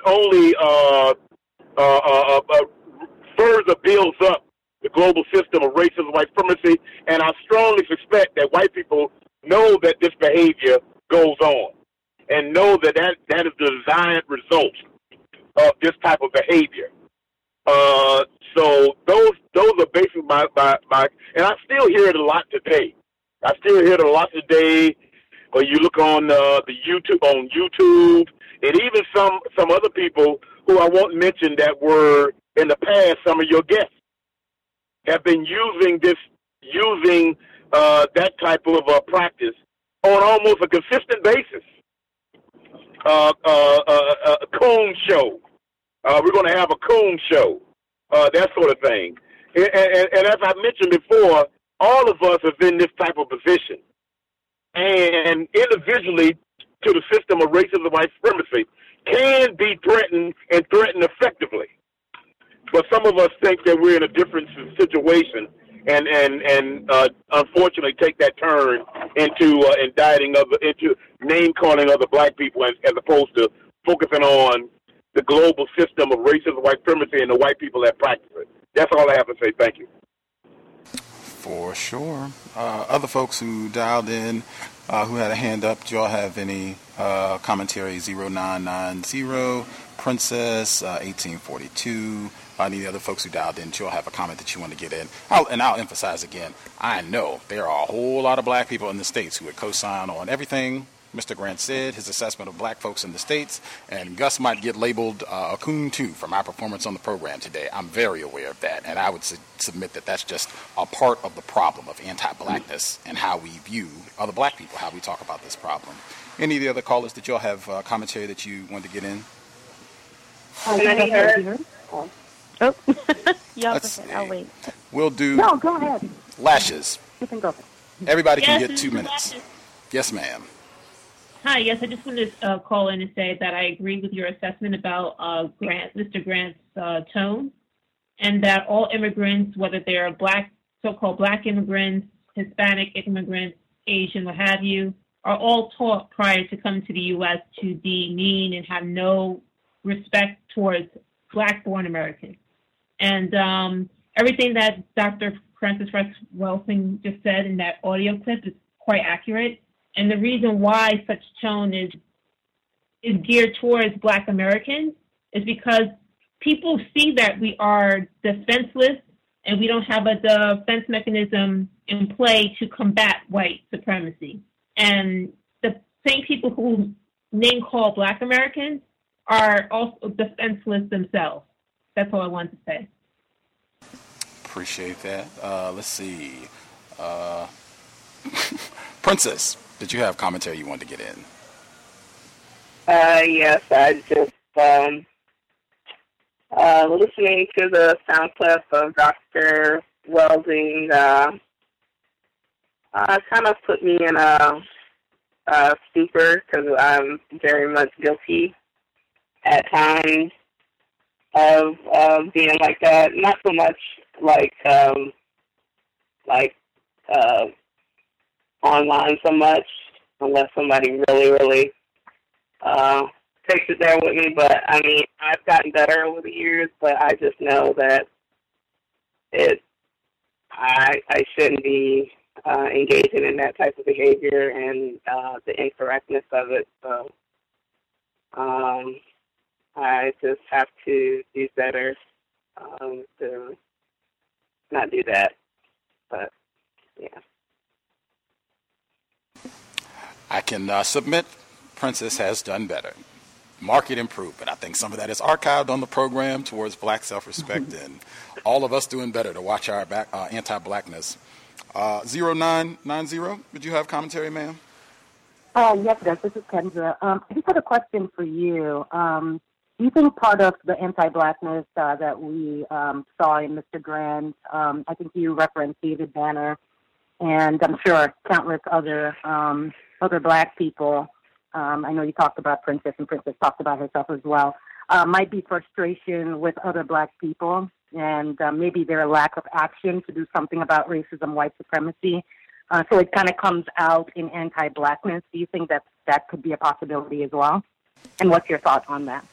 further builds up the global system of racism, white supremacy, and I strongly suspect that white people know that this behavior goes on and know that is the desired result of this type of behavior. So those are basically my, and I still hear it a lot today. Or you look on YouTube, and even some other people who I won't mention that were in the past, some of your guests have been using that type of practice on almost a consistent basis. A coon show. We're going to have a coon show, that sort of thing. And as I mentioned before, all of us are in this type of position. And individually, to the system of racism and white supremacy, can be threatened and threatened effectively. But some of us think that we're in a different situation, and unfortunately take that turn into into name calling other black people as opposed to focusing on the global system of racism and white supremacy and the white people that practice it. That's all I have to say. Thank you. For sure. Other folks who dialed in, who had a hand up, do y'all have any commentary? 0990, Princess, 1842. Any of the other folks who dialed in, do y'all have a comment that you want to get in? I'll emphasize again, I know there are a whole lot of black people in the States who would co-sign on everything Mr. Grant said, his assessment of black folks in the States, and Gus might get labeled a coon too for my performance on the program today. I'm very aware of that, and I would submit that that's just a part of the problem of anti-blackness and how we view other black people, how we talk about this problem. Any of the other callers that y'all have commentary that you want to get in? Oh, yeah, I'll wait. We'll do. No, go ahead. Lashes. You can go. Everybody can get 2 minutes. Yes, ma'am. Hi, yes, I just wanted to call in and say that I agree with your assessment about Mr. Grant's tone, and that all immigrants, whether they're black, so-called black immigrants, Hispanic immigrants, Asian, what have you, are all taught prior to coming to the U.S. to be mean and have no respect towards black-born Americans. And everything that Dr. Francis Welsing just said in that audio clip is quite accurate. And the reason why such tone is geared towards black Americans is because people see that we are defenseless and we don't have a defense mechanism in play to combat white supremacy. And the same people who name call black Americans are also defenseless themselves. That's all I wanted to say. Appreciate that. Let's see. Princess, did you have commentary you wanted to get in? Yes, I just listening to the sound clip of Dr. Welsing kind of put me in a stupor because I'm very much guilty at times of being like that. Not so much like online so much, unless somebody really, really takes it there with me. But I mean, I've gotten better over the years, but I just know that I shouldn't be engaging in that type of behavior and the incorrectness of it. So I just have to do better to not do that. But yeah. I can submit Princess has done better. Market improvement. I think some of that is archived on the program towards black self-respect and all of us doing better to watch our anti-blackness. 0990, would you have commentary, ma'am? Yes, this is Kendra. I just had a question for you. Do you think part of the anti-blackness that we saw in Mr. Grant, I think you referenced David Banner and I'm sure countless other Black people. I know you talked about Princess, and Princess talked about herself as well. Might be frustration with other Black people, and maybe their lack of action to do something about racism, white supremacy. So it kind of comes out in anti-Blackness. Do you think that could be a possibility as well? And what's your thought on that?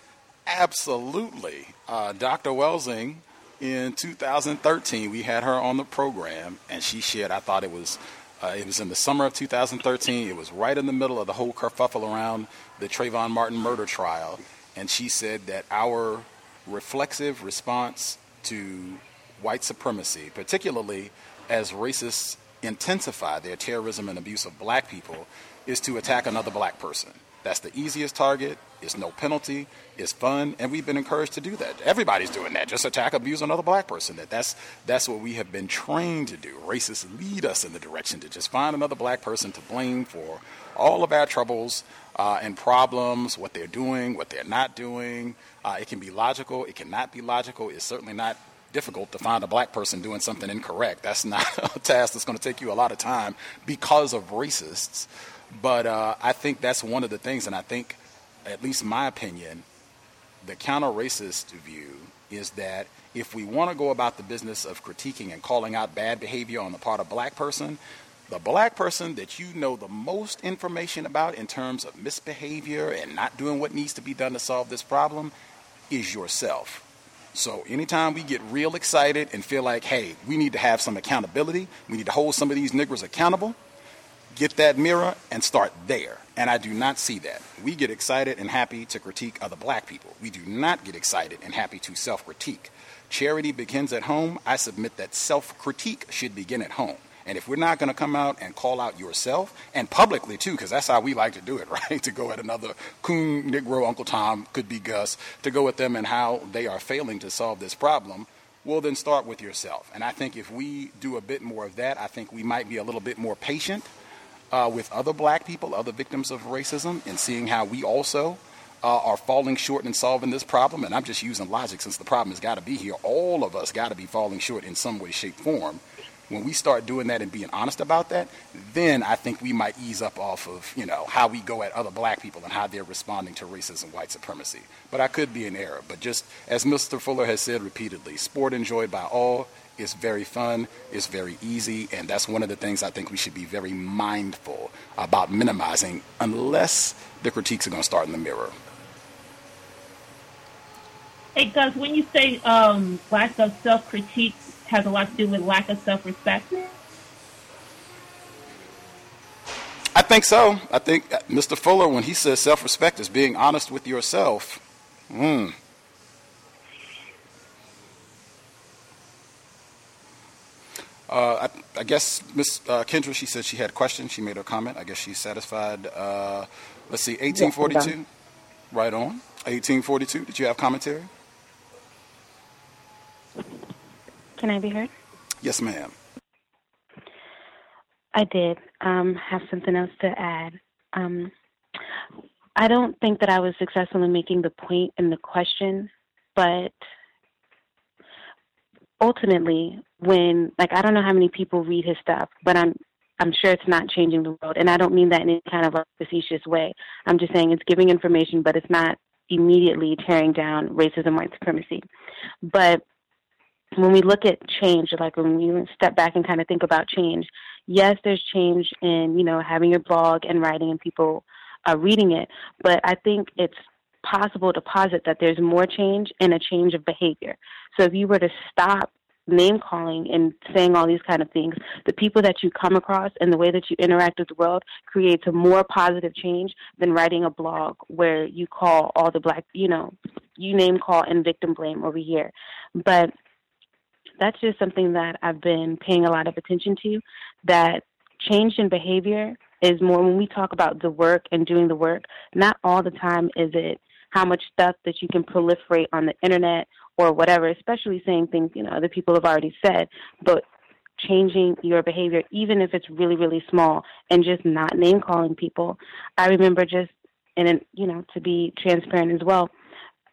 Absolutely. Dr. Welsing, in 2013, we had her on the program, and she shared, I thought it was in the summer of 2013. It was right in the middle of the whole kerfuffle around the Trayvon Martin murder trial. And she said that our reflexive response to white supremacy, particularly as racists intensify their terrorism and abuse of Black people, is to attack another Black person. That's the easiest target. It's no penalty. It's fun. And we've been encouraged to do that. Everybody's doing that. Just attack, abuse another Black person. That's what we have been trained to do. Racists lead us in the direction to just find another Black person to blame for all of our troubles and problems, what they're doing, what they're not doing. It can be logical. It cannot be logical. It's certainly not difficult to find a Black person doing something incorrect. That's not a task that's going to take you a lot of time because of racists. But I think that's one of the things, and I think, at least my opinion, the counter-racist view is that if we want to go about the business of critiquing and calling out bad behavior on the part of Black person, the Black person that you know the most information about in terms of misbehavior and not doing what needs to be done to solve this problem is yourself. So anytime we get real excited and feel like, hey, we need to have some accountability, we need to hold some of these niggers accountable, get that mirror and start there. And I do not see that. We get excited and happy to critique other Black people. We do not get excited and happy to self-critique. Charity begins at home. I submit that self-critique should begin at home. And if we're not going to come out and call out yourself, and publicly too, because that's how we like to do it, right? To go at another coon, Negro, Uncle Tom, could be Gus, to go at them and how they are failing to solve this problem, well, then start with yourself. And I think if we do a bit more of that, I think we might be a little bit more patient with other Black people, other victims of racism, and seeing how we also are falling short in solving this problem. And I'm just using logic since the problem has got to be here. All of us got to be falling short in some way, shape, form. When we start doing that and being honest about that, then I think we might ease up off of, how we go at other Black people and how they're responding to racism, white supremacy. But I could be in error. But just as Mr. Fuller has said repeatedly, sport enjoyed by all is very fun, it's very easy, and that's one of the things I think we should be very mindful about minimizing unless the critiques are going to start in the mirror. Hey, Gus, when you say lack of self-critique has a lot to do with lack of self-respect? I think so. I think Mr. Fuller, when he says self-respect is being honest with yourself, I guess Ms. Kendra, she said she had a question. She made her comment. I guess she's satisfied. Let's see, 1842. Yes, right on. 1842. Did you have commentary? Can I be heard? Yes, ma'am. I did have something else to add. I don't think that I was successful in making the point in the question, but ultimately, when, I don't know how many people read his stuff, but I'm sure it's not changing the world. And I don't mean that in any kind of a facetious way. I'm just saying it's giving information, but it's not immediately tearing down racism, white supremacy. But when we look at change, when we step back and kind of think about change, yes, there's change in, having your blog and writing and people reading it. But I think it's possible to posit that there's more change and a change of behavior. So if you were to stop name calling and saying all these kind of things, the people that you come across and the way that you interact with the world creates a more positive change than writing a blog where you call all the Black, you name call and victim blame over here. But that's just something that I've been paying a lot of attention to, that change in behavior is more when we talk about the work and doing the work, not all the time is it how much stuff that you can proliferate on the internet or whatever, especially saying things, other people have already said, but changing your behavior, even if it's really, really small, and just not name calling people. I remember just, to be transparent as well,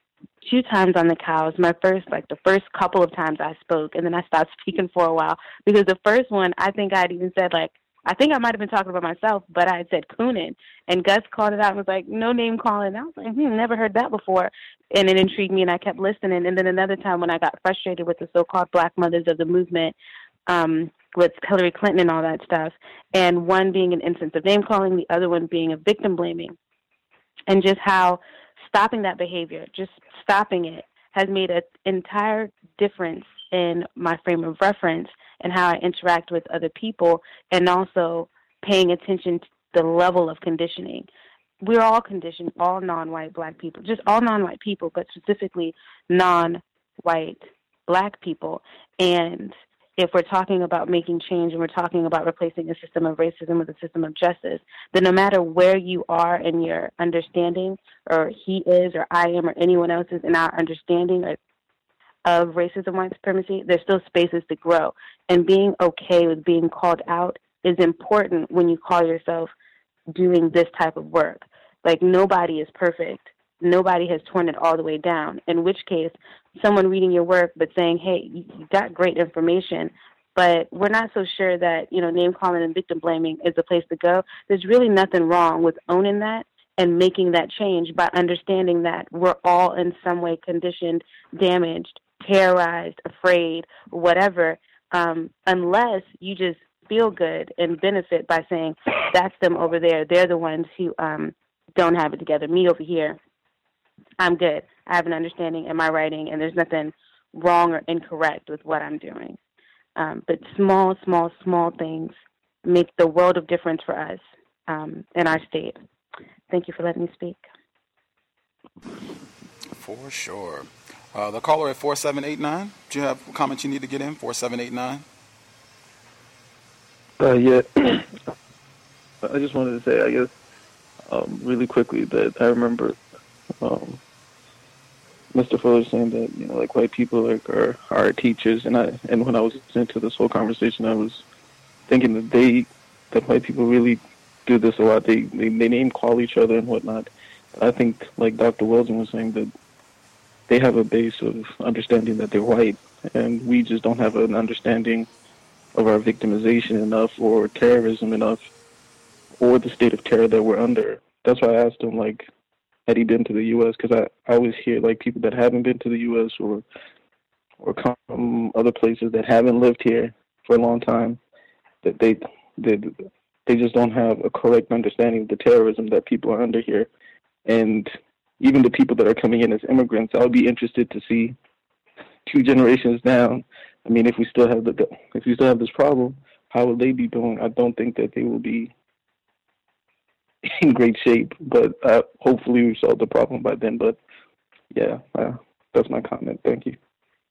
2 times on the cows. The first couple of times I spoke, and then I stopped speaking for a while because the first one, I think I'd even said, I think I might have been talking about myself, but I had said Coonan, and Gus called it out and was like, no name calling. I was like, never heard that before, and it intrigued me, and I kept listening. And then another time when I got frustrated with the so-called Black mothers of the movement, with Hillary Clinton and all that stuff, and one being an instance of name calling, the other one being a victim blaming, and just how stopping that behavior, just stopping it, has made an entire difference in my frame of reference and how I interact with other people, and also paying attention to the level of conditioning. We're all conditioned, all non-white Black people, just all non-white people, but specifically non-white Black people. And if we're talking about making change and we're talking about replacing a system of racism with a system of justice, then no matter where you are in your understanding, or he is, or I am, or anyone else is in our understanding of racism, white supremacy, there's still spaces to grow. And being okay with being called out is important when you call yourself doing this type of work. Like, nobody is perfect. Nobody has torn it all the way down, in which case someone reading your work but saying, hey, you got great information, but we're not so sure that, name calling and victim blaming is the place to go. There's really nothing wrong with owning that and making that change by understanding that we're all in some way conditioned, damaged, terrorized, afraid, whatever, unless you just feel good and benefit by saying, that's them over there. They're the ones who don't have it together. Me over here, I'm good. I have an understanding in my writing, and there's nothing wrong or incorrect with what I'm doing. But small things make the world of difference for us in our state. Thank you for letting me speak. For sure. The caller at 4789, do you have comments you need to get in? 4789? Yeah. I just wanted to say, I guess, really quickly, that I remember Mr. Fuller saying that, white people are our teachers, and when I was listening to this whole conversation, I was thinking that white people really do this a lot. They name call each other and whatnot. I think, like Dr. Wilson was saying, that they have a base of understanding that they're white, and we just don't have an understanding of our victimization enough, or terrorism enough, or the state of terror that we're under. That's why I asked him, had he been to the U.S.? Because I always hear, people that haven't been to the U.S. or come from other places that haven't lived here for a long time, that they just don't have a correct understanding of the terrorism that people are under here. And even the people that are coming in as immigrants, I would be interested to see 2 generations down. I mean, if we still have this problem, how will they be doing? I don't think that they will be in great shape, but hopefully we solve the problem by then. But yeah, that's my comment. Thank you.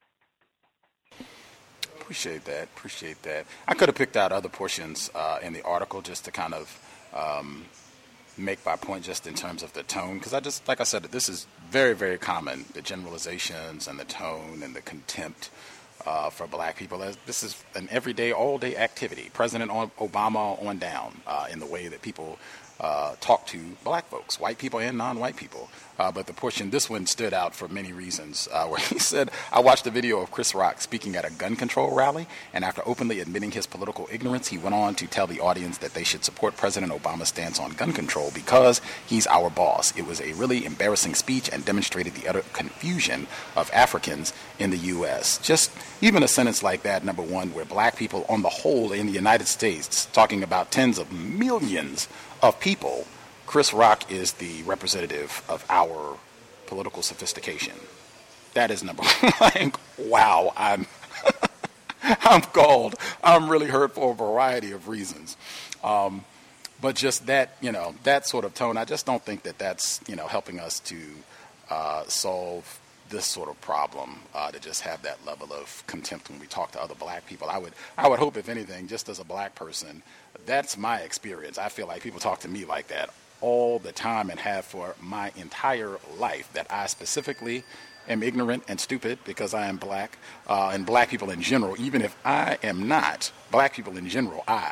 Appreciate that. I could have picked out other portions in the article just to kind of make my point just in terms of the tone, because like I said, this is very, very common, the generalizations and the tone and the contempt for Black people. This is an everyday, all-day activity. President Obama on down in the way that people talk to Black folks, white people and non-white people. But this one stood out for many reasons, where he said, I watched a video of Chris Rock speaking at a gun control rally, and after openly admitting his political ignorance, he went on to tell the audience that they should support President Obama's stance on gun control because he's our boss. It was a really embarrassing speech and demonstrated the utter confusion of Africans in the U.S. Just even a sentence like that, number one, where Black people on the whole in the United States, talking about tens of millions of people, Chris Rock is the representative of our political sophistication. That is number one. Wow, I'm galled. I'm really hurt for a variety of reasons. But just that, that sort of tone, I just don't think that that's, helping us to solve this sort of problem, to just have that level of contempt when we talk to other Black people. I would hope, if anything, just as a Black person, that's my experience. I feel like people talk to me like that all the time and have for my entire life, that I specifically am ignorant and stupid because I am black, and black people in general, even if I am not, black people in general are.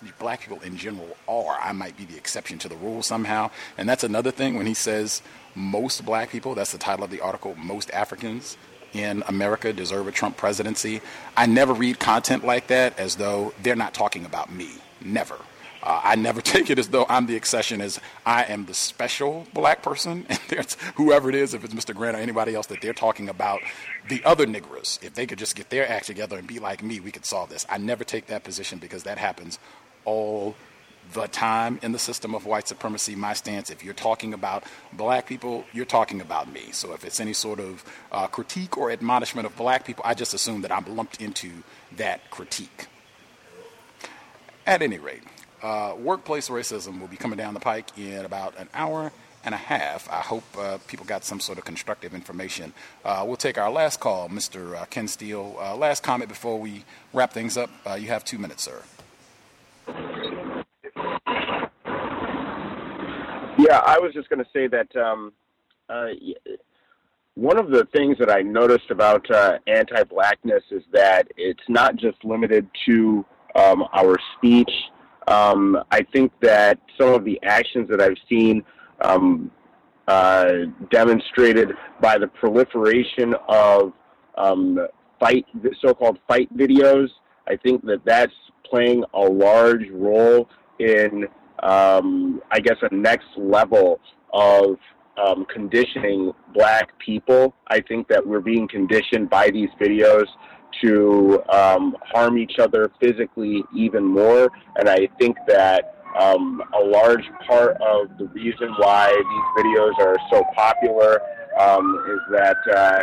I might be the exception to the rule somehow. And that's another thing when he says most black people, that's the title of the article, most Africans in America deserve a Trump presidency. I never read content like that as though they're not talking about me. Never. I never take it as though I'm the exception, as I am the special black person, and there's whoever it is, if it's Mr. Grant or anybody else, that they're talking about the other Negroes. If they could just get their act together and be like me, we could solve this. I never take that position because that happens all the time in the system of white supremacy. My stance, if you're talking about black people, you're talking about me. So if it's any sort of critique or admonishment of black people, I just assume that I'm lumped into that critique. At any rate, workplace racism will be coming down the pike in about an hour and a half. I hope people got some sort of constructive information. We'll take our last call, Mr. Ken Steele. Last comment before we wrap things up. You have 2 minutes, sir. Yeah, I was just going to say that one of the things that I noticed about anti-blackness is that it's not just limited to our speech. I think that some of the actions that I've seen demonstrated by the proliferation of so-called fight videos, I think that that's playing a large role in, I guess, a next level of conditioning black people. I think that we're being conditioned by these videos to harm each other physically even more, and I think that a large part of the reason why these videos are so popular is that,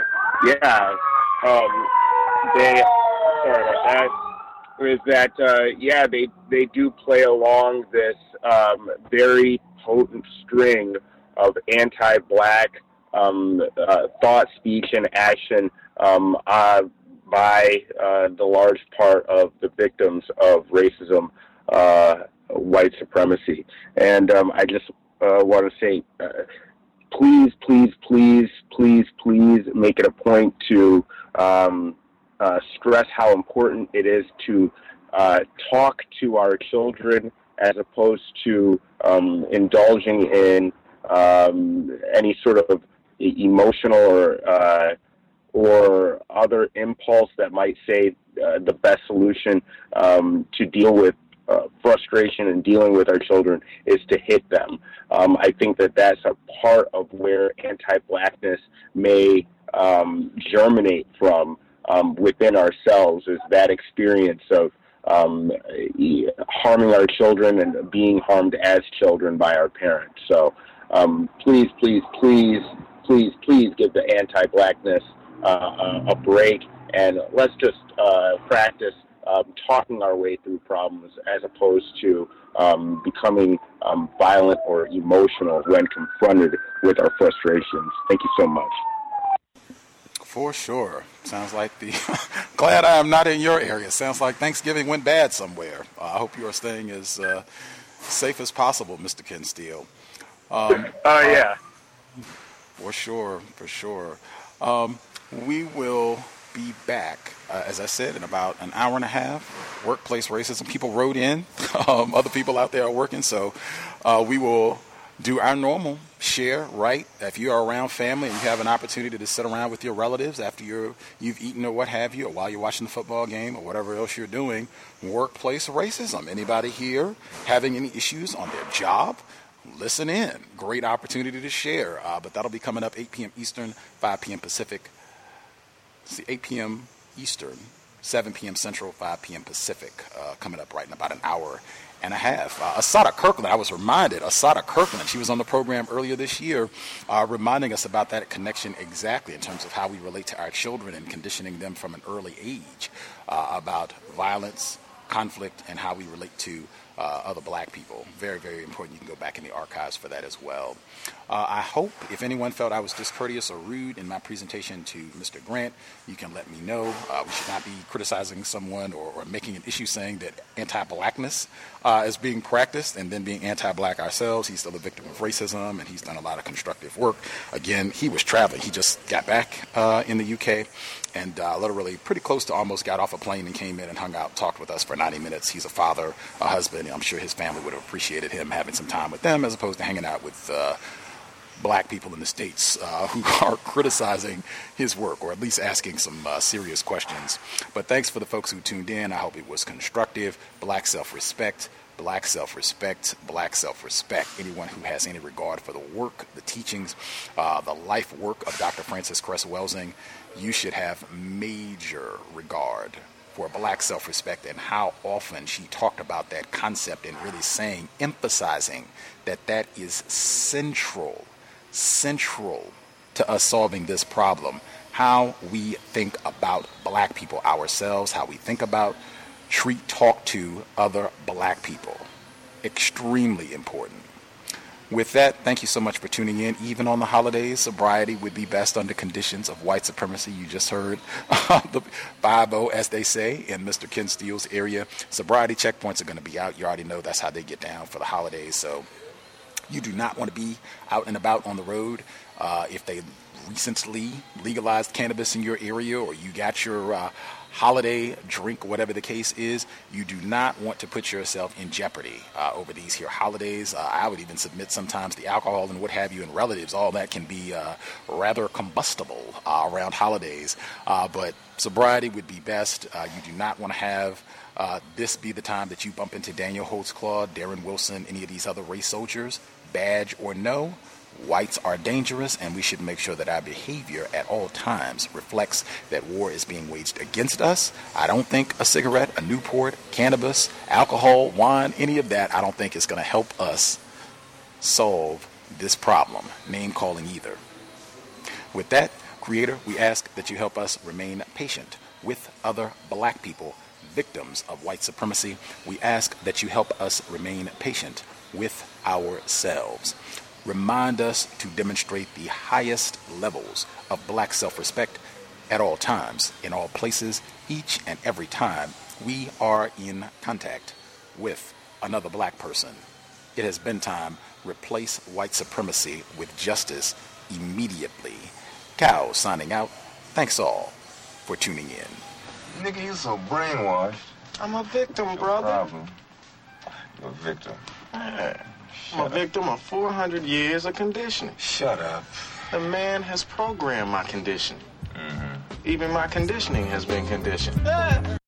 they do play along this very potent string of anti-black thought, speech, and action by the large part of the victims of racism, white supremacy. And I just want to say, please, please, please, please, please make it a point to stress how important it is to talk to our children as opposed to indulging in any sort of emotional or other impulse that might say the best solution to deal with frustration and dealing with our children is to hit them. I think that that's a part of where anti-blackness may germinate from within ourselves, is that experience of harming our children and being harmed as children by our parents. So please, please, please, please, please give the anti-blackness a break, and let's just practice talking our way through problems as opposed to becoming violent or emotional when confronted with our frustrations. Thank you so much. For sure. Sounds like glad I am not in your area. Sounds like Thanksgiving went bad somewhere. I hope you are staying as safe as possible, Mr. Ken Steele. Yeah. For sure, for sure. We will be back, as I said, in about an hour and a half. Workplace racism. People wrote in. Other people out there are working, so we will do our normal share, right? If you are around family and you have an opportunity to sit around with your relatives after you've eaten or what have you, or while you're watching the football game or whatever else you're doing, workplace racism. Anybody here having any issues on their job? Listen in. Great opportunity to share. But that'll be coming up 8 p.m. Eastern, 5 p.m. Pacific. 8 p.m. Eastern, 7 p.m. Central, 5 p.m. Pacific, coming up right in about an hour and a half. Asada Kirkland, I was reminded, Asada Kirkland, she was on the program earlier this year, reminding us about that connection exactly in terms of how we relate to our children and conditioning them from an early age about violence, conflict, and how we relate to other black people. Very, very important. You can go back in the archives for that as well. I hope if anyone felt I was discourteous or rude in my presentation to Mr. Grant, you can let me know. We should not be criticizing someone or making an issue saying that anti-blackness is being practiced and then being anti-black ourselves. He's still a victim of racism, and he's done a lot of constructive work. Again, he was traveling. He just got back in the UK and literally pretty close to almost got off a plane and came in and hung out, talked with us for 90 minutes. He's a father, a husband, and I'm sure his family would have appreciated him having some time with them as opposed to hanging out with black people in the States who are criticizing his work, or at least asking some serious questions. But thanks for the folks who tuned in. I hope it was constructive. Black self-respect, black self-respect, black self-respect. Anyone who has any regard for the work, the teachings, the life work of Dr. Frances Cress Welsing, you should have major regard for black self-respect and how often she talked about that concept and really saying, emphasizing that is central to us solving this problem. How we think about black people ourselves, how we think about, talk to other black people. Extremely important. With that, thank you so much for tuning in. Even on the holidays, sobriety would be best under conditions of white supremacy. You just heard the 5-0, as they say, in Mr. Ken Steele's area. Sobriety checkpoints are going to be out. You already know that's how they get down for the holidays. So you do not want to be out and about on the road. If they recently legalized cannabis in your area, or you got your holiday drink, whatever the case is, you do not want to put yourself in jeopardy over these here holidays. I would even submit sometimes the alcohol and what have you and relatives, all that can be rather combustible around holidays. But sobriety would be best. You do not want to have this be the time that you bump into Daniel Holtzclaw, Darren Wilson, any of these other race soldiers, badge or no. Whites are dangerous, and we should make sure that our behavior at all times reflects that war is being waged against us. I don't think a cigarette, a Newport, cannabis, alcohol, wine, any of that, I don't think is going to help us solve this problem. Name calling either. With that, Creator, we ask that you help us remain patient with other black people, victims of white supremacy. We ask that you help us remain patient with ourselves. Remind us to demonstrate the highest levels of black self-respect at all times, in all places, each and every time we are in contact with another black person. It has been time. Replace white supremacy with justice immediately. Cow signing out. Thanks all for tuning in. Nigga, you so brainwashed. I'm a victim, brother. Problem. You're a victim. I'm a victim of 400 years of conditioning. Shut up. The man has programmed my conditioning. Even my conditioning has been conditioned.